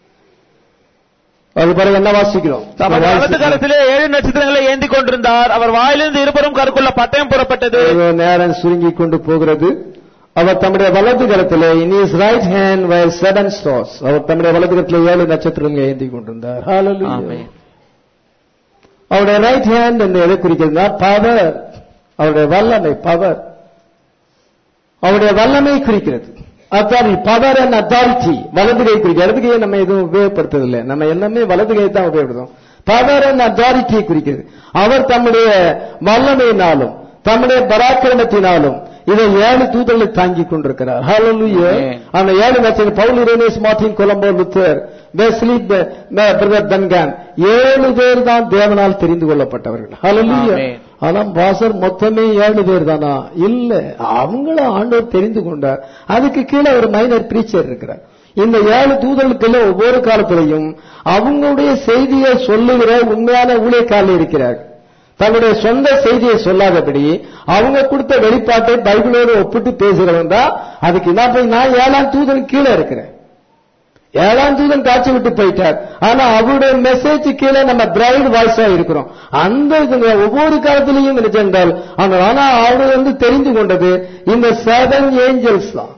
அது பிறகு என்ன வாசிக்கிறோம்? வலது காலத்திலே 7 நட்சத்திரங்களை ஏந்தி கொண்டிருந்தார். அவர் வாயிலிருந்து இருபுறம் கருக்குள்ள பட்டயம் புறப்பட்டது. நேரம் சுருங்கி கொண்டு போகிறது. அவர் தம்முடைய வலது கரத்திலே in his right hand were 7 stars. அவர் தம்முடைய வலது கரத்திலே 7 நட்சத்திரங்களை ஏந்தி கொண்டிருந்தார். ஹalleluya. அவருடைய ரைட் ஹேண்ட் என்று எதை குறிக்கிறதுனா பவர், அவருடைய வல்லமை, பவர், அவருடைய வல்லமை குறிக்கிறது. அத்தாரிட்டி, பவர் அண்ட் அத்தாரிட்டி வலது கை குறிக்கிறது. இடது கையை நம்ம எதுவும் உபயோகப்படுத்துறதில்லை, நம்ம எல்லாமே வலது கையை தான் உபயோகப்படுத்தும். பவர் அண்ட் அத்தாரிட்டியை குறிக்கிறது. அவர் தம்முடைய வல்லமையினாலும் தம்முடைய பராக்கிரமத்தினாலும் இதை 7 தூதர்களை தாங்கிக் கொண்டிருக்கிறார். ஹalleluya. அந்த 7 நட்சத்திரம் Paul, Irenaeus, Martin, Columba, Luther, Wesley, brother பென்கான் 7 பேர் தான் தேவனால் தெரிந்து கொள்ளப்பட்டவர்கள். ஹalleluya. ஆனால் வாசர் மொத்தமே 7 பேர் தானா? இல்ல, அவங்கள ஆண்டவர் தெரிந்து கொண்டார். அதுக்கு கீழே ஒரு மைனர் பிரீச்சர் இருக்கிறார். இந்த 7 தூதர்களுக்குள்ள ஒவ்வொரு காலத்திலையும் அவங்களுடைய செய்தியை சொல்லுகிற உண்மையான ஊழியக்காரர்கள் இருக்கிறார்கள். தங்களுடைய சொந்த செய்தியை சொல்லாதபடி அவங்க கொடுத்த வெளிப்பாட்டை பைபிளோடு ஒப்பிட்டு பேசுகிறவன் தான். அதுக்கு என்ன போய் நான் 7ஆம் தூதன் கீழே இருக்கிறேன். 7ஆம் தூதன் காட்சி விட்டு போயிட்டார். ஆனா அவருடைய மெசேஜ் கீழே நம்ம பிரைட் வாய்ஸா இருக்கிறோம். அந்த ஒவ்வொரு காலத்திலையும் என்றால் ஆனா அவர் தெரிந்து கொண்டது இந்த 7 ஏஞ்சல்ஸ் தான்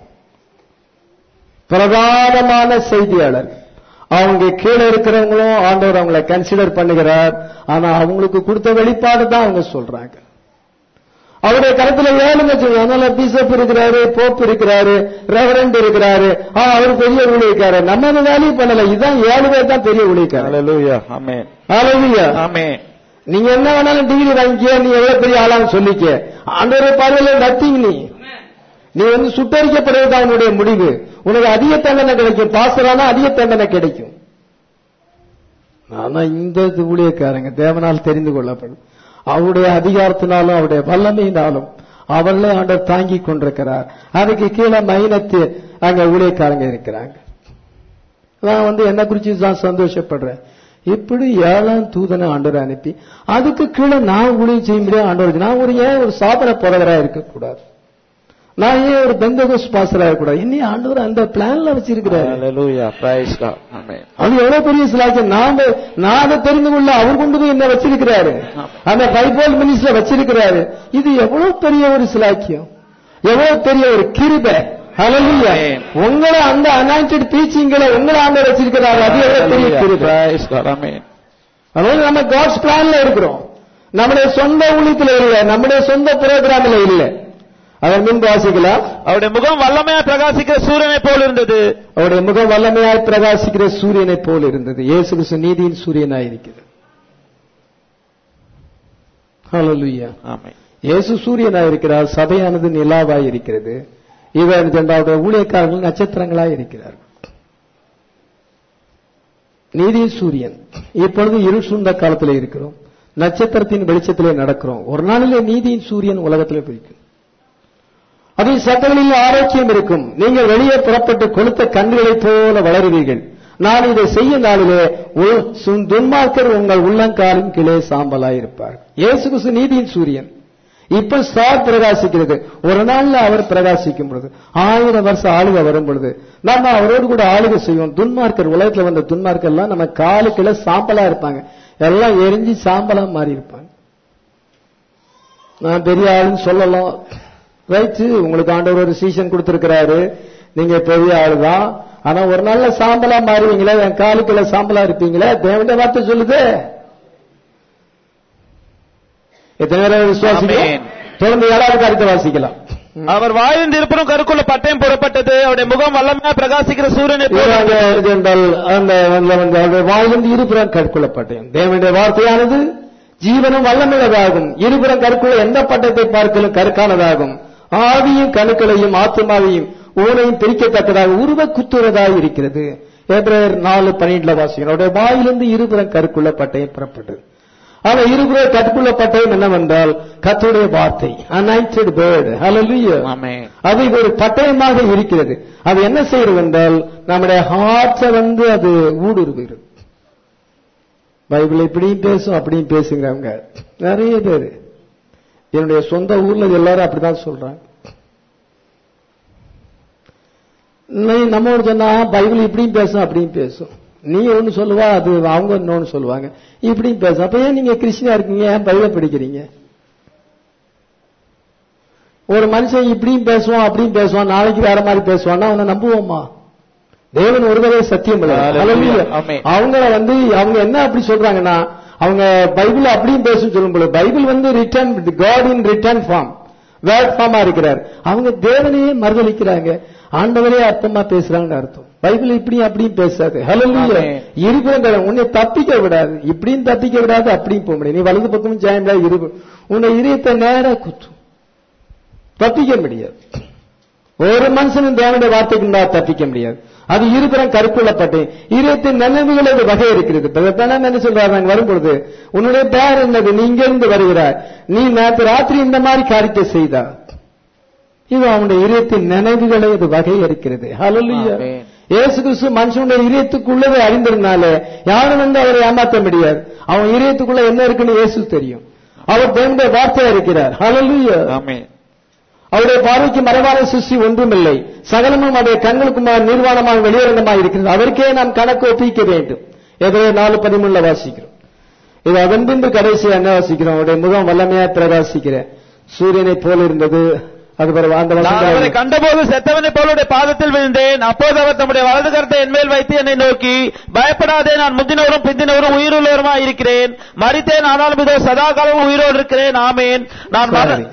பிரதானமான செய்தியாளர். அவங்க கீழே இருக்கிறவங்களும் ஆண்டவர் அவங்களை கன்சிடர் பண்ணுகிறார். ஆனா அவங்களுக்கு கொடுத்த வெளிப்பாடு தான் அவங்க சொல்றாங்க. அவருடைய கருத்துல 7 லட்சம். அதனால பிஷப் இருக்கிறாரு, போப் இருக்கிறாரு, ரெவரண்ட் இருக்கிறாரு. அவர் பெரிய ஊழியக்காரர். நம்ம அந்த வேலையை பண்ணல. இதுதான் 7 பேர் தான் பெரிய ஊழியக்காரர். ஹalleluya. ஆமென். ஹalleluya. ஆமென். நீங்க என்ன வேணாலும் டிகிரி வாங்கிக்க, நீ எவ்வளவு பெரிய ஆளான்னு சொல்லிக்க, ஆண்டவருடைய பார்வையில நத்திங். நீ சுட்டரிக்கப்படுவது அவனுடைய முடிவு. உனக்கு அதிக தண்டனை கிடைக்கும். பாஸ்டரானா அதிக தண்டனை கிடைக்கும். ஆனா இந்த ஊழியக்காரங்க தேவனால் தெரிந்து கொள்ளப்படும். அவருடைய அதிகாரத்தினாலும் அவருடைய வல்லமையினாலும் அவர்களே ஆண்டவர் தாங்கி கொண்டிருக்கிறார். அதுக்கு கீழே மைனத்து அங்க ஊழியக்காரங்க இருக்கிறாங்க. நான் என்ன குறிச்சு தான் சந்தோஷப்படுறேன். இப்படி 7ஆம் தூதனை ஆண்டவர் அனுப்பி அதுக்கு கீழே நான் ஊழியம் செய்ய முடியாது. ஆண்டவர் நான் ஏன் ஒரு சாதனை போறவராக இருக்கக்கூடாது? நான் ஏன் ஒரு பெந்தகோஸ்ட் பாஸ்டரா இருக்கக்கூடாது? இன்னும் ஆண்டவர் அந்த பிளான்ல வச்சிருக்கிறார். ஹalleluya. Praise God. ஆமென். அது எவ்வளவு பெரிய சிலாக்கியம். நான் அதை தெரிந்து கொள்ள அவர் கொண்டு போய் என்ன வச்சிருக்கிறாரு, அந்த பைபிள் மினிஸ்ட்ரியில வச்சிருக்கிறாரு. இது எவ்வளவு பெரிய ஒரு சிலாக்கியம், எவ்வளவு பெரிய ஒரு கிருபை. ஹalleluya. உங்களை அந்த அனாயிண்டட் டீச்சிங்களை உங்களை ஆண்டவர் வச்சிருக்கிறாரு. அது எவ்வளவு பெரிய கிருபை. Praise God. ஆமென். அதாவது நம்ம காட்ஸ் பிளான்ல இருக்கிறோம். நம்முடைய சொந்த ஊழியத்துல இல்ல, நம்முடைய சொந்த புரோகிராம்ல இல்ல. அதன் முன்பு வாசிக்கலாம். அவருடைய முகம் வல்லமையாய் பிரகாசிக்கிற சூரியனை போல் இருந்தது. அவருடைய முகம் வல்லமையாய் பிரகாசிக்கிற சூரியனை போல் இருந்தது. இயேசு கிறிஸ்து நீதியின் சூரியனாய் இருக்கிறது. ஹalleluya. ஆமென். இயேசு சூரியனாய் இருக்கிறார். சபையானது நிலாவாய் இருக்கிறது. இவன் அவருடைய ஊழியக்காரர்கள் நட்சத்திரங்களாய் இருக்கிறார்கள். நீதியின் சூரியன். இப்பொழுது இருள் சூழ்ந்த காலத்தில் இருக்கிறோம். நட்சத்திரத்தின் வெளிச்சத்திலே நடக்கிறோம். ஒரு நாளிலே நீதியின் சூரியன் உலகத்திலே பிடிக்கும். அதில் சட்டங்களில் ஆரோக்கியம் இருக்கும். நீங்கள் வெளியே புறப்பட்டு கொளுத்த கன்றுகளைப் போல வளருவீர்கள். நான் இதை செய்யும் நாளிலே துன்மார்க்கர் உங்கள் உள்ளங்காலின் கீழே சாம்பலாயிருப்பார். இயேசு கிறிஸ்து நீதியின் சூரியன். இப்ப ஸ்டார் பிரகாசிக்கிறது. ஒரு நாள்ல அவர் பிரகாசிக்கும் பொழுது 1000 வருஷம் ஆளுகை வரும் பொழுது நம்ம அவரோடு கூட ஆளுகை செய்வோம். துன்மார்க்கர், உலகத்துல வந்த துன்மார்க்கர் எல்லாம் நம்ம காலுக்குள்ள சாம்பலா இருப்பாங்க, எல்லாம் எரிஞ்சு சாம்பலா மாறி இருப்பாங்க. நான் பெரிய ஆளுன்னு சொல்லலாம், ரைட்டு, உங்களுக்கு ஆண்டவர் ஒரு சீசன் கொடுத்திருக்கிறாரு, நீங்க பெரிய ஆளுதான். ஆனா ஒரு நாள்ல சாம்பலா மாறுவீங்களா? என் காலுக்குள்ள சாம்பலா இருப்பீங்களா? தேவனுடைய வார்த்தை சொல்லுது. எத்தனை பேர் விசுவாசிக்கிறோம்? தொடர்ந்து 7வது காரியத்தை வாசிக்கலாம். அவர் வாயின் இருப்புறம் கருக்குள்ள பட்டயம் போடப்பட்டது, அவருடைய முகம் வல்லமையா பிரகாசிக்கிற சூரியனை வாயிலிருந்து இருபுறம் கற்குள்ள பட்டயம். தேவனுடைய வார்த்தையானது ஜீவனும் வல்லமுள்ளதாகும். இருபுறம் கற்குள்ள எந்த பட்டயத்தை பார்க்கலும் கருக்கானதாகும். ஆவியும் கணுக்களையும் ஆத்துமாவையும் ஊனையும் பிரிக்கத்தக்கதாக உருவ குத்துவதாக இருக்கிறது. எபிரேயர் 4:12 வாசிக்கிறோம். அவருடைய வாயிலிருந்து இருபுறம் கற்குள்ள பட்டயம் புறப்பட்டது. ஆனா இருபுற கற்குள்ள பட்டயம் என்னவென்றால் கர்த்தருடைய வார்த்தை, அனாயிண்டட் வேர்ட். ஹல்லேலூயா. அது ஒரு பட்டயமாக இருக்கிறது. அது என்ன செய்யறது என்றால் நம்முடைய ஹார்ட்ஸை அது ஊடுருவுகிறது. பைபிள் இப்படியும் பேசும் அப்படியும் பேசுங்கிறவங்க நிறைய பேர். என்னுடைய சொந்த ஊர்ல எல்லாரும் அப்படிதான் சொல்றாங்க. நம்ம சொன்னா பைபிள் இப்படியும் பேசும் அப்படியும் பேசும். நீ ஒன்னு சொல்லுவா, அது அவங்க இன்னொன்னு சொல்லுவாங்க, இப்படியும் பேசும். அப்ப ஏன் நீங்க கிறிஸ்டினா இருக்கீங்க, ஏன் பைபிளை படிக்கிறீங்க? ஒரு மனுஷன் இப்படியும் பேசுவான் அப்படியும் பேசுவான், நாளைக்கு வேற மாதிரி பேசுவான்னா அவனை நம்புவோமா? தேவன் ஒருவரே சத்தியம் இல்லை. அவங்கள அவங்க என்ன அப்படி சொல்றாங்கன்னா, அவங்க பைபிள் அப்படியும் பேசும் சொல்லும்போது, Bible written God in written form, word ஃபார்மா இருக்கிறார். அவங்க தேவனையே மறுதலிக்கிறாங்க, ஆண்டவரே அர்த்தமா பேசுறாங்கன்னு அர்த்தம். பைபிள் இப்படி அப்படியும் பேசாது. ஹல்லேலூயா. இருக்கிற உன்னை தப்பிக்க விடாது, இப்படியும் தப்பிக்க விடாது, அப்படியும் போக முடியாது. நீ வலது பக்கமும் ஜெயந்தா இரு, உன்னை இதயத்தை நேரா குத்தும், தப்பிக்க முடியாது. ஒரு மனுஷனும் தேவனுடைய வார்த்தைக்கு தப்பிக்க முடியாது. அது இருபுறம் கருக்குள்ளப்பட்டு இதயத்தின் நினைவுகள் ஒரு வகை இருக்கிறது. என்ன சொல்றாங்க வரும்பொழுது, உன்னுடைய பேர் என்னது, நீ இங்க இருந்து வருகிறாய், நீ நேற்று ராத்திரி இந்த மாதிரி காரியத்தை செய்தா, இது அவனுடைய இதயத்தின் நினைவுகளை ஒரு வகை இருக்கிறது. ஹல்லேலூயா. இயேசு கிறிஸ்து மனுஷனுடைய இதயத்துக்குள்ளதை அறிந்திருந்தாலே யாரும் அவரை ஏமாற்ற முடியாது. அவன் இதயத்துக்குள்ள என்ன இருக்குன்னு இயேசு தெரியும். அவர் தேவனுடைய வார்த்தையா இருக்கிறார். ஹல்லேலூயா. அவருடைய பார்வைக்கு மறைவான சிருஷ்டி ஒன்றுமில்லை, சகலமும் அவருடைய கண்களுக்கு நிர்வாணமாக வெளியரங்கமாக இருக்கிறது. அதற்கே நாம் கணக்கு ஒப்பிக்க வேண்டும். எபிரேயர் 4:13 வாசிக்கிறோம். இது அதன் பின்பு கடைசி என்ன வாசிக்கிறோம்? அவருடைய முகம் வல்லமையா பிரகாசிக்கிற சூரியனை போல இருந்தது. அவரை கண்டபோது செத்தவனை போலுடைய பாதத்தில் விழுந்தேன். அப்போது அவர் தம்முடைய வலது கரத்தை என்மேல் வைத்து என்னை நோக்கி, பயப்படாதே, நான் முந்தினவரும் பிந்தினவரும் உயிருள்ளவருமா இருக்கிறேன், மரித்தேன் ஆனாலும் இதோ சதா காலமும் உயிரோடு இருக்கிறேன். ஆமேன். நான்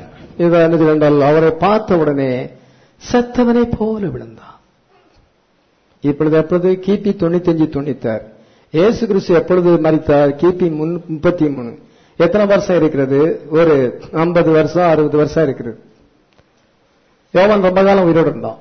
அவரை பார்த்த உடனே செத்தவனை போல விழுந்தான். இப்பொழுது எப்பொழுது கிபி 95-96 இயேசு கிறிஸ்து எப்பொழுது மரித்தார்? கிபி 33. எத்தனை வருஷம் இருக்கிறது? ஒரு 50 வருஷம் 60 வருஷம் இருக்கிறது. யோவான் ரொம்ப காலம் உயிரோடு இருந்தான்.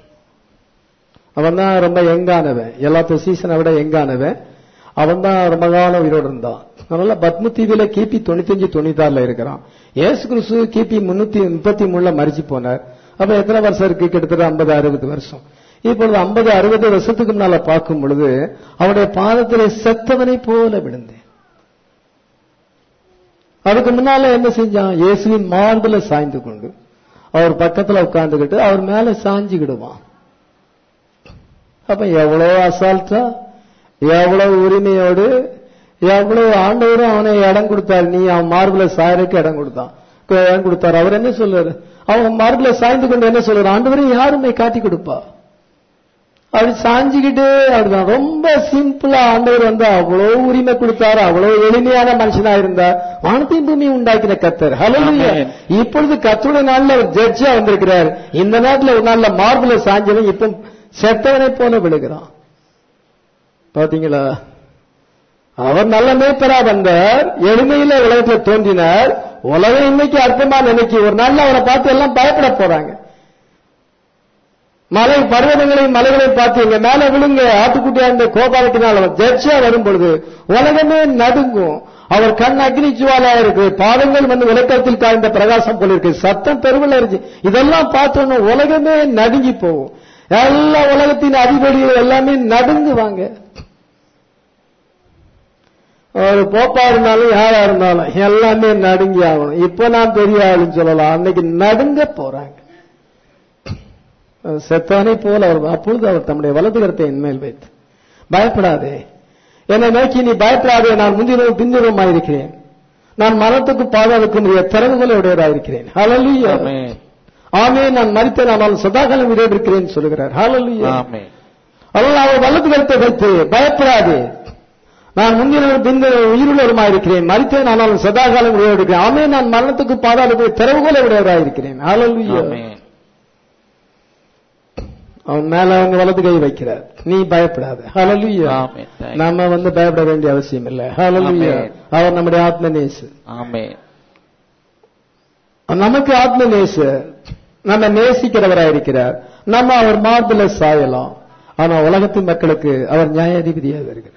அவன் தான் ரொம்ப யங்கானவன், எல்லாத்த சீசனை விட யங்கானவன். அவன் தான் ரொம்ப காலம் உயிரோடு இருந்தான். அதனால பத்ம தீவில கிபி 95-96 இருக்கிறான். இயேசு கிறிஸ்து கிபி 333 மரிச்சு போனார். அப்ப எத்தனை வருஷம் இருக்கு? கிட்டத்தட்ட 50-60 வருஷம். இப்பொழுது 50-60 வருஷத்துக்கு முன்னால பார்க்கும் பொழுது அவருடைய பாதத்திலே செத்தவனை போல விழுந்தேன். அதுக்கு முன்னால என்ன செஞ்சான்? இயேசுவின் மார்புல சாய்ந்து கொண்டு அவர் பக்கத்துல உட்கார்ந்துகிட்டு அவர் மேல சாஞ்சுக்கிடுவான். அப்ப எவ்வளவு அசால்ட்டா, எவ்வளவு உரிமையோடு, எவ்வளவு ஆண்டவரும் அவனை இடம் கொடுத்தார். நீ அவன் மார்புல சாயருக்கு இடம் கொடுத்தார். அவர் என்ன சொல்றாரு? அவன் மார்புல சாய்ந்து கொண்டு என்ன சொல்றாரு? ஆண்டவரை யாருமே காட்டி கொடுப்பா. அப்படி சாஞ்சுக்கிட்டு அப்படிதான் ரொம்ப சிம்பிளா ஆண்டவர் அவ்வளவு உரிமை கொடுத்தாரு. அவ்வளவு எளிமையான மனுஷனா இருந்தார். வானத்தையும் பூமி உண்டாக்கின கர்த்தர். ஹல்லேலூயா. இப்பொழுது கர்த்தருடைய நாள்ல ஒரு ஜட்ஜா வந்திருக்கிறார். இந்த நேரத்தில் ஒரு நாள்ல மார்புல சாஞ்சவன் இப்ப செத்தவனை போல விழுகிறான். பாத்தீங்களா? அவர் நல்ல மேய்ப்பரா வந்தார், எளிமையில உலகத்துல தோன்றினார். உலகம் இன்னைக்கு அர்த்தமா நினைக்கி ஒரு நாள்ல அவரை பார்த்து எல்லாம் பயப்பட போறாங்க. மலை பர்வதங்களையும் மலைகளையும் பார்த்து எங்க மேல விழுங்க, ஆட்டுக்குட்டியா இருந்த கோபாலத்தினால் அவர் ஜட்ஜா வரும் பொழுது உலகமே நடுங்கும். அவர் கண் அக்னி ஜுவாலா இருக்கு, பாதங்கள் விளக்கத்தில் காய்ந்த பிரகாசம் போல இருக்கு, சத்தம் பெருவில் இருக்கு. இதெல்லாம் பார்த்தோன்னு உலகமே நடுங்கி போகும். எல்லா உலகத்தின் அதிபதிகள் எல்லாமே நடுங்குவாங்க. ஒரு போப்பா இருந்தாலும் யாரா இருந்தாலும் எல்லாமே நடுங்கி ஆகணும். இப்ப நான் பெரிய ஆளுன்னு சொல்லலாம், அன்னைக்கு நடுங்க போறாங்க. செத்தானே போல அவர் அப்பொழுது அவர் தம்முடைய வலது கரத்தை என்மேல் வைத்து, பயப்படாதே, என்னை நோக்கி நீ பயப்படாதே, நான் முந்தினவும் பின்னிறமாயிருக்கிறேன், நான் மரணத்துக்கு பாதாளத்துக்கும் திறவுகளை உடையவராயிருக்கிறேன். ஹல்லேலூயா, ஆமென். நான் மரித்தேன் ஆனாலும் சதாகாலம் உயிரோடு இருக்கிறேன் சொல்லுகிறார். ஹல்லேலூயா, ஆமென். அதனால் அவர் வலது கரத்தை வைத்து பயப்படாதே, நான் முந்தினவும் பின்னிறவும் உயிருள்ளவருமாயிருக்கிறேன், மரித்தேன் ஆனாலும் சதாகாலம் உயிரோடு இருக்கிறேன். ஆமென். நான் மரணத்துக்கு பாதாளத்துக்கு திறவுகளை உடையவராயிருக்கிறேன். ஹல்லேலூயா, ஆமென். அவன் மேல அவங்க வலது கை வைக்கிறார், நீ பயப்படாத. ஹல்லேலூயா, நாம பயப்பட வேண்டிய அவசியம் இல்லை. ஹல்லேலூயா, அவர் நம்முடைய ஆத்ம நேசு. ஆமென். நமக்கு ஆத்ம நேசு, நம்ம நேசிக்கிறவராயிருக்கிறார். நம்ம அவர் மார்பில சாயலாம். ஆனா உலகத்தின் மக்களுக்கு அவர் நியாயாதிபதியாக இருக்கிறார்.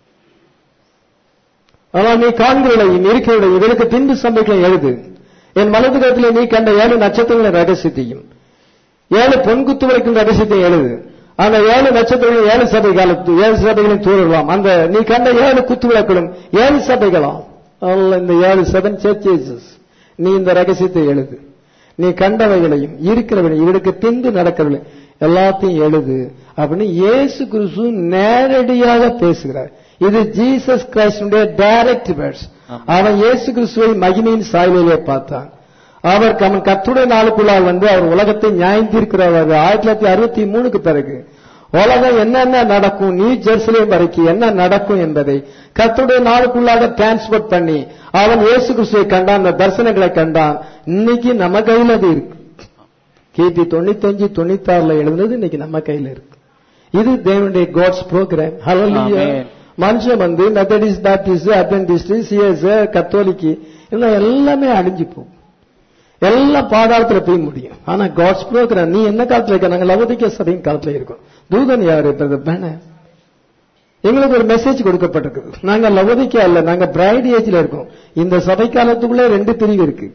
ஆனால் நீ காண்கிறதையும் இருக்கிறதையும் இவருக்கு பின்பு சம்பைகளை எழுது. என் வலது கரத்திலே நீ கண்ட 7 நட்சத்திரங்களின் ரகசியத்தையும் 7 பொன்குத்து வரைக்கும் ரகசியத்தை எழுது. அந்த 7 நட்சத்திரங்களும் 7 சபை காலத்து 7 சபைகளும் தூரலாம். அந்த நீ கண்ட 7 குத்து விளக்குகளும் 7 சபைகளாம். இந்த 7 சர்ச்சஸ். நீ இந்த ரகசியத்தை எழுது. நீ கண்டவைகளையும் இருக்கிறவர்களையும் இவருக்கு பின்பு நடக்கிறவர்கள் எல்லாத்தையும் எழுது அப்படின்னு இயேசு கிறிஸ்து நேரடியாக பேசுகிறார். இது ஜீசஸ் கிரைஸ்டுடைய டைரக்ட் வேர்ட்ஸ். அவன் இயேசு கிறிஸ்துவை மகிமையின் சாயலிலே பார்த்தான். அவர் கர்த்தருடைய நாளுக்குள்ளால் அவர் உலகத்தை நியாயம் தீர்க்கிறார். 1963க்கு பிறகு உலகம் என்னென்ன நடக்கும், நியூ ஜெருசலேம் வரைக்கும் என்ன நடக்கும் என்பதை கர்த்தருடைய நாளுக்குள்ளாக டிரான்ஸ்போர்ட் பண்ணி அவன் இயேசு கிறிஸ்துவை கண்டான், அந்த தரிசனங்களை கண்டான். இன்னைக்கு நம்ம கையில் அது இருக்கு. கிபி 95 96ல எழுந்தது இன்னைக்கு நம்ம கையில் இருக்கு. இது தேவனுடைய காட்ஸ் ப்ரோக்ராம். ஹல்லேலூயா. மனுஷன் Methodist, Baptist, Adventist, CS, Catholic எல்லாமே அழிஞ்சு போகும், எல்லாம் பாதாளத்துல போய் முடியும். ஆனா காட்ஸ் ப்ரோக்ராம் நீ என்ன காலத்துல இருக்க? நாங்க லவோதிக்கேயா சபையின் காலத்துல இருக்கோம். தூதன் யாரு? எங்களுக்கு ஒரு மெசேஜ் கொடுக்கப்பட்டிருக்கு. நாங்க லவோதிக்கேயா இல்ல, நாங்க பிரைட் ஏஜ்ல இருக்கோம். இந்த சபை காலத்துக்குள்ள 2 பிரிவு இருக்கு.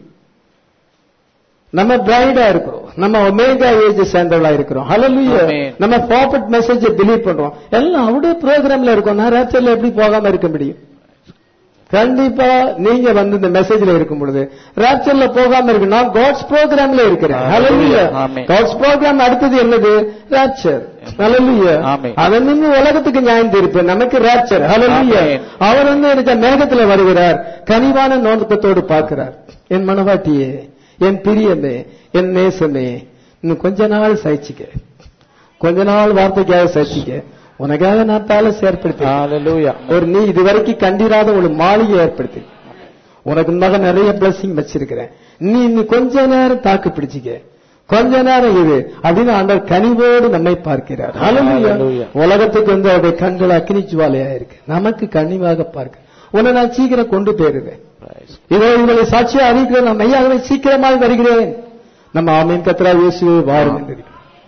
நம்ம பிரைடா இருக்கிறோம், நம்ம ஒமேகா ஏஜ் சேர்ந்தவளா இருக்கிறோம். ஹல்லேலூயா. நம்ம ப்ராஃபட் மெசேஜ் பிலீவ் பண்றோம். எல்லாம் அவருடைய ப்ரோக்ராம்ல இருக்கும். நான் ராப்சர்ல எப்படி போகாம இருக்க முடியும்? கண்டிப்பா நீங்க இந்த மெசேஜ்ல இருக்கும் பொழுது ராப்சர்ல போகாம இருக்கு. நான் காட்ஸ் ப்ரோக்ராம்ல இருக்கிறேன். ஹல்லேலூயா. காட்ஸ் ப்ரோக்ராம் அடுத்தது என்னது? ராப்சர். ஹல்லேலூயா. அதன் நின்று உலகத்துக்கு நியாயம் தீர்ப்பு, நமக்கு ராப்சர். ஹல்லேலூயா. அவர் எனக்கு மேகத்துல வருகிறார், கனிவான நோக்கத்தோடு பார்க்கிறார். என் மனவாட்டியே, என் பிரியமே, என் நேசமே, இன்னும் கொஞ்ச நாள் சகிச்சுக்க, கொஞ்ச நாள் வார்த்தைக்காக சகிச்சுக்க, உனக்காக நான் பேலஸ் ஏற்படுத்தி, ஒரு நீ இதுவரைக்கும் கண்டிராத ஒரு மாளிகை ஏற்படுத்தி, உனக்கு மகன் நிறைய பிளஸிங் வச்சிருக்கிறேன், நீ இன்னும் கொஞ்ச நேரம் தாக்கு பிடிச்சிக்க, கொஞ்ச நேரம் இது அப்படின்னு ஆண்டவர் கனிவோடு நம்மை பார்க்கிறார். ஹல்லேலூயா. உலகத்துக்கு அவருடைய கண்கள் அக்னி ஜுவாலையா இருக்கு, நமக்கு கனிவாக பார்க்க. உன்னை நான் சீக்கிரம் கொண்டு போயிருவேன், இதோ இவங்களை சாட்சியா அறிவிக்கிறேன், நான் மையாகவே சீக்கிரமாக வருகிறேன். நம்ம ஆமீன் கர்த்தரா இயேசுவே வாரும் என்று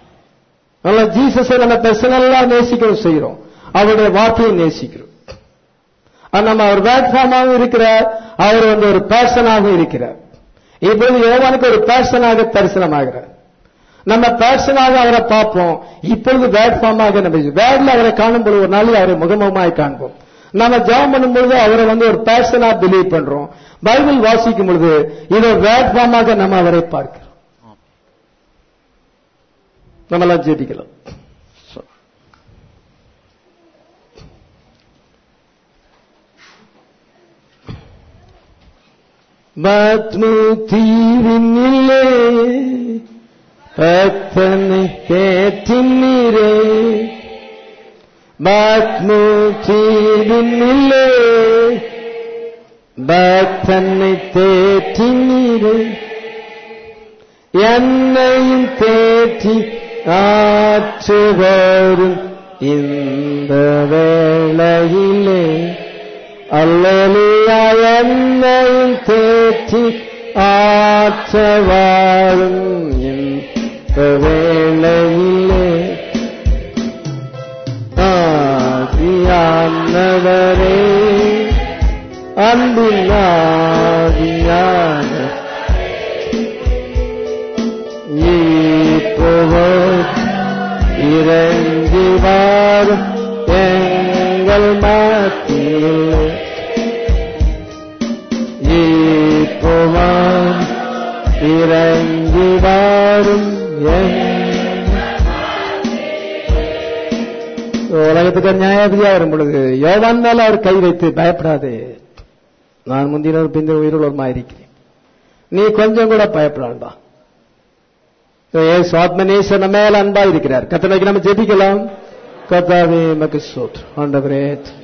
ஜீசஸை நம்ம பர்சனலா நேசிக்கிறோம் செய்கிறோம், அவருடைய வார்த்தையை நேசிக்கிறோம். நம்ம அவர் பிளாட்ஃபார்மாகவும் இருக்கிறார், அவர் ஒரு பர்சனாக இருக்கிறார். இப்பொழுது யோவானுக்கு ஒரு பர்சனாக தரிசனமாகிறார். நம்ம பர்சனாக அவரை பார்ப்போம். இப்பொழுது பிளாட்ஃபார்மாக நம்ம வேர்ட்ல அவரை காணும் பொழுது ஒரு நாள் அவரை முகமுகமாய் காண்போம். நம்ம ஜெபம் பண்ணும்பொழுது அவரை ஒரு பர்சனா பிலீவ் பண்றோம். பைபிள் வாசிக்கும் பொழுது இதை பிளாட்ஃபார்மாக நம்ம அவரை பார்க்கிறோம். நம்மளாம் ஜெபிக்கலாம். பத்மு தீவினிலே பக்தனை தேற்றினீரே, பத்மு தீவினிலே பக்தனை தேற்றினீரே, என்னையும் தேற்றி ஆற்றுவரும் இந்த வேளையிலே, அல்லேலூயா, என்னையும் தேற்றி ஆற்றவாரும் இந்த வேளையிலே, ஆதியானவரே, அன்பின் ஆதியான இறங்கி வாரும் எங்கள் மத்தியில், இறங்கி வாரும் உலகத்துக்கு நியாயாதிபதியா வரும் பொழுது யோவான் மேல அவர் கை வைத்து பயப்படாதே, நான் முந்தினோர் பிந்த உயிருள்ளவருமா இருக்கிறேன், நீ கொஞ்சம் கூட பயப்படாண்டா. ஆத்மநேசன மேல அன்பா இருக்கிறார். கர்த்தருக்கு நம்ம ஜெபிக்கலாம். கர்த்தாவே மக்கு ஸ்தோத்திரம். ஆண்டவரே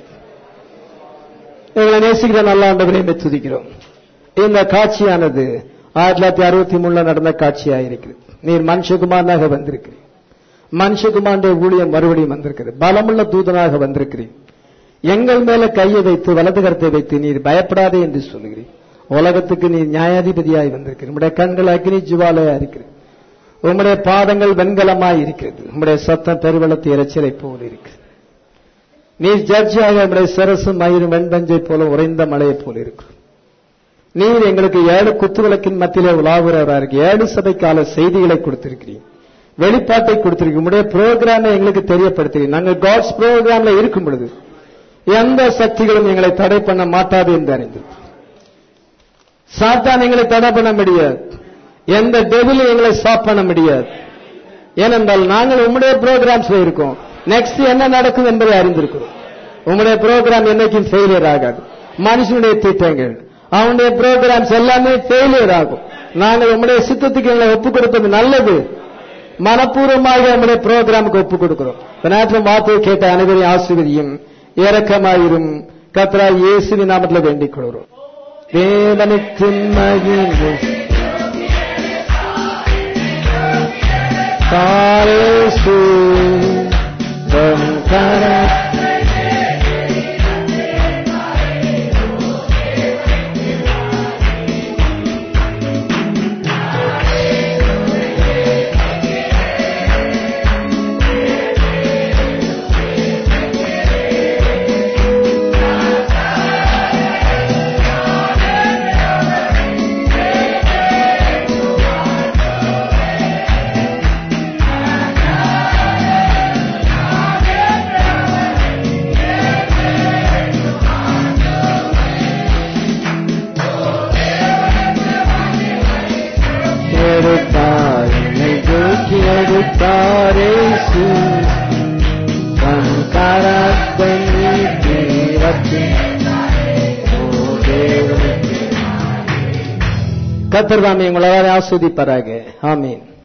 எங்களை நேசிக்கிற நல்ல ஆண்டவரே துதிக்கிறோம். இந்த காட்சியானது 1963 நடந்த காட்சியா இருக்கிறது. நீர் மனுஷகுமாரனாக வந்திருக்கிறீர். மனுஷகுமாரனுடைய ஊழியம் மறுபடியும் வந்திருக்கிறது. பலமுள்ள தூதனாக வந்திருக்கிறீர். எங்கள் மேல கையை வைத்து வலது கரத்தை வைத்து நீர் பயப்படாதே என்று சொல்லுகிறீர். உலகத்துக்கு நீர் நியாயாதிபதியாய் வந்திருக்கிறீர். உம்முடைய கண்கள் அக்னி ஜுவாலையா இருக்கிறது. உம்முடைய பாதங்கள் வெண்கலமாய் இருக்கிறது. உம்முடைய சத்தம் பெருவெள்ளத்து இரைச்சலை போல இருக்கிறது. நீர் ஜட்ஜாக உம்முடைய சரசும் மயிரும் வெண்பஞ்சை போல உறைந்த மலையை போல இருக்கிறது. நீர் எங்களுக்கு 7 குத்துவிளக்கின் மத்தியிலே உலாவுறவராக இருக்கு. 7 சபைக்கால செய்திகளை கொடுத்திருக்கிறீர், வெளிப்பாட்டை கொடுத்திருக்கிறீர். உம்முடைய புரோகிராமை எங்களுக்கு தெரியப்படுத்துகிறீர். நாங்கள் காட்ஸ் புரோகிராம்ல இருக்கும் பொழுது எந்த சக்திகளும் எங்களை தடை பண்ண மாட்டாது என்று அறிந்து சாத்தான் எங்களை தடை பண்ண முடியாது. எந்த டெவிலும் எங்களை ஸ்டாப் பண்ண முடியாது. ஏனென்றால் நாங்கள் உம்முடைய புரோகிராம்ஸ்ல இருக்கோம். நெக்ஸ்ட் என்ன நடக்கும் என்பதை அறிந்திருக்கிறோம். உம்முடைய புரோகிராம் என்னைக்கும் ஃபெயிலியர் ஆகாது. மனுஷனுடைய திட்டங்கள் அவனுடைய புரோகிராம்ஸ் எல்லாமே ஃபெயிலியர் ஆகும். நாங்கள் உம்முடைய சித்தத்துக்கு எங்களை ஒப்புக் கொடுப்பது நல்லது. மனப்பூர்வமாக நம்முடைய புரோகிராமுக்கு ஒப்புக் கொடுக்கிறோம். நேற்று வார்த்தையை கேட்ட அனைவரையும் ஆசீர்வதியும் இரக்கமாயிரும் கர்த்தராகிய இயேசுவின் நாமத்தில் வேண்டிக் கொள்கிறோம். தேவனுக்கு மகிமை தாரேசு பங்கர கர்த்தர் தாமே உங்களை ஆசீர்வதிப்பாராக. ஆமென்.